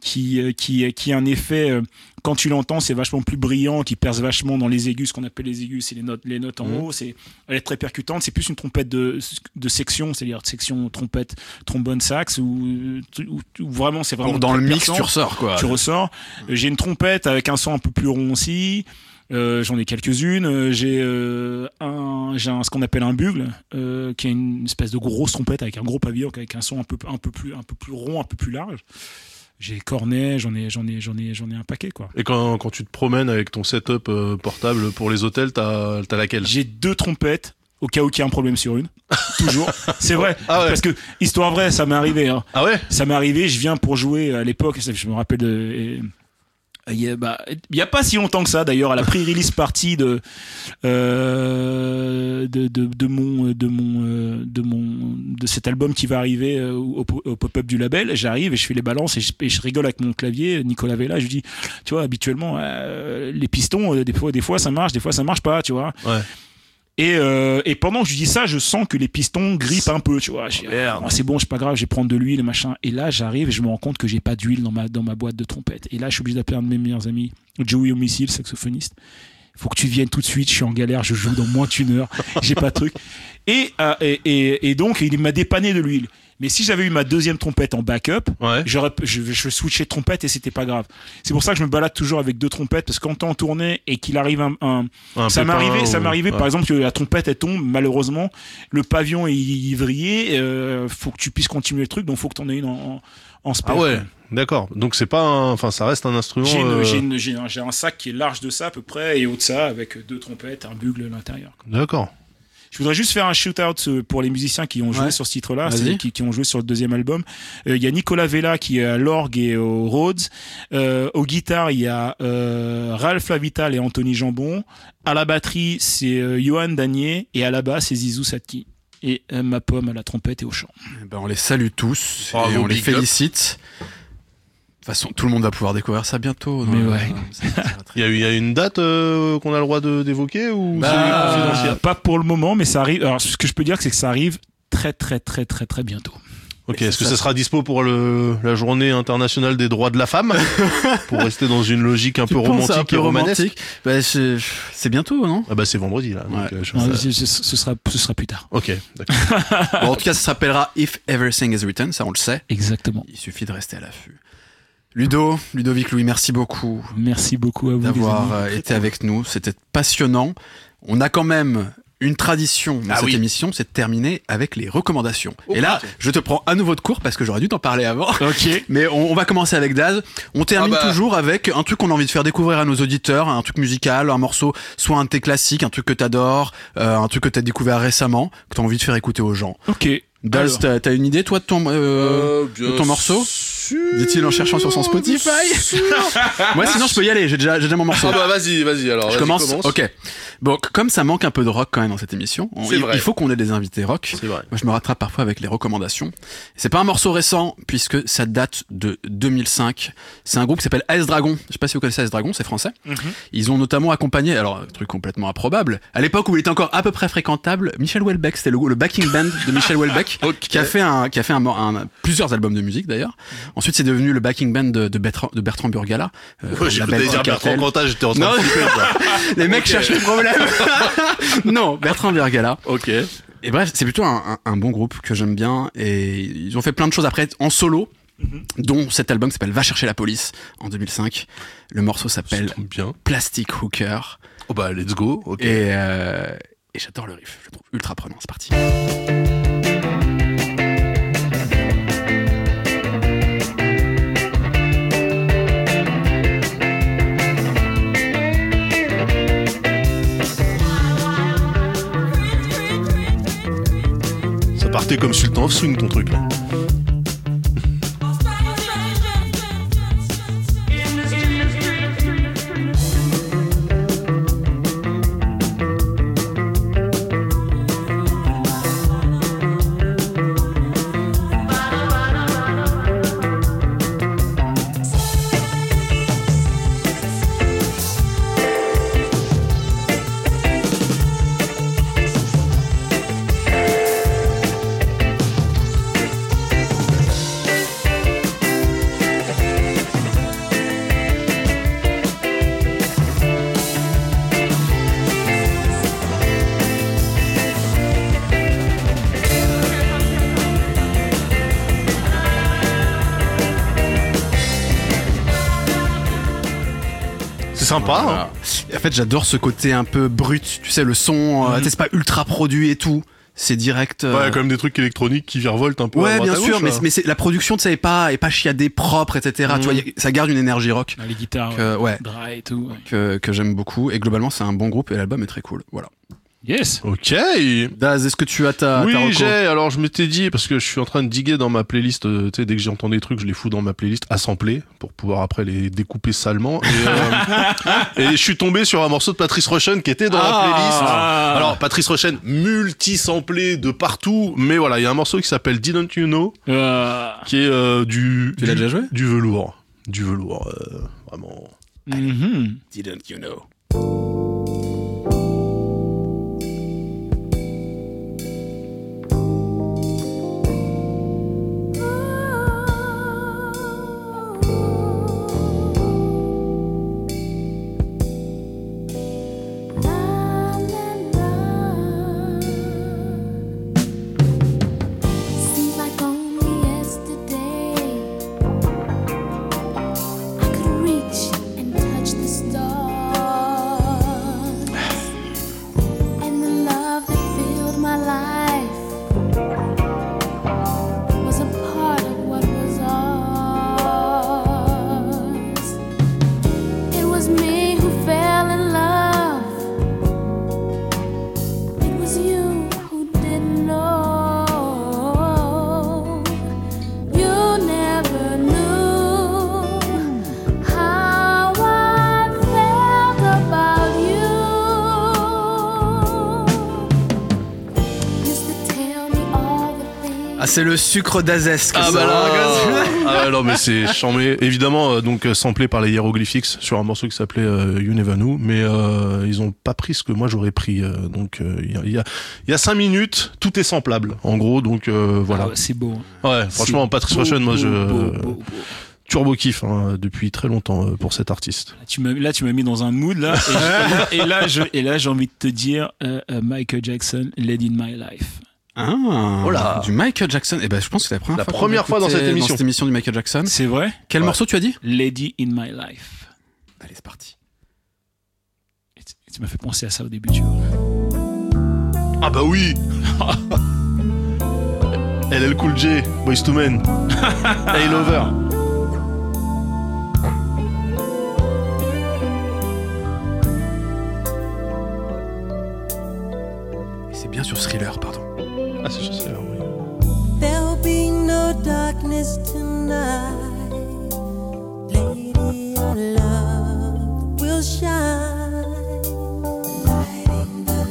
qui a un effet, quand tu l'entends, c'est vachement plus brillant, qui perce vachement dans les aigus, ce qu'on appelle les aigus, c'est les notes en haut, elle est très percutante, c'est plus une trompette de section, c'est-à-dire section trompette, trombone, sax, où vraiment, c'est vraiment. Donc, dans le mix, perçant, tu ressors, quoi. Tu ressors. J'ai une trompette avec un son un peu plus rond aussi. J'en ai quelques-unes. J'ai ce qu'on appelle un bugle, qui est une espèce de grosse trompette avec un gros pavillon, avec un son un peu plus rond, un peu plus large. J'ai cornet, j'en ai un paquet, quoi. Et quand tu te promènes avec ton setup portable pour les hôtels, t'as laquelle? J'ai 2 trompettes au cas où il y a un problème sur une. Toujours. C'est vrai. Ah ouais. Parce que, histoire vraie, ça m'est arrivé. Hein. Ah ouais? Ça m'est arrivé, je viens pour jouer à l'époque, je me rappelle il y a pas si longtemps que ça d'ailleurs à la pre-release party de cet album qui va arriver au pop-up du label. J'arrive et je fais les balances et je rigole avec mon clavier, Nicolas Vella. Je lui dis, tu vois, habituellement les pistons des fois ça marche, des fois ça marche pas, tu vois. Ouais. Et pendant que je dis ça, je sens que les pistons grippent un peu, tu vois. C'est bon, c'est pas grave, je vais prendre de l'huile, machin. Et là, j'arrive et je me rends compte que j'ai pas d'huile dans ma boîte de trompette. Et là, je suis obligé d'appeler un de mes meilleurs amis, Joey Homicile, saxophoniste. Faut que tu viennes tout de suite, je suis en galère, je joue dans moins d'une heure, j'ai pas de truc. Et donc, il m'a dépanné de l'huile. Mais si j'avais eu ma deuxième trompette en backup, je switchais de trompette et c'était pas grave. C'est pour ça que je me balade toujours avec 2 trompettes, parce que quand t'es en tournée et qu'il arrive ça m'est arrivé par exemple que la trompette elle tombe, malheureusement, le pavillon est ivrier, faut que tu puisses continuer le truc, donc faut que t'en aies une en spare. Ah ouais, d'accord. Donc c'est pas ça reste un instrument. J'ai un sac qui est large de ça à peu près et haut de ça avec 2 trompettes, un bugle à l'intérieur. D'accord. Je voudrais juste faire un shoot-out pour les musiciens qui ont joué sur ce titre-là, qui ont joué sur le deuxième album. Il y a Nicolas Vella qui est à l'orgue et au Rhodes. Aux guitares, il y a Ralph Lavital et Anthony Jambon. À la batterie, c'est Johan Danier. Et à la basse, c'est Zizou Satki. Et Ma Pomme à la trompette et au chant. On les salue tous et on les félicite. De toute façon, tout le monde va pouvoir découvrir ça bientôt. Mais ouais. Il y a une date qu'on a le droit d'évoquer ou c'est confidentiel? Pas pour le moment, mais ça arrive. Alors, ce que je peux dire, c'est que ça arrive très, très, très, très, très bientôt. Ok, est-ce que ça sera dispo pour la journée internationale des droits de la femme? Pour rester dans une logique un peu romantique et romanesque. C'est bientôt, non? Ah bah c'est vendredi là. Ouais. Donc, ce sera plus tard. Ok, d'accord. Bon, en tout cas, ça s'appellera If Everything is Written, ça on le sait. Exactement. Il suffit de rester à l'affût. Ludovic Louis, merci beaucoup. Merci beaucoup à vous d'avoir été avec nous. C'était passionnant. On a quand même une tradition dans cette émission, c'est de terminer avec les recommandations. Et là, je te prends à nouveau de court parce que j'aurais dû t'en parler avant. Ok. Mais on va commencer avec Daz. On termine toujours avec un truc qu'on a envie de faire découvrir à nos auditeurs, un truc musical, un morceau, soit un de tes classiques, un truc que t'adores, un truc que t'as découveur récemment, que t'as envie de faire écouter aux gens. Ok. Daz, t'as une idée, toi, de ton morceau? Dit-il en cherchant sur son Spotify. Moi, sinon, je peux y aller. J'ai déjà mon morceau. Ah bah, vas-y, alors. Je commence. Ok. Bon, comme ça manque un peu de rock quand même dans cette émission, il faut qu'on ait des invités rock. C'est vrai. Moi, je me rattrape parfois avec les recommandations. C'est pas un morceau récent, puisque ça date de 2005. C'est un groupe qui s'appelle AS Dragon. Je sais pas si vous connaissez AS Dragon, c'est français. Ils ont notamment accompagné, alors, un truc complètement improbable, à l'époque où il était encore à peu près fréquentable, Michel Houellebecq. C'était le backing band de Michel Houellebecq. Qui a fait plusieurs albums de musique d'ailleurs. Ensuite, c'est devenu le backing band de Bertrand Burgala. J'ai cru dire Bertrand Cantat, j'étais en train de flipper. Les mecs cherchent le problème. Non, Bertrand Burgala. Ok. Et bref, c'est plutôt un bon groupe que j'aime bien. Et ils ont fait plein de choses après en solo. Dont cet album s'appelle Va chercher la police en 2005. Le morceau s'appelle Plastic Hooker. Oh bah let's go. Ok. Et j'adore le riff. Je le trouve ultra prenant. C'est parti. Partait comme Sultan of Swing ton truc là. sympa. Voilà. Hein. Et en fait, j'adore ce côté un peu brut. Tu sais, le son, tu sais, c'est pas ultra produit et tout. C'est direct. Ouais, il y a quand même des trucs électroniques qui virevoltent un peu. Ouais, à droite bien à sûr, gauche, mais c'est la production, tu sais, est pas chiadée, propre, etc. Tu vois, ça garde une énergie rock. Les guitares, ouais, dry et tout. Ouais. que j'aime beaucoup. Et globalement, c'est un bon groupe et l'album est très cool. Voilà. Yes. Ok. Daz, est-ce que tu as ta Oui, reco? alors je m'étais dit, parce que je suis en train de diguer dans ma playlist, tu sais, dès que j'entends des trucs, je les fous dans ma playlist à sampler, pour pouvoir après les découper salement. Et je suis tombé sur un morceau de Patrice Rushen qui était dans la playlist. Alors, Patrice Rushen, multi-samplé de partout, mais voilà, il y a un morceau qui s'appelle Didn't You Know, qui est Tu l'as déjà joué? Du velours. Du velours, vraiment. Didn't you know? C'est le sucre d'Azesque. Non mais c'est chambé. Évidemment donc samplé par les Hieroglyphics sur un morceau qui s'appelait You Never Knew, mais ils ont pas pris ce que moi j'aurais pris. Donc il y a 5 minutes, tout est samplable en gros. Donc voilà. C'est beau. Ouais, franchement Patrice Rushen, moi turbo kiff depuis très longtemps pour cet artiste. Là tu m'as mis dans un mood là et là j'ai envie de te dire Michael Jackson, Lady in My Life. Ah, du Michael Jackson. Eh ben, je pense que c'est la première fois dans cette émission du Michael Jackson. C'est vrai? Quel morceau tu as dit? Lady in My Life. Allez, c'est parti. Et tu m'as fait penser à ça au début, tu vois. Ah bah oui. LL Cool J, Boyz II Men, Hey Lover. C'est bien sur Thriller, pardon. Ah, c'est juste ça, oui. There'll be no darkness tonight. Lady, our love will shine. Lighting the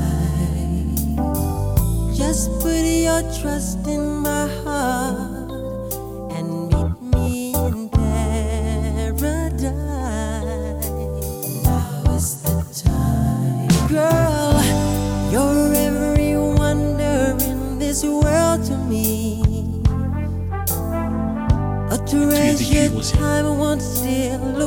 light. Just put your trust in my heart and meet me in paradise. Now is the time, girl. You're every wonder in this world to me. A treasure time won't steal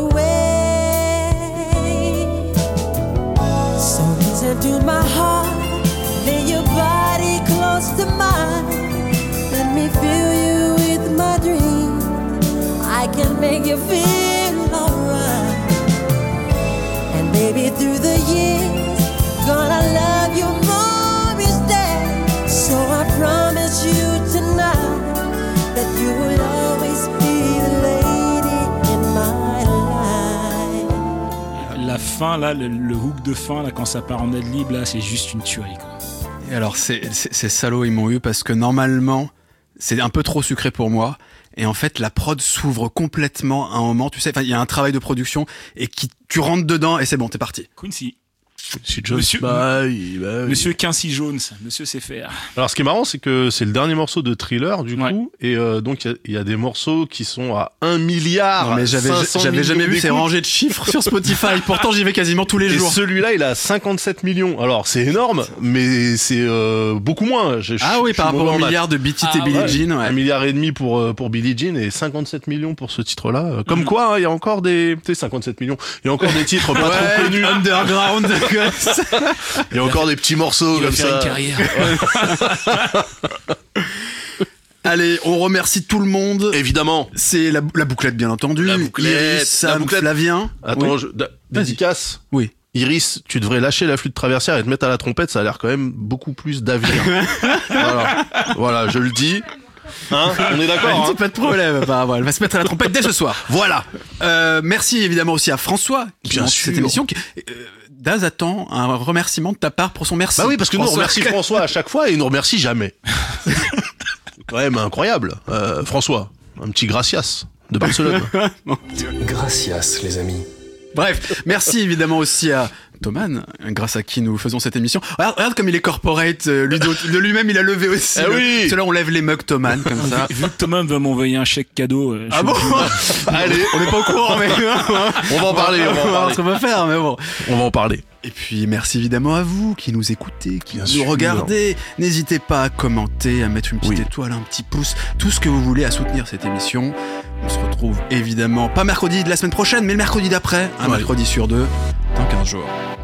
away. So listen to my heart, lay your body close to mine. Let me fill you with my dreams. I can make you feel alright. And baby, through the years, gonna love you more each day. So I promise you tonight that you will always be the lady in my life. La fin là, le hook de fin là, quand ça part en ad-lib là, c'est juste une tuerie quoi. Et alors ces salauds ils m'ont eu parce que normalement c'est un peu trop sucré pour moi. Et en fait, la prod s'ouvre complètement à un moment, tu sais, il y a un travail de production et tu rentres dedans et c'est bon, t'es parti. Quincy. Monsieur Quincy Jones, monsieur sait faire. Alors ce qui est marrant, c'est que c'est le dernier morceau de Thriller du coup, et donc il y a des morceaux qui sont à 1 milliard. Non mais j'avais jamais vu ces rangées de chiffres sur Spotify. Pourtant j'y vais quasiment tous les jours. Et celui-là, il a 57 millions. Alors c'est énorme, mais c'est beaucoup moins. Par rapport au milliard de Beat It et Billie Jean, ouais. 1,5 milliard pour Billie Jean et 57 millions pour ce titre-là. Comme quoi, il y a encore des, tu sais, 57 millions. Il y a encore des titres pas trop connus. Underground. Il y a encore des petits morceaux comme ça. Une carrière. Allez, on remercie tout le monde. Évidemment. C'est la bouclette, bien entendu. La bouclette, Iris, Sam, Flavien. Attends, Oui. dédicace. Oui. Iris, tu devrais lâcher la flûte traversière et te mettre à la trompette, ça a l'air quand même beaucoup plus d'avenir. Voilà, je le dis. Hein, on est d'accord, hein. Pas de problème. Bah, voilà, elle va se mettre à la trompette dès ce soir. Voilà. Merci évidemment aussi à François qui Bien lance sûr. cette émission. Daz attend un remerciement de ta part pour son merci. Bah oui, parce que nous on François. remercie François à chaque fois et il nous remercie jamais. C'est quand même incroyable. François, un petit gracias de Barcelone. Gracias, les amis. Bref, merci évidemment aussi à Thoman, grâce à qui nous faisons cette émission. Regarde comme il est corporate, Ludo, de lui-même il a levé aussi. Oui. Cela on lève les mugs Thoman comme ça. Vu que Thomas va m'envoyer un chèque cadeau. Ah bon? Allez, on n'est pas au courant, mais On va en parler, on va en parler. Ce qu'on va faire, mais bon. On va en parler. Et puis merci évidemment à vous qui nous écoutez, qui Bien nous sûr. regardez. N'hésitez pas à commenter, à mettre une petite Oui. étoile, un petit pouce, tout ce que vous voulez à soutenir cette émission. On se retrouve évidemment pas mercredi de la semaine prochaine, mais le mercredi d'après, un Ouais. mercredi sur deux, dans 15 jours.